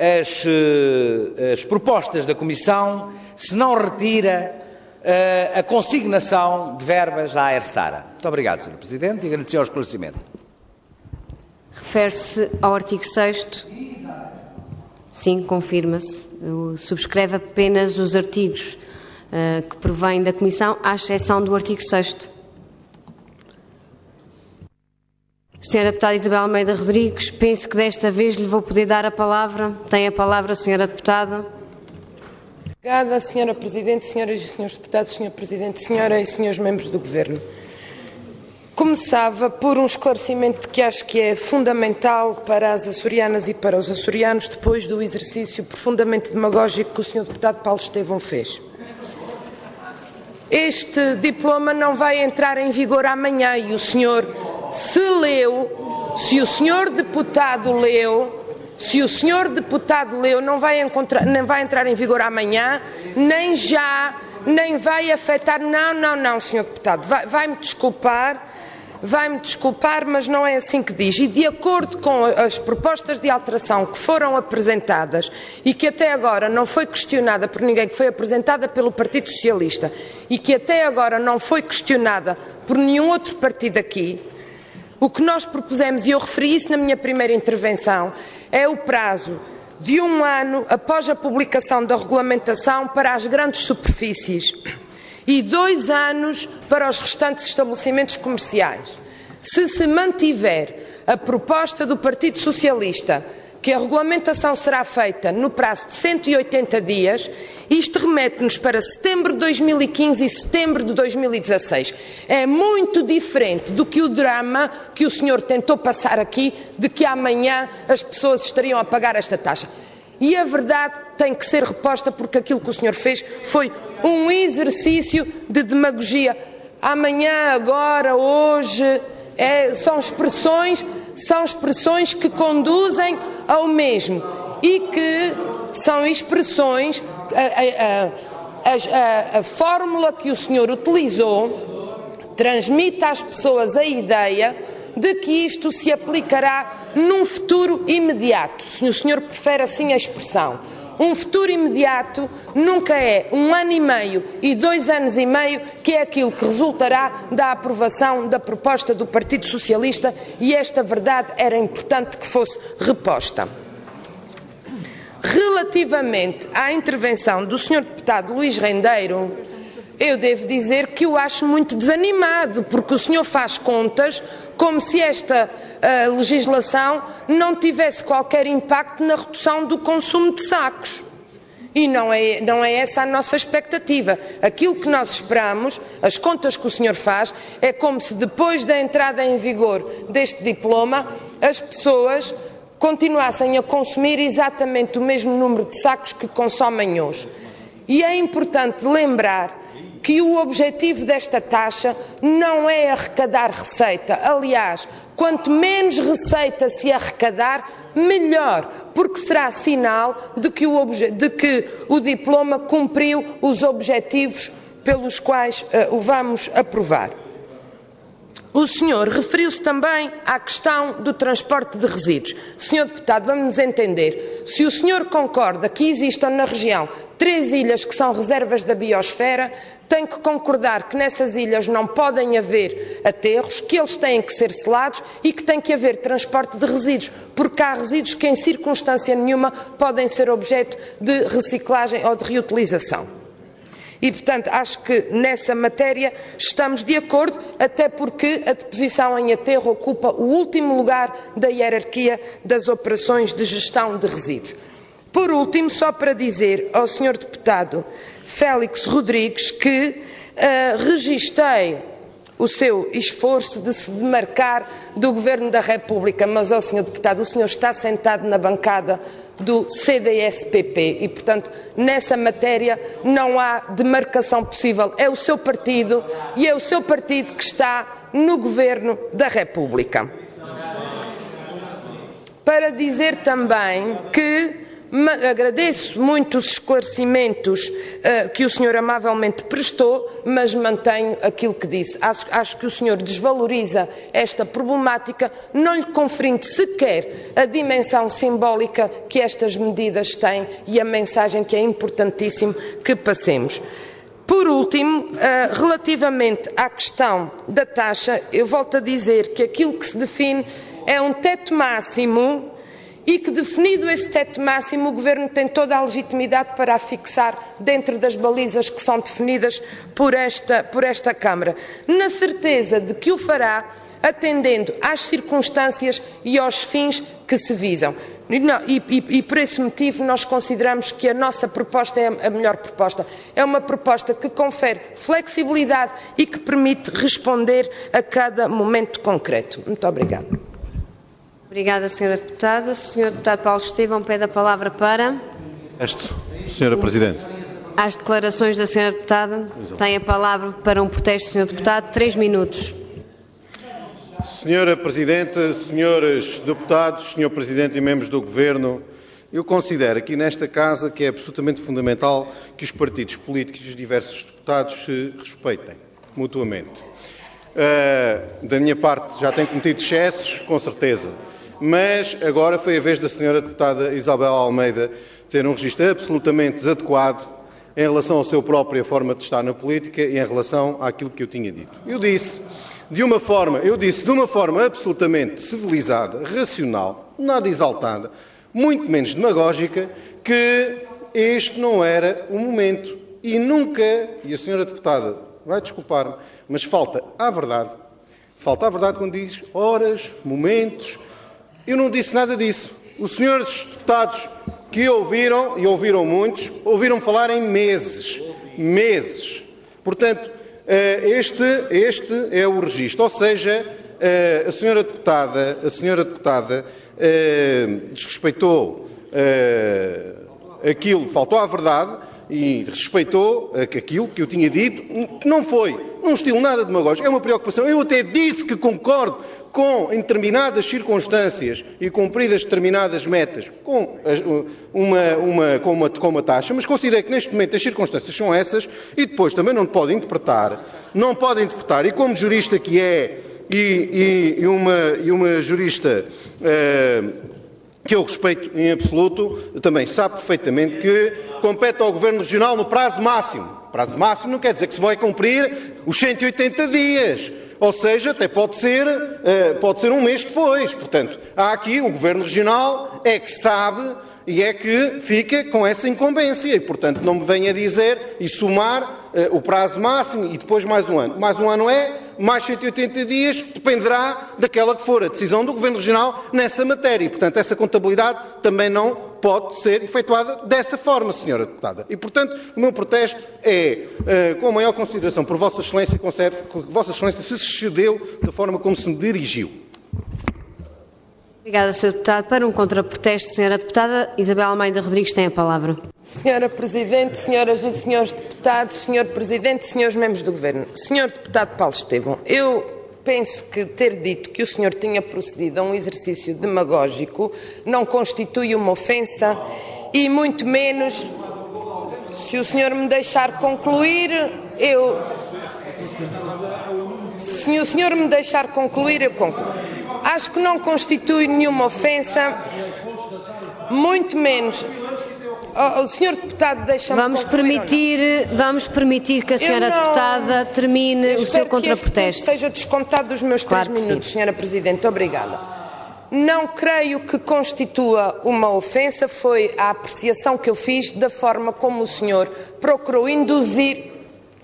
[SPEAKER 2] as propostas da Comissão, se não retira a consignação de verbas à AERSARA. Muito obrigado, Sr. Presidente, e agradecer ao esclarecimento.
[SPEAKER 1] Refere-se ao artigo 6º? Sim, confirma-se. Subscreve apenas os artigos que provêm da Comissão, à exceção do artigo 6º. Sra. Deputada Isabel Almeida Rodrigues, penso que desta vez lhe vou poder dar a palavra. Tem a palavra, Sra. Deputada.
[SPEAKER 8] Obrigada, Sra. Presidente, Senhoras e Senhores Deputados, Sr. Presidente, Senhora e Senhores Membros do Governo. Começava por um esclarecimento que acho que é fundamental para as açorianas e para os açorianos, depois do exercício profundamente demagógico que o Sr. Deputado Paulo Estevão fez. Este diploma não vai entrar em vigor amanhã e o senhor, se o senhor deputado leu, não vai entrar em vigor amanhã, nem já, nem vai afetar. Não, Sr. Deputado, vai-me desculpar, mas não é assim que diz. E de acordo com as propostas de alteração que foram apresentadas e que até agora não foi questionada por ninguém, que foi apresentada pelo Partido Socialista e que até agora não foi questionada por nenhum outro partido aqui, o que nós propusemos, e eu referi isso na minha primeira intervenção, é o prazo de 1 ano após a publicação da regulamentação para as grandes superfícies e 2 anos para os restantes estabelecimentos comerciais. Se mantiver a proposta do Partido Socialista, que a regulamentação será feita no prazo de 180 dias, isto remete-nos para setembro de 2015 e setembro de 2016. É muito diferente do que o drama que o senhor tentou passar aqui, de que amanhã as pessoas estariam a pagar esta taxa. E a verdade tem que ser reposta, porque aquilo que o senhor fez foi um exercício de demagogia. Amanhã, agora, hoje, são expressões que conduzem ao mesmo e que são expressões, a fórmula que o senhor utilizou transmite às pessoas a ideia de que isto se aplicará num futuro imediato, se o senhor prefere assim a expressão. Um futuro imediato nunca é 1 ano e meio e 2 anos e meio, que é aquilo que resultará da aprovação da proposta do Partido Socialista, e esta verdade era importante que fosse reposta. Relativamente à intervenção do Sr. Deputado Luís Rendeiro, eu devo dizer que o acho muito desanimado, porque o senhor faz contas como se esta legislação não tivesse qualquer impacto na redução do consumo de sacos. E não é essa a nossa expectativa. Aquilo que nós esperamos, as contas que o senhor faz, é como se depois da entrada em vigor deste diploma, as pessoas continuassem a consumir exatamente o mesmo número de sacos que consomem hoje. E é importante lembrar que o objetivo desta taxa não é arrecadar receita. Aliás, quanto menos receita se arrecadar, melhor, porque será sinal de que o diploma cumpriu os objetivos pelos quais o vamos aprovar. O senhor referiu-se também à questão do transporte de resíduos. Senhor deputado, vamos nos entender. Se o senhor concorda que existam na região 3 ilhas que são reservas da biosfera, tem que concordar que nessas ilhas não podem haver aterros, que eles têm que ser selados e que tem que haver transporte de resíduos, porque há resíduos que em circunstância nenhuma podem ser objeto de reciclagem ou de reutilização. E, portanto, acho que nessa matéria estamos de acordo, até porque a deposição em aterro ocupa o último lugar da hierarquia das operações de gestão de resíduos. Por último, só para dizer ao Sr. Deputado Félix Rodrigues que registrei o seu esforço de se demarcar do Governo da República, mas, Sr. Deputado, o senhor está sentado na bancada do CDS-PP e, portanto, nessa matéria não há demarcação possível. É o seu partido e é o seu partido que está no Governo da República. Para dizer também que agradeço muito os esclarecimentos que o senhor amavelmente prestou, mas mantenho aquilo que disse. Acho que o senhor desvaloriza esta problemática, não lhe conferindo sequer a dimensão simbólica que estas medidas têm e a mensagem que é importantíssimo que passemos. Por último, relativamente à questão da taxa, eu volto a dizer que aquilo que se define é um teto máximo e que, definido esse teto máximo, o Governo tem toda a legitimidade para a fixar dentro das balizas que são definidas por esta Câmara, na certeza de que o fará atendendo às circunstâncias e aos fins que se visam. E por esse motivo nós consideramos que a nossa proposta é a melhor proposta. É uma proposta que confere flexibilidade e que permite responder a cada momento concreto. Muito obrigada.
[SPEAKER 1] Obrigada, Sra. Deputada. Sr. Deputado Paulo Estevão pede a palavra para...
[SPEAKER 10] Sra. Presidente.
[SPEAKER 1] Às declarações da Sra. Deputada. Tem a palavra para um protesto, Sr. Deputado. 3 minutos.
[SPEAKER 10] Sra. Presidente, senhores deputados, Sr. Presidente e membros do Governo, eu considero aqui nesta Casa que é absolutamente fundamental que os partidos políticos e os diversos deputados se respeitem mutuamente. Da minha parte já tenho cometido excessos, com certeza, mas agora foi a vez da Sra. Deputada Isabel Almeida ter um registro absolutamente desadequado em relação à sua própria forma de estar na política e em relação àquilo que eu tinha dito. Eu disse de uma forma absolutamente civilizada, racional, nada exaltada, muito menos demagógica, que este não era o momento. E nunca, e a Sra. Deputada vai desculpar-me, mas falta à verdade quando diz horas, momentos. Eu não disse nada disso. Os senhores deputados que ouviram, e ouviram muitos, ouviram falar em meses. Portanto, este é o registro. Ou seja, a senhora deputada desrespeitou aquilo, faltou à verdade e respeitou aquilo que eu tinha dito, que não foi num estilo nada demagógico, é uma preocupação. Eu até disse que concordo com, em determinadas circunstâncias e cumpridas determinadas metas, com uma taxa, mas considero que neste momento as circunstâncias são essas e depois também não pode interpretar, e como jurista que é, e uma jurista que eu respeito em absoluto, também sabe perfeitamente que compete ao Governo Regional no prazo máximo. Prazo máximo não quer dizer que se vai cumprir os 180 dias. Ou seja, até pode ser um mês depois. Portanto, há aqui o Governo Regional é que sabe e é que fica com essa incumbência. E, portanto, não me venha dizer e somar o prazo máximo e depois mais um ano. Mais um ano mais 180 dias, dependerá daquela que for a decisão do Governo Regional nessa matéria. E, portanto, essa contabilidade também não pode ser efetuada dessa forma, Sra. Deputada. E, portanto, o meu protesto é, com a maior consideração por Vossa Excelência, considero que Vossa Excelência se excedeu da forma como se me dirigiu.
[SPEAKER 1] Obrigada, Sr. Deputado. Para um contraprotesto, Sra. Deputada Isabel Almeida Rodrigues tem a palavra.
[SPEAKER 8] Sra. Presidente, senhoras e senhores deputados, Sr. Presidente, senhores membros do Governo. Sr. Deputado Paulo Estevão, eu penso que ter dito que o senhor tinha procedido a um exercício demagógico não constitui uma ofensa e muito menos, se o senhor me deixar concluir, Se o senhor me deixar concluir, eu concluo. Acho que não constitui nenhuma ofensa, muito menos. O senhor deputado deixa-me concluir. Vamos permitir que a senhora deputada termine o seu contraprotesto. Seja descontado dos meus 3 minutos, senhora Presidente. Obrigada. Não creio que constitua uma ofensa, foi a apreciação que eu fiz da forma como o senhor procurou induzir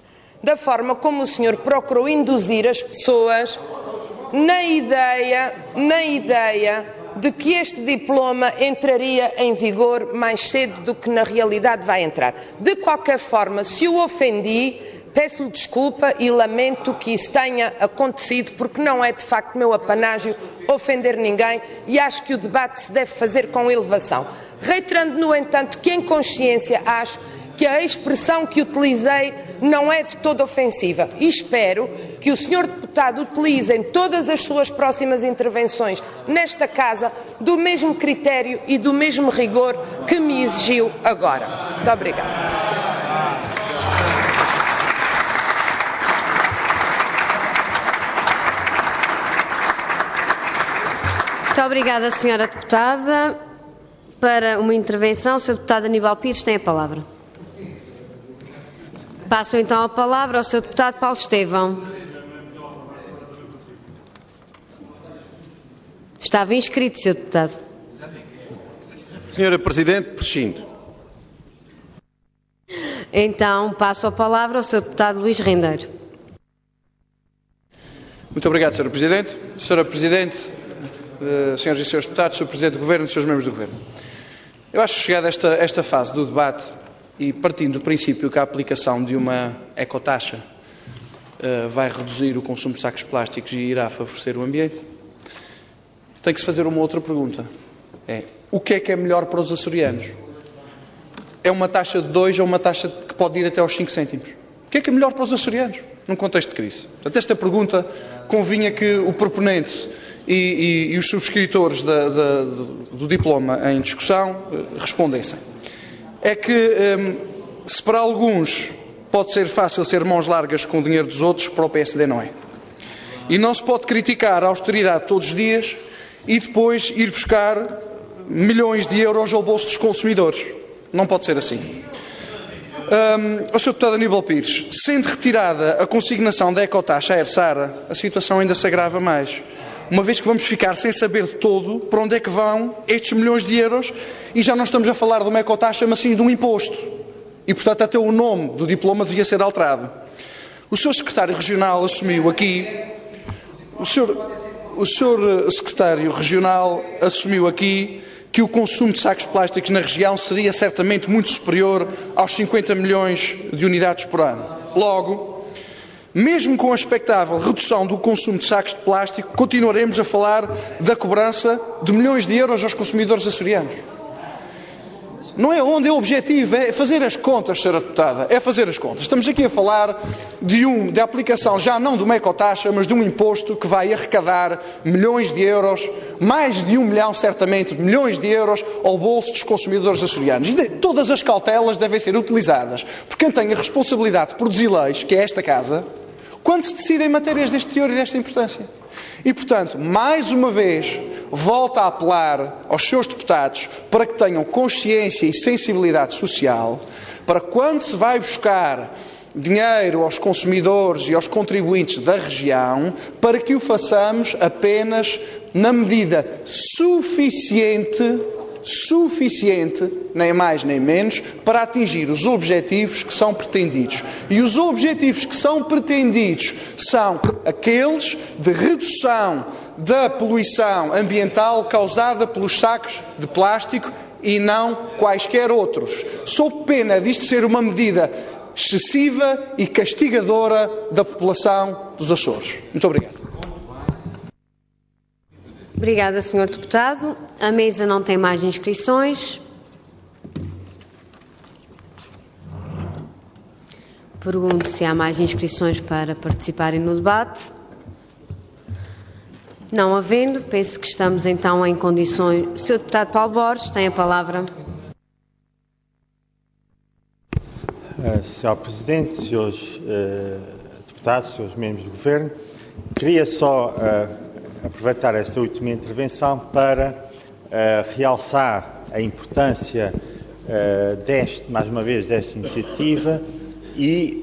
[SPEAKER 8] as pessoas na ideia de que este diploma entraria em vigor mais cedo do que na realidade vai entrar. De qualquer forma, se o ofendi, Peço-lhe desculpa e lamento que isso tenha acontecido, porque não é de facto meu apanágio ofender ninguém e acho que o debate se deve fazer com elevação. Reiterando, no entanto, que em consciência acho que a expressão que utilizei não é de todo ofensiva e espero que o Sr. Deputado utilize em todas as suas próximas intervenções nesta Casa do mesmo critério e do mesmo rigor que me exigiu agora. Muito obrigada.
[SPEAKER 1] Muito obrigada, Sra. Deputada. Para uma intervenção, o Sr. Deputado Aníbal Pires tem a palavra. Passo então a palavra ao Sr. Deputado Paulo Estevão. Estava inscrito, Sr. Deputado.
[SPEAKER 10] Sra. Presidente, prescindo.
[SPEAKER 1] Então, passo a palavra ao Sr. Deputado Luís Rendeiro.
[SPEAKER 6] Muito obrigado, Sra. Presidente. Sra. Presidente, senhoras e senhores deputados, Sr. Presidente do Governo e Srs. membros do Governo. Eu acho que, chegada esta fase do debate, e partindo do princípio que a aplicação de uma ecotaxa vai reduzir o consumo de sacos plásticos e irá favorecer o ambiente, tem que se fazer uma outra pergunta. O que é melhor para os açorianos? É uma taxa de 2 ou uma taxa que pode ir até aos 5 cêntimos? O que é melhor para os açorianos, num contexto de crise? Portanto, esta pergunta convinha que o proponente e os subscritores do diploma em discussão respondessem. É que, se para alguns pode ser fácil ser mãos largas com o dinheiro dos outros, para o PSD não é. E não se pode criticar a austeridade todos os dias e depois ir buscar milhões de euros ao bolso dos consumidores. Não pode ser assim. Ao Sr. Deputado Aníbal Pires, sendo retirada a consignação da ecotaxa à ERSARA, a situação ainda se agrava mais, uma vez que vamos ficar sem saber de todo para onde é que vão estes milhões de euros, e já não estamos a falar de uma ecotaxa, mas sim de um imposto. E, portanto, até o nome do diploma devia ser alterado. O Sr. Secretário Regional assumiu aqui... O Sr. Secretário Regional assumiu aqui que o consumo de sacos plásticos na região seria certamente muito superior aos 50 milhões de unidades por ano. Logo, mesmo com a expectável redução do consumo de sacos de plástico, continuaremos a falar da cobrança de milhões de euros aos consumidores açorianos. Não é onde é o objetivo, é fazer as contas, Sra. Deputada, é fazer as contas. Estamos aqui a falar de aplicação já não de uma ecotaxa, mas de um imposto que vai arrecadar milhões de euros, mais de 1 milhão, certamente, milhões de euros ao bolso dos consumidores açorianos. E todas as cautelas devem ser utilizadas por quem tem a responsabilidade de produzir leis, que é esta Casa, quando se decidem matérias deste teor e desta importância. E, portanto, mais uma vez, volto a apelar aos seus deputados para que tenham consciência e sensibilidade social, para quando se vai buscar dinheiro aos consumidores e aos contribuintes da região, para que o façamos apenas na medida suficiente, nem mais nem menos, para atingir os objetivos que são pretendidos. E os objetivos que são pretendidos são aqueles de redução da poluição ambiental causada pelos sacos de plástico e não quaisquer outros. Sob pena disto ser uma medida excessiva e castigadora da população dos Açores. Muito obrigado.
[SPEAKER 1] Obrigada, Sr. Deputado. A mesa não tem mais inscrições. Pergunto se há mais inscrições para participarem no debate. Não havendo, penso que estamos então em condições... Sr. Deputado Paulo Borges tem a palavra.
[SPEAKER 3] Sr. Presidente, Srs. Deputados, Srs. membros do Governo, queria só aproveitar esta última intervenção para realçar a importância mais uma vez, desta iniciativa e,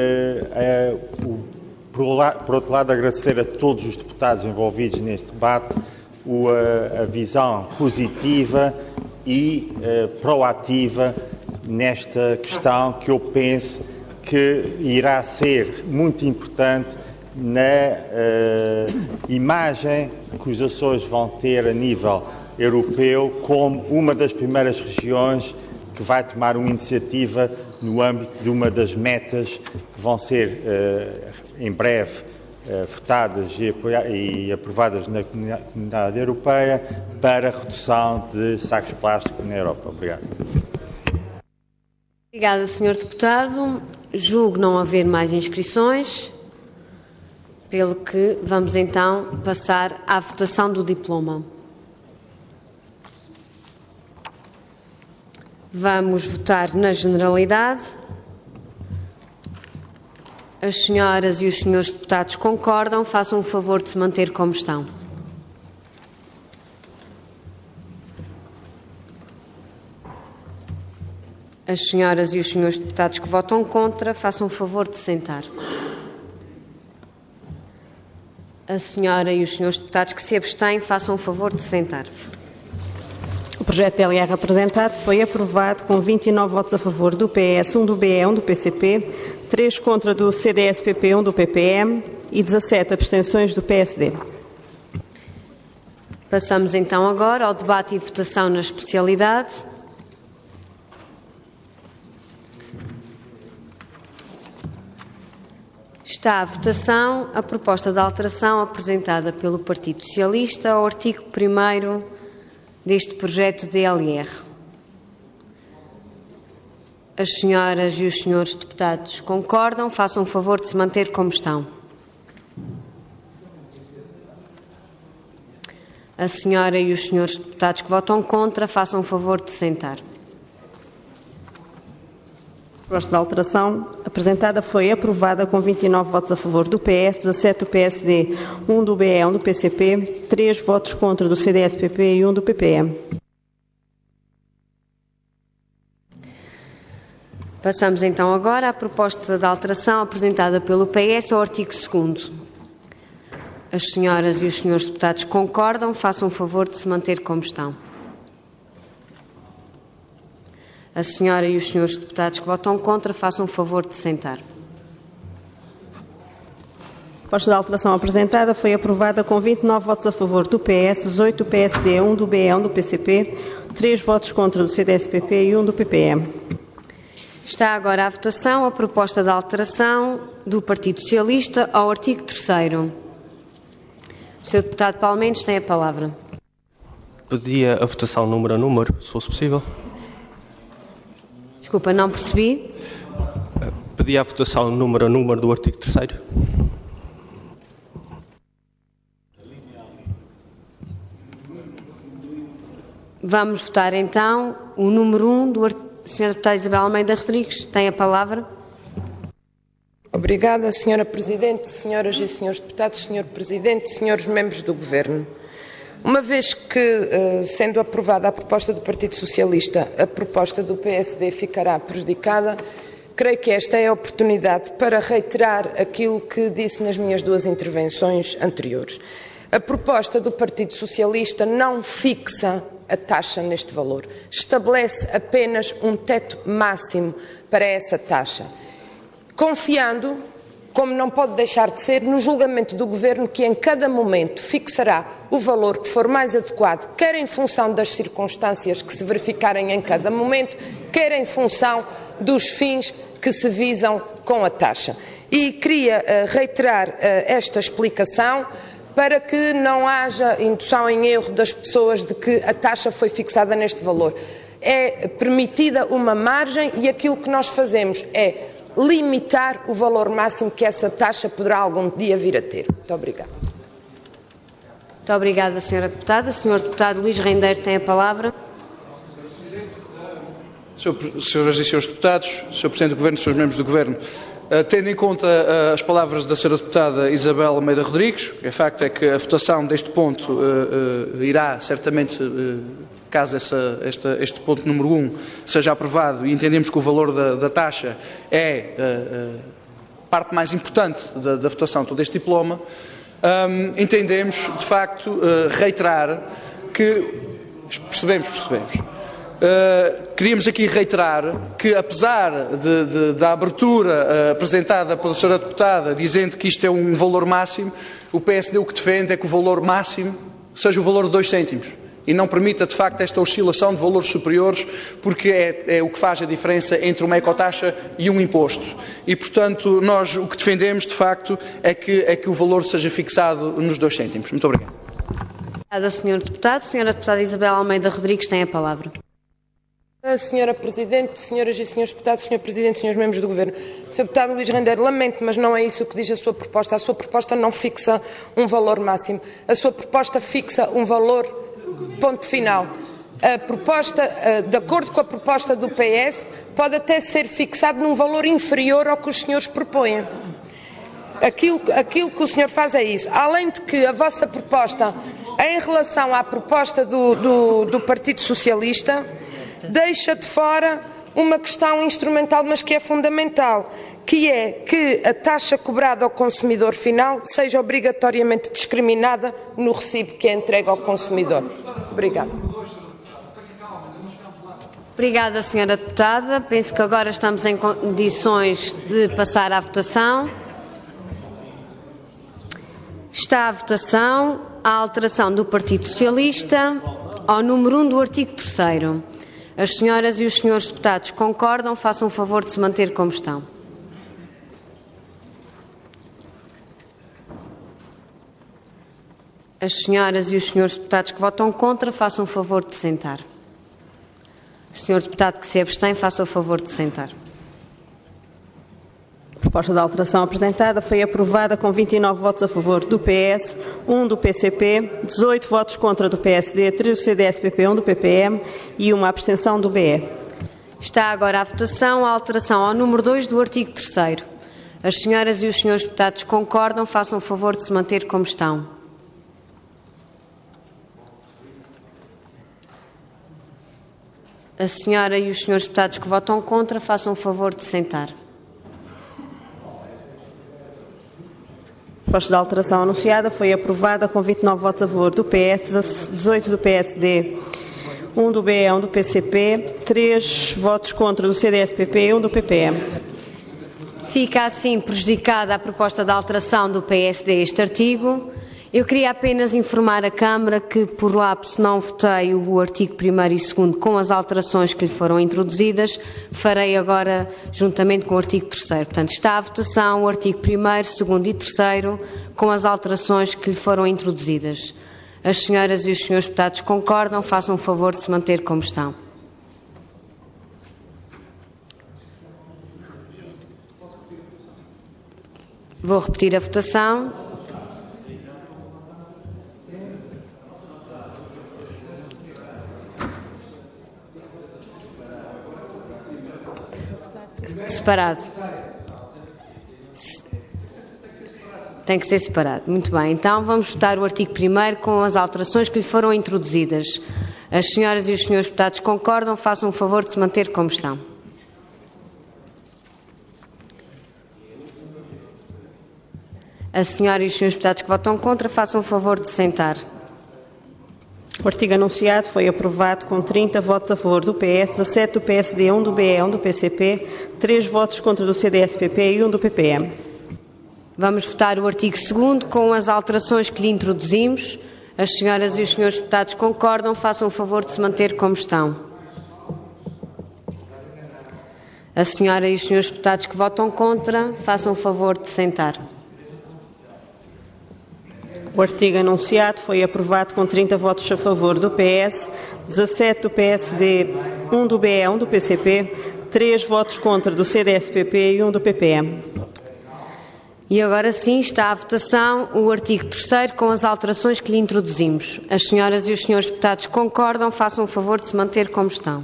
[SPEAKER 3] por outro lado, agradecer a todos os deputados envolvidos neste debate a visão positiva e proativa nesta questão que eu penso que irá ser muito importante na imagem que os Açores vão ter a nível europeu como uma das primeiras regiões que vai tomar uma iniciativa no âmbito de uma das metas que vão ser em breve votadas e aprovadas na Comunidade Europeia para a redução de sacos plásticos na Europa. Obrigado.
[SPEAKER 1] Obrigada, Sr. Deputado. Julgo não haver mais inscrições, pelo que vamos então passar à votação do diploma. Vamos votar na generalidade. As senhoras e os senhores deputados concordam, façam o favor de se manter como estão. As senhoras e os senhores deputados que votam contra, façam o favor de sentar. A senhora e os senhores deputados que se abstêm, façam o favor de sentar.
[SPEAKER 12] O projeto de LR apresentado foi aprovado com 29 votos a favor do PS, 1 do BE, 1 do PCP, 3 contra do CDS-PP, 1 do PPM e 17 abstenções do PSD.
[SPEAKER 1] Passamos então agora ao debate e votação na especialidade. Está à votação a proposta de alteração apresentada pelo Partido Socialista ao artigo 1º deste projeto de LR. As senhoras e os senhores deputados concordam, façam o favor de se manter como estão. A senhora e os senhores deputados que votam contra, façam o favor de sentar.
[SPEAKER 12] A proposta de alteração apresentada foi aprovada com 29 votos a favor do PS, 17 do PSD, 1 do BE, 1 do PCP, 3 votos contra do CDS-PP e 1 do PPM.
[SPEAKER 1] Passamos então agora à proposta de alteração apresentada pelo PS ao artigo 2º. As senhoras e os senhores deputados concordam, façam o favor de se manter como estão. A senhora e os senhores deputados que votam contra, façam o favor de sentar.
[SPEAKER 12] A proposta de alteração apresentada foi aprovada com 29 votos a favor do PS, 18 do PSD, 1 do BE, 1 do PCP, 3 votos contra do CDS-PP e 1 do PPM.
[SPEAKER 1] Está agora à votação a proposta de alteração do Partido Socialista ao artigo 3º. O Sr. Deputado Paulo Mendes tem a palavra.
[SPEAKER 7] Pedia a votação número a número, se fosse possível.
[SPEAKER 1] Desculpa, não percebi.
[SPEAKER 7] Pedia a votação número a número do artigo 3º.
[SPEAKER 1] Vamos votar então o número 1 do artigo. Sra. Deputada Isabel Almeida Rodrigues tem a palavra.
[SPEAKER 8] Obrigada, Sra. Presidente, senhoras e senhores deputados, Sr. Presidente, senhores membros do Governo. Uma vez que, sendo aprovada a proposta do Partido Socialista, a proposta do PSD ficará prejudicada, creio que esta é a oportunidade para reiterar aquilo que disse nas minhas 2 intervenções anteriores. A proposta do Partido Socialista não fixa a taxa neste valor, estabelece apenas um teto máximo para essa taxa, confiando, como não pode deixar de ser, no julgamento do Governo que em cada momento fixará o valor que for mais adequado, quer em função das circunstâncias que se verificarem em cada momento, quer em função dos fins que se visam com a taxa. E queria reiterar esta explicação para que não haja indução em erro das pessoas de que a taxa foi fixada neste valor. É permitida uma margem e aquilo que nós fazemos é limitar o valor máximo que essa taxa poderá algum dia vir a ter. Muito obrigada.
[SPEAKER 1] Muito obrigada, Sra. Deputada. Sr. Deputado Luís Rendeiro tem a palavra.
[SPEAKER 6] Senhoras e senhores deputados, Sr. Presidente do Governo, Srs. membros do Governo, tendo em conta as palavras da Sra. Deputada Isabel Almeida Rodrigues, o facto é que a votação deste ponto irá certamente, caso este ponto número 1 seja aprovado, e entendemos que o valor da taxa é a parte mais importante da votação de todo este diploma, entendemos, de facto, reiterar que... Percebemos. Queríamos aqui reiterar que, apesar da abertura apresentada pela Sra. Deputada, dizendo que isto é um valor máximo, o PSD o que defende é que o valor máximo seja o valor de 2 cêntimos. e não permita, de facto, esta oscilação de valores superiores, porque é o que faz a diferença entre uma ecotaxa e um imposto. E, portanto, nós o que defendemos, de facto, é que o valor seja fixado nos 2 cêntimos. Muito obrigado.
[SPEAKER 1] Obrigada, Sr. Deputado. Sra. Deputada Isabel Almeida Rodrigues tem a palavra.
[SPEAKER 8] Senhora Presidente, senhoras e senhores deputados, Sr. Presidente, senhores membros do Governo. Sr. Deputado Luís Rendeiro, lamento, mas não é isso que diz a sua proposta. A sua proposta não fixa um valor máximo. A sua proposta fixa um valor, ponto final. A proposta, de acordo com a proposta do PS, pode até ser fixado num valor inferior ao que os senhores propõem. Aquilo que o senhor faz é isso. Além de que a vossa proposta, em relação à proposta do Partido Socialista, deixa de fora uma questão instrumental, mas que é fundamental, que é que a taxa cobrada ao consumidor final seja obrigatoriamente discriminada no recibo que é entregue ao consumidor. Obrigada.
[SPEAKER 1] Obrigada, Sra. Deputada. Penso que agora estamos em condições de passar à votação. Está à votação a alteração do Partido Socialista ao número 1 do artigo 3º. As senhoras e os senhores deputados concordam? Façam o favor de se manter como estão. As senhoras e os senhores deputados que votam contra, façam o favor de sentar. O senhor deputado que se abstém, faça o favor de sentar.
[SPEAKER 12] A proposta de alteração apresentada foi aprovada com 29 votos a favor do PS, 1 do PCP, 18 votos contra do PSD, 3 do CDS-PP, 1 do PPM e uma abstenção do BE.
[SPEAKER 1] Está agora à votação a alteração ao número 2 do artigo 3º. As senhoras e os senhores deputados concordam? Façam o favor de se manter como estão. A senhora e os senhores deputados que votam contra, façam o favor de sentar.
[SPEAKER 12] A proposta de alteração anunciada foi aprovada com 29 votos a favor do PS, 18 do PSD, 1 do BE, 1 do PCP, 3 votos contra do CDS-PP e 1 do PPM.
[SPEAKER 1] Fica assim prejudicada a proposta de alteração do PSD a este artigo. Eu queria apenas informar a Câmara que, por lapso, não votei o artigo 1º e 2º com as alterações que lhe foram introduzidas. Farei agora juntamente com o artigo 3º. Portanto, está à votação o artigo 1º, 2º e 3º com as alterações que lhe foram introduzidas. As senhoras e os senhores deputados concordam? Façam o favor de se manter como estão. Vou repetir a votação. Separado. Tem que ser separado. Muito bem. Então vamos votar o artigo 1º com as alterações que lhe foram introduzidas. As senhoras e os senhores deputados concordam? Façam o favor de se manter como estão. A senhora e os senhores deputados que votam contra, façam o favor de sentar.
[SPEAKER 12] O artigo anunciado foi aprovado com 30 votos a favor do PS, 17 do PSD, 1 do BE, 1 do PCP, 3 votos contra do CDS-PP e 1 do PPM.
[SPEAKER 1] Vamos votar o artigo 2º com as alterações que lhe introduzimos. As senhoras e os senhores deputados concordam? Façam o favor de se manter como estão. A senhora e os senhores deputados que votam contra, façam o favor de sentar.
[SPEAKER 12] O artigo anunciado foi aprovado com 30 votos a favor do PS, 17 do PSD, 1 do BE, 1 do PCP, 3 votos contra do CDS-PP e 1 do PPM.
[SPEAKER 1] E agora sim está à votação o artigo 3º com as alterações que lhe introduzimos. As senhoras e os senhores deputados concordam? Façam o favor de se manter como estão.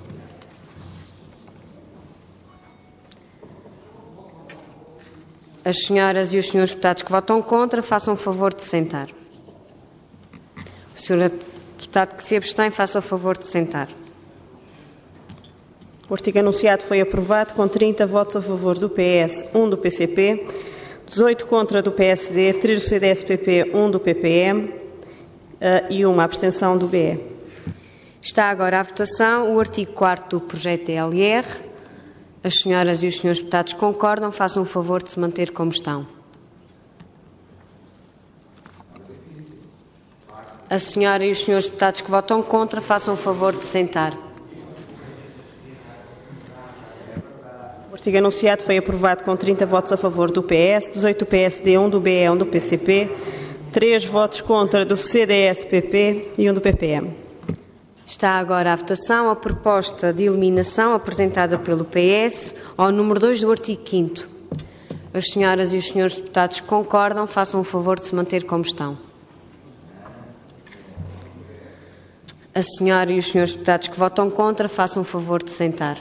[SPEAKER 1] As senhoras e os senhores deputados que votam contra, façam o favor de sentar. O senhor deputado que se abstém, faça o favor de sentar.
[SPEAKER 12] O artigo anunciado foi aprovado com 30 votos a favor do PS, 1 do PCP, 18 contra do PSD, 3 do CDS-PP, 1 do PPM e uma abstenção do BE.
[SPEAKER 1] Está agora à votação o artigo 4º do projeto de LR. As senhoras e os senhores deputados concordam? Façam o favor de se manter como estão. A senhora e os senhores deputados que votam contra, façam o favor de sentar.
[SPEAKER 12] O artigo anunciado foi aprovado com 30 votos a favor do PS, 18 do PSD, 1 do BE, 1 do PCP, 3 votos contra do CDS-PP e 1 do PPM.
[SPEAKER 1] Está agora à votação a proposta de eliminação apresentada pelo PS ao número 2 do artigo 5º. As senhoras e os senhores deputados que concordam, façam o favor de se manter como estão. A senhora e os senhores deputados que votam contra, façam o favor de sentar.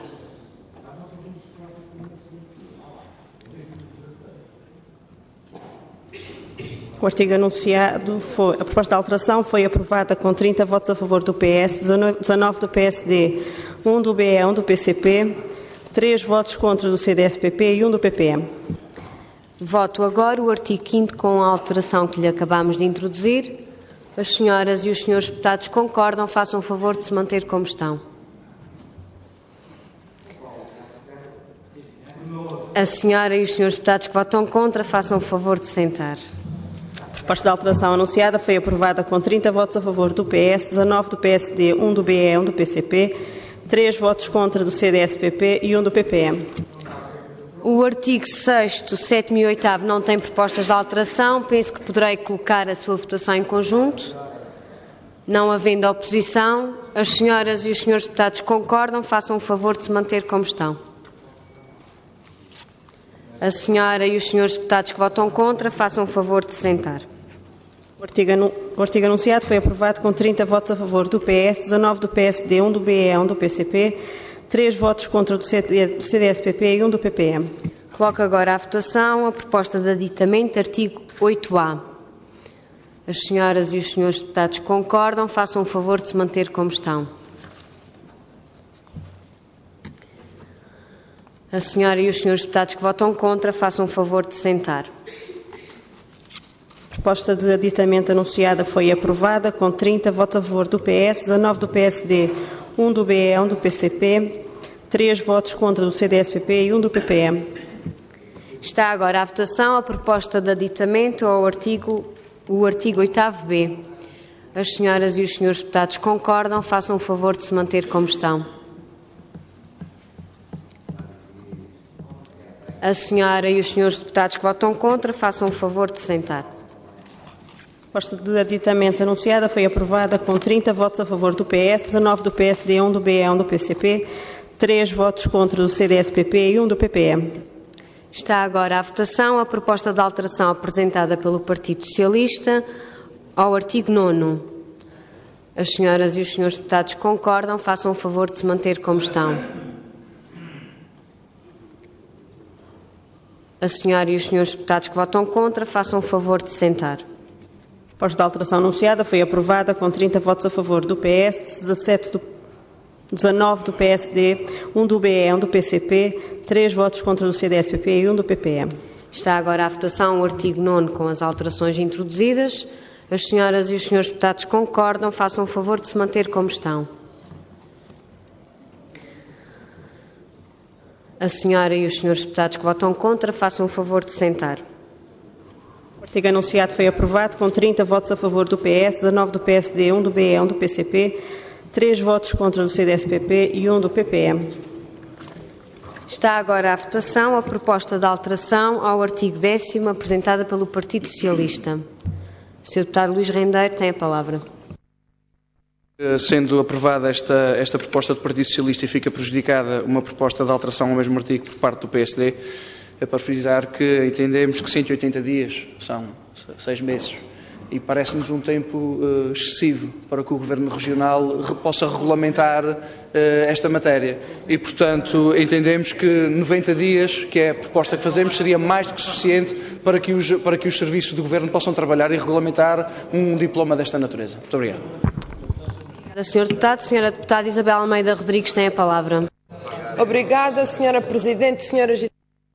[SPEAKER 12] O artigo anunciado, a proposta de alteração foi aprovada com 30 votos a favor do PS, 19 do PSD, 1 do BE, 1 do PCP, 3 votos contra do CDS-PP e 1 do PPM.
[SPEAKER 1] Voto agora o artigo 5º com a alteração que lhe acabamos de introduzir. As senhoras e os senhores deputados concordam, façam o favor de se manter como estão. A senhora e os senhores deputados que votam contra, façam o favor de sentar.
[SPEAKER 12] A proposta de alteração anunciada foi aprovada com 30 votos a favor do PS, 19 do PSD, 1 do BE, 1 do PCP, 3 votos contra do CDS-PP e 1 do PPM.
[SPEAKER 1] O artigo 6º, 7º e 8º não têm propostas de alteração. Penso que poderei colocar a sua votação em conjunto. Não havendo oposição, as senhoras e os senhores deputados concordam, façam o favor de se manter como estão. A senhora e os senhores deputados que votam contra, façam o favor de sentar.
[SPEAKER 12] O artigo anunciado foi aprovado com 30 votos a favor do PS, 19 do PSD, 1 do BE, 1 do PCP, 3 votos contra do CDS-PP e 1 do PPM.
[SPEAKER 1] Coloco agora à votação a proposta de aditamento, artigo 8A. As senhoras e os senhores deputados concordam, façam o favor de se manter como estão. A senhora e os senhores deputados que votam contra, façam o favor de sentar.
[SPEAKER 12] A proposta de aditamento anunciada foi aprovada com 30 votos a favor do PS, 19 do PSD, 1 do BE, 1 do PCP, 3 votos contra do CDS-PP e 1 do PPM.
[SPEAKER 1] Está agora à votação a proposta de aditamento ao artigo 8º-B. As senhoras e os senhores deputados concordam, façam o favor de se manter como estão. A senhora e os senhores deputados que votam contra, façam o favor de sentar.
[SPEAKER 12] A proposta de aditamento anunciada foi aprovada com 30 votos a favor do PS, 19 do PSD, 1 do BE, 1 do PCP, 3 votos contra do CDS-PP e 1 do PPM.
[SPEAKER 1] Está agora à votação a proposta de alteração apresentada pelo Partido Socialista ao artigo 9º. As senhoras e os senhores deputados concordam, façam o favor de se manter como estão. A senhora e os senhores deputados que votam contra, façam o favor de sentar.
[SPEAKER 12] A proposta de alteração anunciada foi aprovada com 30 votos a favor do PS, 19 do PSD, 1 do BE, 1 do PCP, 3 votos contra do CDS-PP e 1 do PPM.
[SPEAKER 1] Está agora à votação o artigo 9º com as alterações introduzidas. As senhoras e os senhores deputados concordam, façam o favor de se manter como estão. A senhora e os senhores deputados que votam contra, façam o favor de sentar.
[SPEAKER 12] O artigo anunciado foi aprovado com 30 votos a favor do PS, 19 do PSD, 1 do BE, 1 do PCP, 3 votos contra do CDS-PP e 1 do PPM.
[SPEAKER 1] Está agora à votação a proposta de alteração ao artigo 10º apresentada pelo Partido Socialista. O Sr. Deputado Luís Rendeiro tem a palavra.
[SPEAKER 6] Sendo aprovada esta proposta do Partido Socialista e fica prejudicada uma proposta de alteração ao mesmo artigo por parte do PSD, é para frisar que entendemos que 180 dias são 6 meses e parece-nos um tempo excessivo para que o Governo Regional possa regulamentar esta matéria. E, portanto, entendemos que 90 dias, que é a proposta que fazemos, seria mais do que suficiente para que os serviços do Governo possam trabalhar e regulamentar um diploma desta natureza. Muito obrigado.
[SPEAKER 1] Sr. Deputado, Sra. Deputada Isabel Almeida Rodrigues tem a palavra.
[SPEAKER 8] Obrigada, Sra. Presidente, senhoras e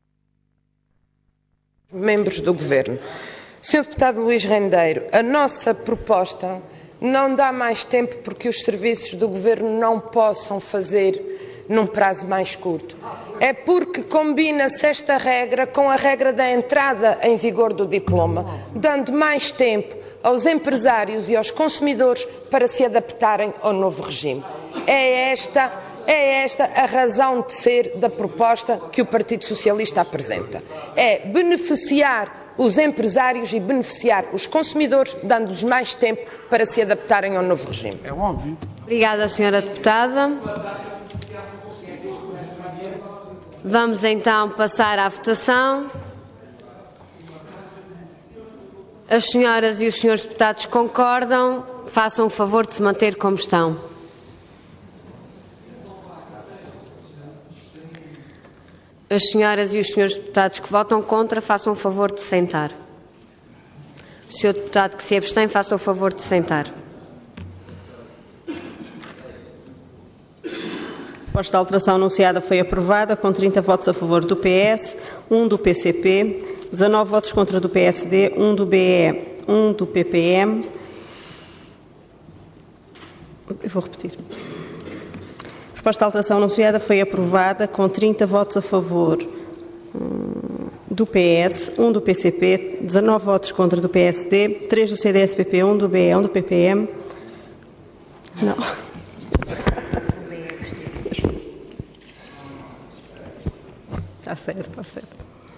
[SPEAKER 8] membros do Governo. Sr. Deputado Luís Rendeiro, a nossa proposta não dá mais tempo porque os serviços do Governo não possam fazer num prazo mais curto. É porque combina-se esta regra com a regra da entrada em vigor do diploma, dando mais tempo aos empresários e aos consumidores para se adaptarem ao novo regime. É esta a razão de ser da proposta que o Partido Socialista apresenta. É beneficiar os empresários e beneficiar os consumidores, dando-lhes mais tempo para se adaptarem ao novo regime.
[SPEAKER 9] É óbvio.
[SPEAKER 1] Obrigada, Sra. Deputada. Vamos então passar à votação. As senhoras e os senhores deputados concordam, façam o favor de se manter como estão. As senhoras e os senhores deputados que votam contra, façam o favor de sentar. O senhor deputado que se abstém, faça o favor de sentar.
[SPEAKER 12] A proposta de alteração anunciada foi aprovada com 30 votos a favor do PS, 1 do PCP, 19 votos contra do PSD, 1 do BE, 1 do PPM. Eu vou repetir. A proposta de alteração anunciada foi aprovada com 30 votos a favor do PS, 1 do PCP, 19 votos contra do PSD, 3 do CDS-PP, 1 do BE, 1 do PPM. Não. Está certo, está certo.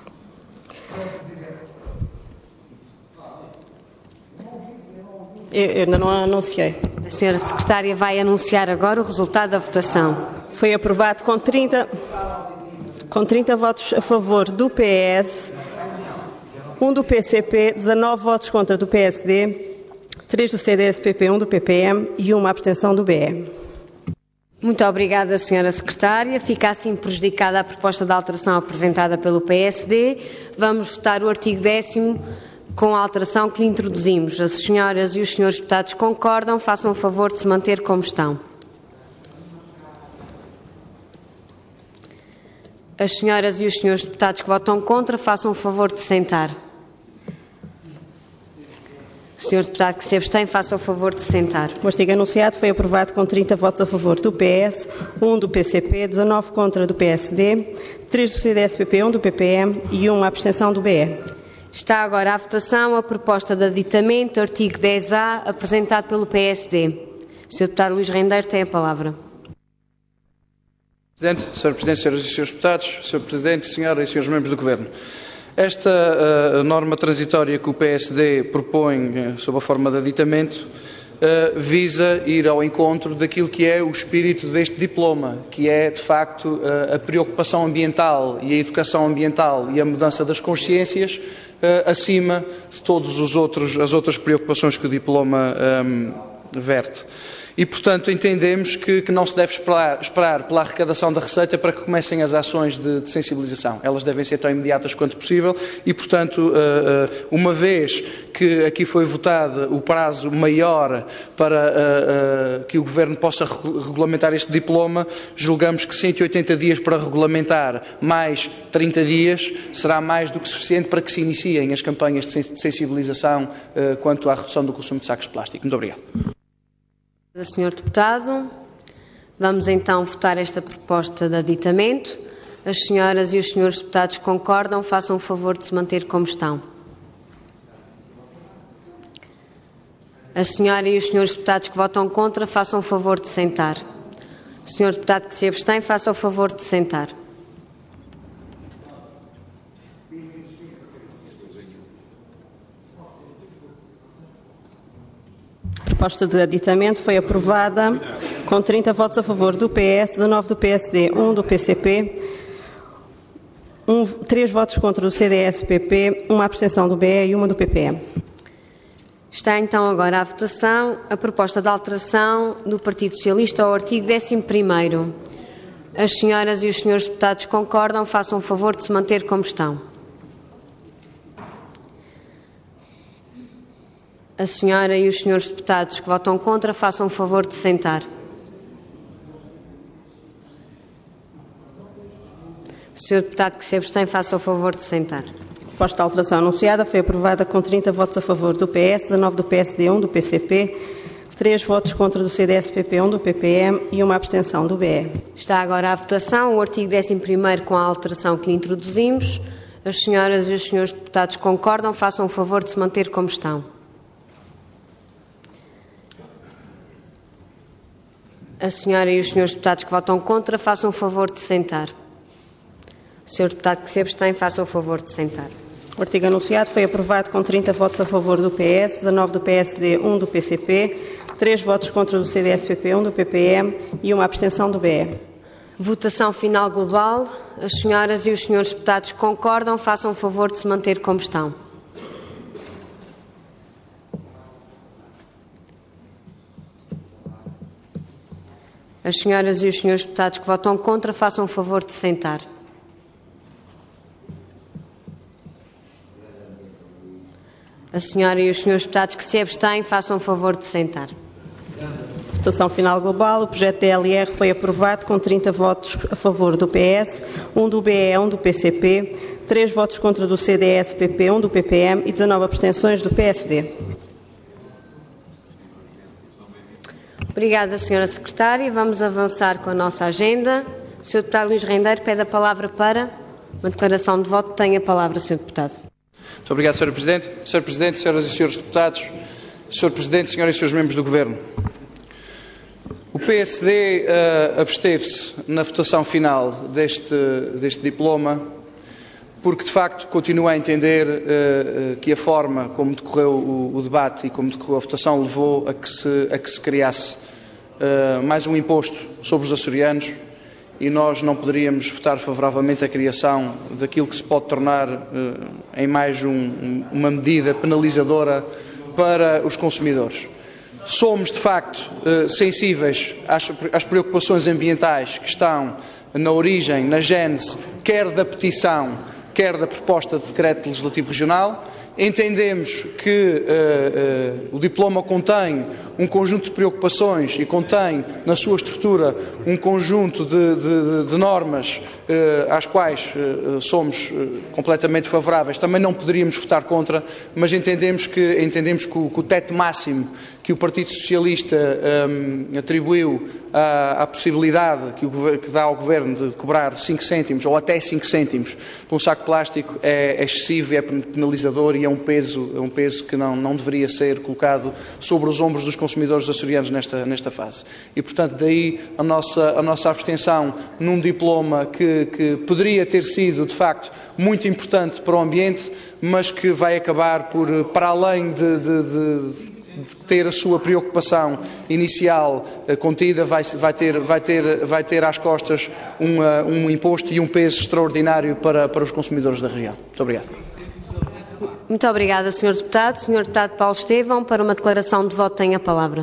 [SPEAKER 12] Eu ainda não anunciei.
[SPEAKER 1] A senhora secretária vai anunciar agora o resultado da votação.
[SPEAKER 12] Foi aprovado com 30 votos a favor do PS, 1 do PCP, 19 votos contra do PSD, 3 do CDS-PP, 1 do PPM e 1 abstenção do BE.
[SPEAKER 1] Muito obrigada, senhora secretária. Fica assim prejudicada a proposta de alteração apresentada pelo PSD. Vamos votar o artigo 10º com a alteração que lhe introduzimos. As senhoras e os senhores deputados concordam, façam o favor de se manter como estão. As senhoras e os senhores deputados que votam contra, façam o favor de sentar. O senhor deputado que se abstém, faça o favor de sentar.
[SPEAKER 12] O artigo anunciado foi aprovado com 30 votos a favor do PS, 1 do PCP, 19 contra do PSD, 3 do CDS-PP, 1 do PPM e 1 abstenção do BE.
[SPEAKER 1] Está agora à votação a proposta de aditamento, artigo 10A, apresentado pelo PSD. O senhor deputado Luís Rendeiro tem a palavra.
[SPEAKER 6] Presidente, Sr. Presidente, senhoras e senhores deputados, Sr. Presidente, senhoras e senhores membros do Governo. Esta norma transitória que o PSD propõe sob a forma de aditamento visa ir ao encontro daquilo que é o espírito deste diploma, que é, de facto, a preocupação ambiental e a educação ambiental e a mudança das consciências acima de todas as outras preocupações que o diploma verte. E, portanto, entendemos que não se deve esperar pela arrecadação da receita para que comecem as ações de sensibilização. Elas devem ser tão imediatas quanto possível e, portanto, uma vez que aqui foi votado o prazo maior para que o Governo possa regulamentar este diploma, julgamos que 180 dias para regulamentar mais 30 dias será mais do que suficiente para que se iniciem as campanhas de sensibilização quanto à redução do consumo de sacos de plástico. Muito obrigado.
[SPEAKER 1] Senhor deputado, vamos então votar esta proposta de aditamento. As senhoras e os senhores deputados concordam, façam o favor de se manter como estão. A senhora e os senhores deputados que votam contra, façam o favor de sentar. O senhor deputado que se abstém, faça o favor de sentar.
[SPEAKER 12] A proposta de aditamento foi aprovada com 30 votos a favor do PS, 19 do PSD, 1 do PCP, 3 votos contra do CDS-PP, 1 abstenção do BE e 1 do PPM.
[SPEAKER 1] Está então agora à votação a proposta de alteração do Partido Socialista ao artigo 11º. As senhoras e os senhores deputados concordam, façam o favor de se manter como estão. A senhora e os senhores deputados que votam contra, façam o favor de sentar. O senhor deputado que se abstém, faça o favor de sentar.
[SPEAKER 12] A proposta de alteração anunciada foi aprovada com 30 votos a favor do PS, 19 do PSD, 1 do PCP, 3 votos contra do CDS-PP, 1 do PPM e 1 abstenção do BE.
[SPEAKER 1] Está agora à votação o artigo 11º com a alteração que lhe introduzimos. As senhoras e os senhores deputados concordam, façam o favor de se manter como estão. A senhora e os senhores deputados que votam contra, façam o favor de sentar. O senhor deputado que se abstém, faça o favor de sentar.
[SPEAKER 12] O artigo anunciado foi aprovado com 30 votos a favor do PS, 19 do PSD, 1 do PCP, 3 votos contra do CDS-PP, 1 do PPM e 1 abstenção do BE.
[SPEAKER 1] Votação final global. As senhoras e os senhores deputados que concordam, façam o favor de se manter como estão. As senhoras e os senhores deputados que votam contra, façam o favor de sentar. A senhora e os senhores deputados que se abstêm, façam o favor de sentar.
[SPEAKER 12] Votação final global. O projeto de LR foi aprovado com 30 votos a favor do PS, 1 do BE, 1 do PCP, 3 votos contra do CDS-PP, 1 do PPM e 19 abstenções do PSD.
[SPEAKER 1] Obrigada, Sra. Secretária. Vamos avançar com a nossa agenda. O Sr. Deputado Luís Rendeiro pede a palavra para uma declaração de voto. Tem a palavra, Sr. Deputado.
[SPEAKER 6] Muito obrigado, Sr. Presidente. Sr. Presidente, Senhoras e Senhores Deputados, Sr. Presidente, Senhoras e Senhores Membros do Governo. O PSD absteve-se na votação final deste diploma porque, de facto, continua a entender que a forma como decorreu o debate e como decorreu a votação levou a que se criasse mais um imposto sobre os açorianos e nós não poderíamos votar favoravelmente a criação daquilo que se pode tornar em mais uma medida penalizadora para os consumidores. Somos, de facto, sensíveis às preocupações ambientais que estão na origem, na gênese, quer da petição, quer da proposta de decreto legislativo regional. Entendemos que o diploma contém um conjunto de preocupações e contém na sua estrutura um conjunto de normas às quais somos completamente favoráveis. Também não poderíamos votar contra, mas entendemos que o teto máximo que o Partido Socialista atribuiu à possibilidade que dá ao Governo de cobrar 5 cêntimos ou até 5 cêntimos por um saco de plástico é excessivo, é penalizador e é um peso que não deveria ser colocado sobre os ombros dos consumidores açorianos nesta fase. E, portanto, daí a nossa abstenção num diploma que poderia ter sido, de facto, muito importante para o ambiente, mas que vai acabar por, para além de ter a sua preocupação inicial contida, vai ter às costas um imposto e um peso extraordinário para os consumidores da região. Muito obrigado.
[SPEAKER 1] Muito obrigada, Sr. Deputado. Sr. Deputado Paulo Estevão, para uma declaração de voto, tem a palavra.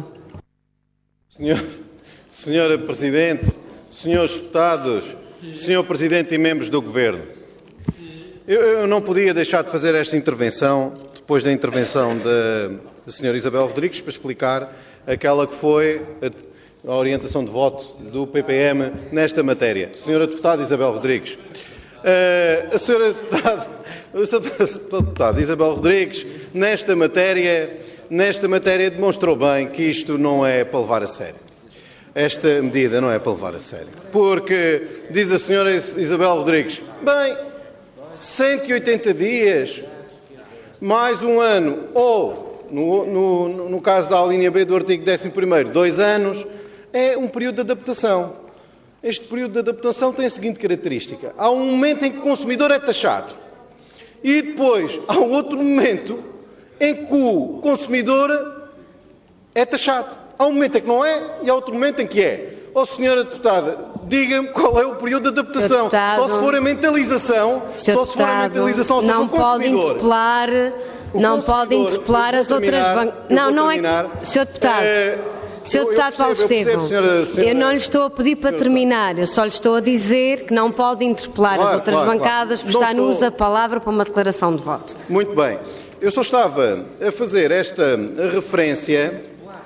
[SPEAKER 10] Senhora Presidente, senhores deputados, Sr. Presidente e membros do Governo, eu não podia deixar de fazer esta intervenção depois da intervenção da Sra. Isabel Rodrigues para explicar aquela que foi a orientação de voto do PPM nesta matéria. Sra. Deputada Isabel Rodrigues, a Sra. Deputada Isabel Rodrigues, nesta matéria demonstrou bem que isto não é para levar a sério. Esta medida não é para levar a sério. Porque, diz a Sra. Isabel Rodrigues, bem, 180 dias, mais um ano, ou, no caso da alínea B do artigo 11º, 2 anos, é um período de adaptação. Este período de adaptação tem a seguinte característica. Há um momento em que o consumidor é taxado. E depois há um outro momento em que o consumidor é taxado. Há um momento em que não é e há outro momento em que é. Senhora Deputada, diga-me qual é o período de adaptação.
[SPEAKER 1] Deputado,
[SPEAKER 10] só se for a mentalização,
[SPEAKER 1] não pode interpelar, não pode interpelar as outras bancas. Não é. Sr. Deputado. Sr. Deputado Paulo Estevão, eu não lhe estou a pedir para terminar, eu só lhe estou a dizer que não pode interpelar as outras bancadas, porque está-nos a palavra para uma declaração de voto.
[SPEAKER 10] Muito bem. Eu só estava a fazer esta referência,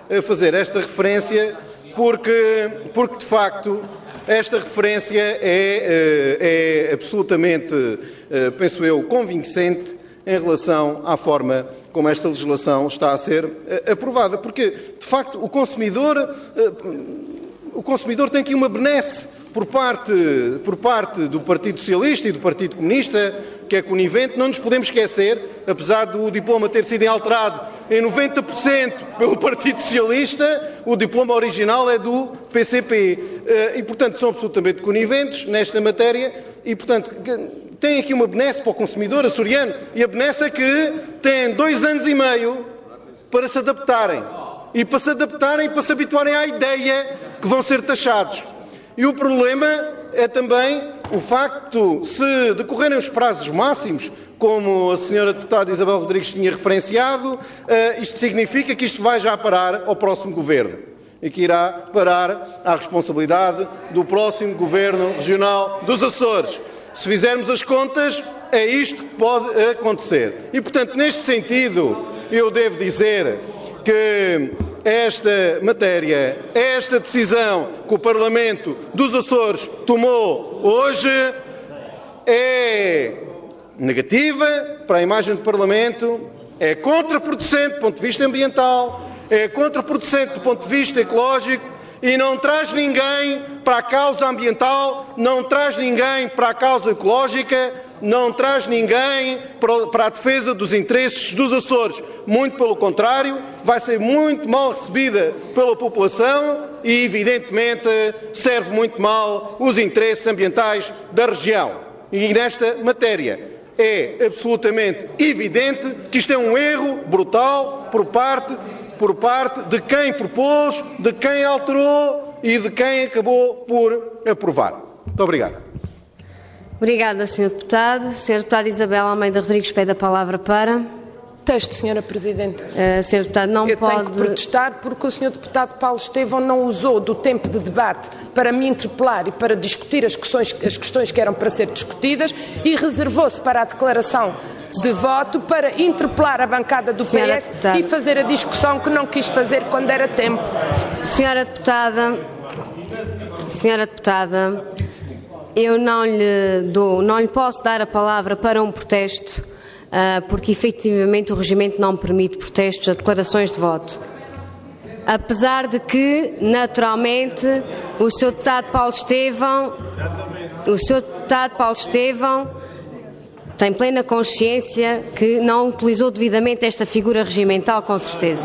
[SPEAKER 10] porque de facto esta referência é absolutamente, penso eu, convincente em relação à forma como esta legislação está a ser aprovada. Porque, de facto, o consumidor tem aqui uma benesse por parte do Partido Socialista e do Partido Comunista, que é conivente. Não nos podemos esquecer, apesar do diploma ter sido alterado em 90% pelo Partido Socialista, o diploma original é do PCP. E, portanto, são absolutamente coniventes nesta matéria e, portanto, tem aqui uma benesse para o consumidor açoriano. E a benesse é que têm 2 anos e meio para se adaptarem. E para se adaptarem e para se habituarem à ideia que vão ser taxados. E o problema é também o facto, se decorrerem os prazos máximos, como a senhora deputada Isabel Rodrigues tinha referenciado, isto significa que isto vai já parar ao próximo governo e que irá parar à responsabilidade do próximo governo regional dos Açores. Se fizermos as contas, é isto que pode acontecer. E, portanto, neste sentido, eu devo dizer que esta matéria, esta decisão que o Parlamento dos Açores tomou hoje é negativa para a imagem do Parlamento, é contraproducente do ponto de vista ambiental, é contraproducente do ponto de vista ecológico e não traz ninguém para a causa ambiental, não traz ninguém para a causa ecológica, não traz ninguém para a defesa dos interesses dos Açores. Muito pelo contrário, vai ser muito mal recebida pela população e, evidentemente, serve muito mal os interesses ambientais da região. E nesta matéria é absolutamente evidente que isto é um erro brutal por parte de quem propôs, de quem alterou e de quem acabou por aprovar. Muito obrigado.
[SPEAKER 1] Obrigada, Sr. Deputado. Sra. Deputada Isabel Almeida Rodrigues pede a palavra para...
[SPEAKER 8] Texto, Sra. Presidente.
[SPEAKER 1] Sr. Deputado, não pode...
[SPEAKER 8] Eu tenho que protestar porque o Sr. Deputado Paulo Estevão não usou do tempo de debate para me interpelar e para discutir as questões que eram para ser discutidas e reservou-se para a declaração de voto para interpelar a bancada do PS e fazer a discussão que não quis fazer quando era tempo.
[SPEAKER 1] Senhora Deputada, eu não lhe posso dar a palavra para um protesto, porque efetivamente o regimento não permite protestos a declarações de voto. Apesar de que, naturalmente, o Sr. Deputado Paulo Estevão tem plena consciência que não utilizou devidamente esta figura regimental, com certeza.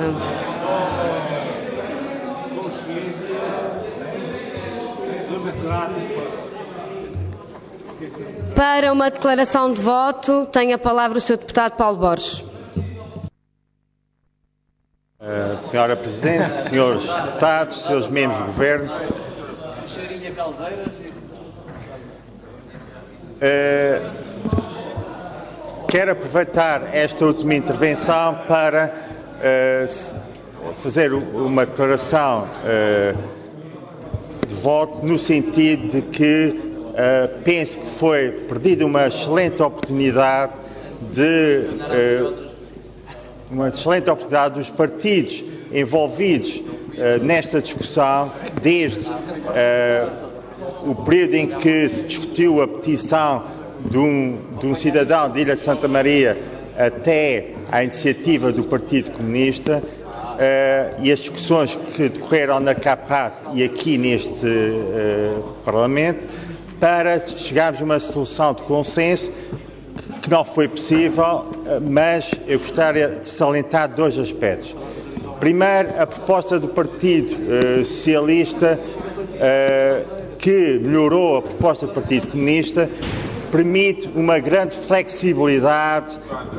[SPEAKER 1] Para uma declaração de voto, tem a palavra o Sr. Deputado Paulo Borges.
[SPEAKER 3] Senhora Presidente, senhores deputados, senhores membros do Governo, quero aproveitar esta última intervenção para fazer uma declaração de voto no sentido de que penso que foi perdida uma excelente oportunidade dos partidos envolvidos nesta discussão, desde o período em que se discutiu a petição de um cidadão de Ilha de Santa Maria até à iniciativa do Partido Comunista e as discussões que decorreram na CAPAT e aqui neste Parlamento, para chegarmos a uma solução de consenso que não foi possível, mas eu gostaria de salientar 2 aspectos. Primeiro, a proposta do Partido Socialista, que melhorou a proposta do Partido Comunista, permite uma grande flexibilidade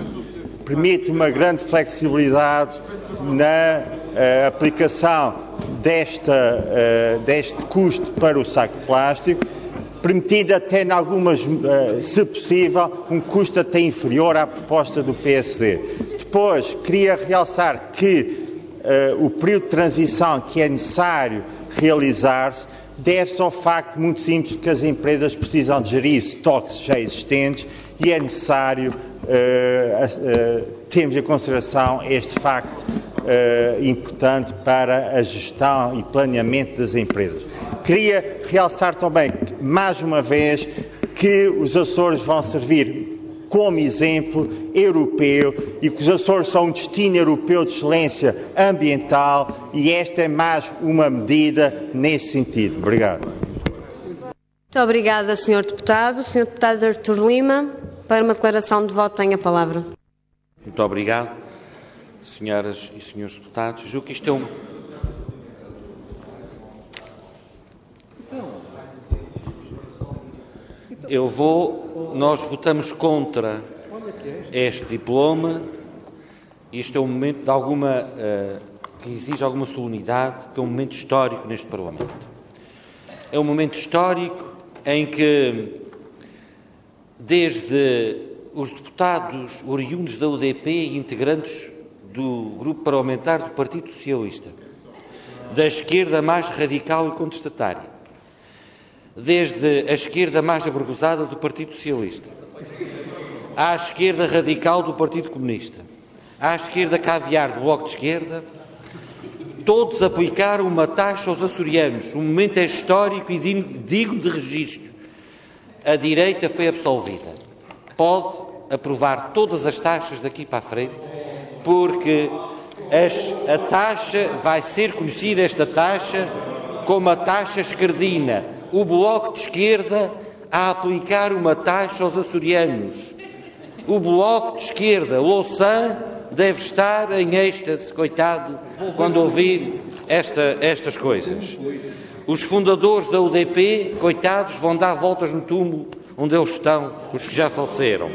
[SPEAKER 3] na aplicação deste custo para o saco de plástico, permitido até, em algumas, se possível, um custo até inferior à proposta do PSD. Depois, queria realçar que o período de transição que é necessário realizar-se deve-se ao facto muito simples que as empresas precisam de gerir estoques já existentes e é necessário termos em consideração este facto importante para a gestão e planeamento das empresas. Queria realçar também, mais uma vez, que os Açores vão servir como exemplo europeu e que os Açores são um destino europeu de excelência ambiental e esta é mais uma medida nesse sentido. Obrigado.
[SPEAKER 1] Muito obrigada, Sr. Deputado. Sr. Deputado Artur Lima, para uma declaração de voto, tem a palavra.
[SPEAKER 11] Muito obrigado, senhoras e senhores deputados. Julgo que isto é Nós votamos contra este diploma. Isto é um momento de que exige alguma solenidade, que é um momento histórico neste Parlamento. É um momento histórico em que, desde os deputados oriundos da UDP e integrantes do grupo parlamentar do Partido Socialista, da esquerda mais radical e contestatária, desde a esquerda mais avergonzada do Partido Socialista, à esquerda radical do Partido Comunista, à esquerda caviar do Bloco de Esquerda, todos aplicaram uma taxa aos açorianos. Um momento histórico e digno de registro. A direita foi absolvida. Pode aprovar todas as taxas daqui para a frente, porque a taxa vai ser conhecida, esta taxa, como a taxa esquerdina. O Bloco de Esquerda a aplicar uma taxa aos açorianos. O Bloco de Esquerda, Louçã, deve estar em êxtase, coitado, quando ouvir estas coisas. Os fundadores da UDP, coitados, vão dar voltas no túmulo onde eles estão, os que já faleceram.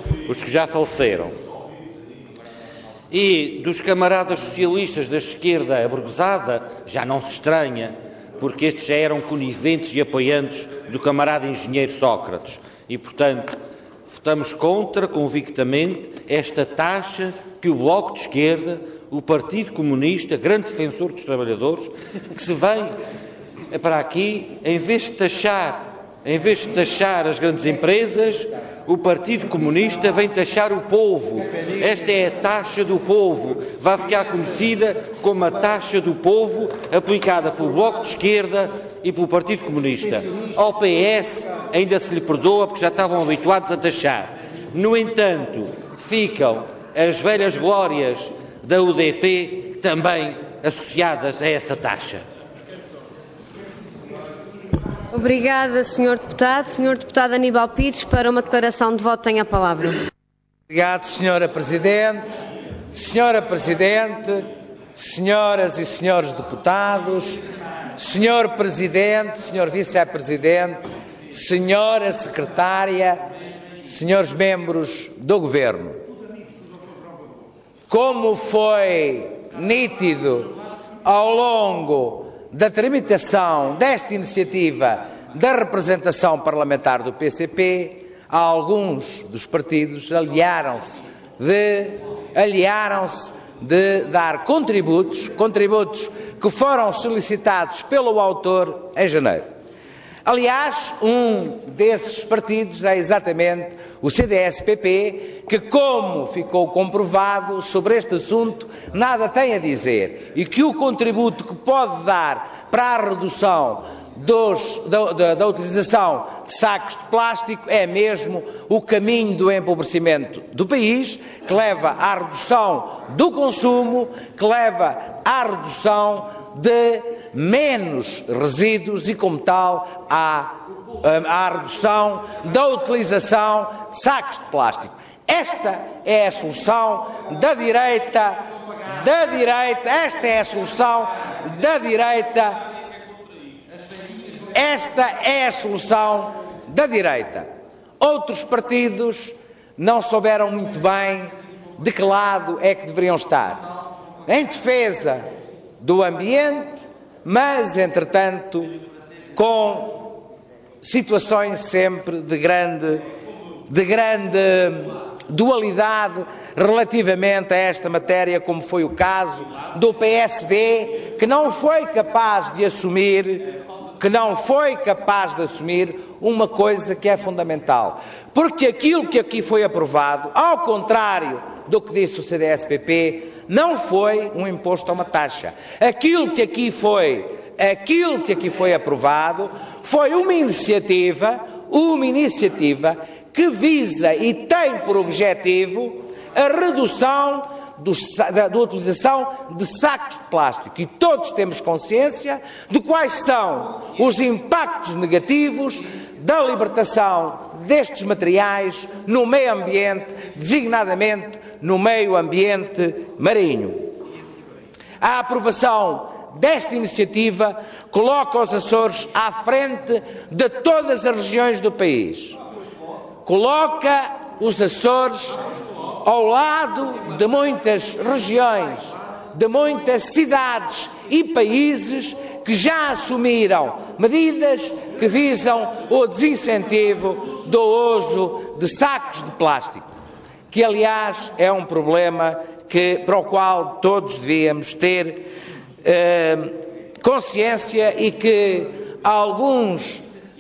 [SPEAKER 11] E dos camaradas socialistas da esquerda avergonzada, já não se estranha, porque estes já eram coniventes e apoiantes do camarada engenheiro Sócrates. E, portanto, votamos contra, convictamente, esta taxa que o Bloco de Esquerda, o Partido Comunista, grande defensor dos trabalhadores, que se vem para aqui, em vez de taxar as grandes empresas, o Partido Comunista vem taxar o povo. Esta é a taxa do povo. Vai ficar conhecida como a taxa do povo aplicada pelo Bloco de Esquerda e pelo Partido Comunista. Ao PS ainda se lhe perdoa porque já estavam habituados a taxar. No entanto, ficam as velhas glórias da UDP também associadas a essa taxa.
[SPEAKER 1] Obrigada, Sr. Deputado. Sr. Deputado Aníbal Pires, para uma declaração de voto, tem a palavra.
[SPEAKER 2] Obrigado, Sra. Presidente. Sra. Presidente, senhoras e senhores deputados, Sr. Presidente, Sr. Vice-Presidente, Sra. Secretária, senhores membros do Governo. Como foi nítido ao longo da tramitação desta iniciativa da representação parlamentar do PCP, alguns dos partidos aliaram-se de dar contributos que foram solicitados pelo autor em janeiro. Aliás, um desses partidos é exatamente o CDS-PP, que, como ficou comprovado sobre este assunto, nada tem a dizer e que o contributo que pode dar para a redução da utilização de sacos de plástico é mesmo o caminho do empobrecimento do país, que leva à redução do consumo, que leva à redução de menos resíduos e, como tal, à redução da utilização de sacos de plástico. Esta é a solução da direita, esta é a solução da direita. Esta é a solução da direita. Outros partidos não souberam muito bem de que lado é que deveriam estar. Em defesa do ambiente, mas, entretanto, com situações sempre de grande dualidade relativamente a esta matéria, como foi o caso do PSD, que não foi capaz de assumir uma coisa que é fundamental. Porque aquilo que aqui foi aprovado, ao contrário do que disse o CDS-PP, não foi um imposto a uma taxa. Aquilo que aqui foi aprovado foi uma iniciativa que visa e tem por objetivo a redução da utilização de sacos de plástico. E todos temos consciência de quais são os impactos negativos da libertação destes materiais no meio ambiente, designadamente no meio ambiente marinho. A aprovação desta iniciativa coloca os Açores à frente de todas as regiões do país. coloca os Açores ao lado de muitas regiões, de muitas cidades e países que já assumiram medidas que visam o desincentivo do uso de sacos de plástico, que, aliás, é um problema para o qual todos devíamos ter consciência e que alguns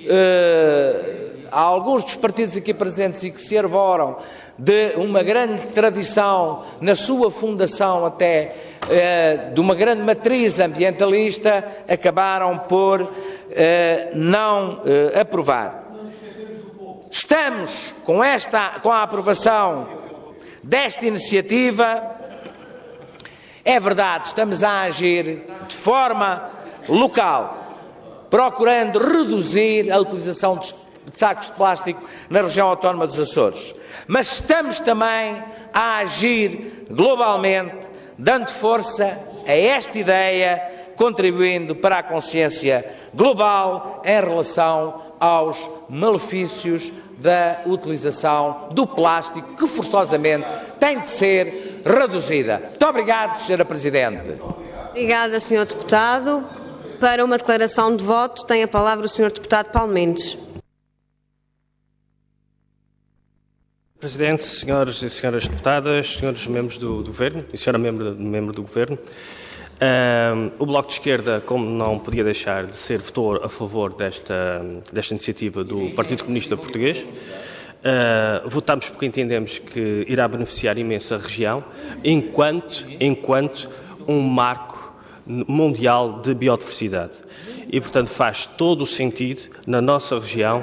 [SPEAKER 2] dos partidos aqui presentes e que se arvoram de uma grande tradição, na sua fundação até, de uma grande matriz ambientalista, acabaram por não aprovar. Estamos, com a aprovação desta iniciativa, é verdade, estamos a agir de forma local, procurando reduzir a utilização de sacos de plástico na região autónoma dos Açores. Mas estamos também a agir globalmente, dando força a esta ideia, contribuindo para a consciência global em relação aos malefícios da utilização do plástico, que forçosamente tem de ser reduzida. Muito obrigado, Sra. Presidente.
[SPEAKER 1] Obrigada, Sr. Deputado. Para uma declaração de voto, tem a palavra o Sr. Deputado Paulo Mendes.
[SPEAKER 7] Presidente, senhores e senhoras deputadas, senhores membros do Governo e senhora membro do Governo, o Bloco de Esquerda, como não podia deixar de ser, votou a favor desta iniciativa do Partido Comunista Português. Votamos porque entendemos que irá beneficiar imenso a região, enquanto um marco mundial de biodiversidade. E, portanto, faz todo o sentido, na nossa região,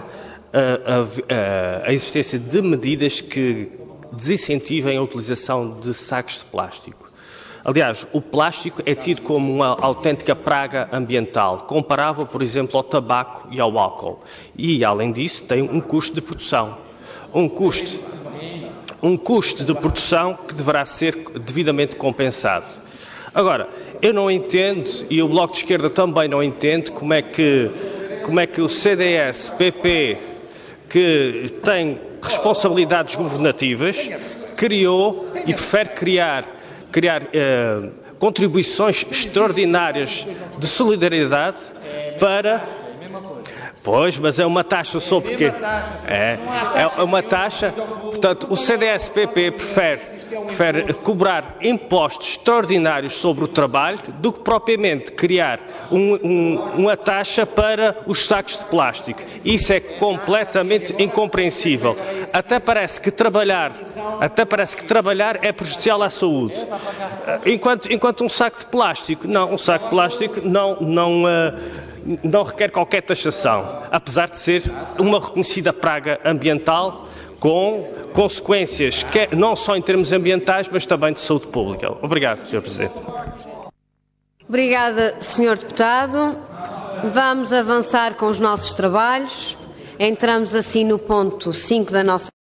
[SPEAKER 7] a existência de medidas que desincentivem a utilização de sacos de plástico. Aliás, o plástico é tido como uma autêntica praga ambiental, comparável, por exemplo, ao tabaco e ao álcool. E, além disso, tem um custo de produção. Um custo de produção que deverá ser devidamente compensado. Agora, eu não entendo, e o Bloco de Esquerda também não entende, como é que o CDS-PP, que tem responsabilidades governativas, criou e prefere criar contribuições extraordinárias de solidariedade para... Pois, mas é uma taxa só porque... É uma taxa... Portanto, o CDS-PP prefere cobrar impostos extraordinários sobre o trabalho do que propriamente criar uma taxa para os sacos de plástico. Isso é completamente incompreensível. Até parece que trabalhar é prejudicial à saúde. Enquanto um saco de plástico não requer qualquer taxação, apesar de ser uma reconhecida praga ambiental com consequências não só em termos ambientais, mas também de saúde pública. Obrigado, Sr. Presidente.
[SPEAKER 1] Obrigada, Sr. Deputado. Vamos avançar com os nossos trabalhos. Entramos assim no ponto 5 da nossa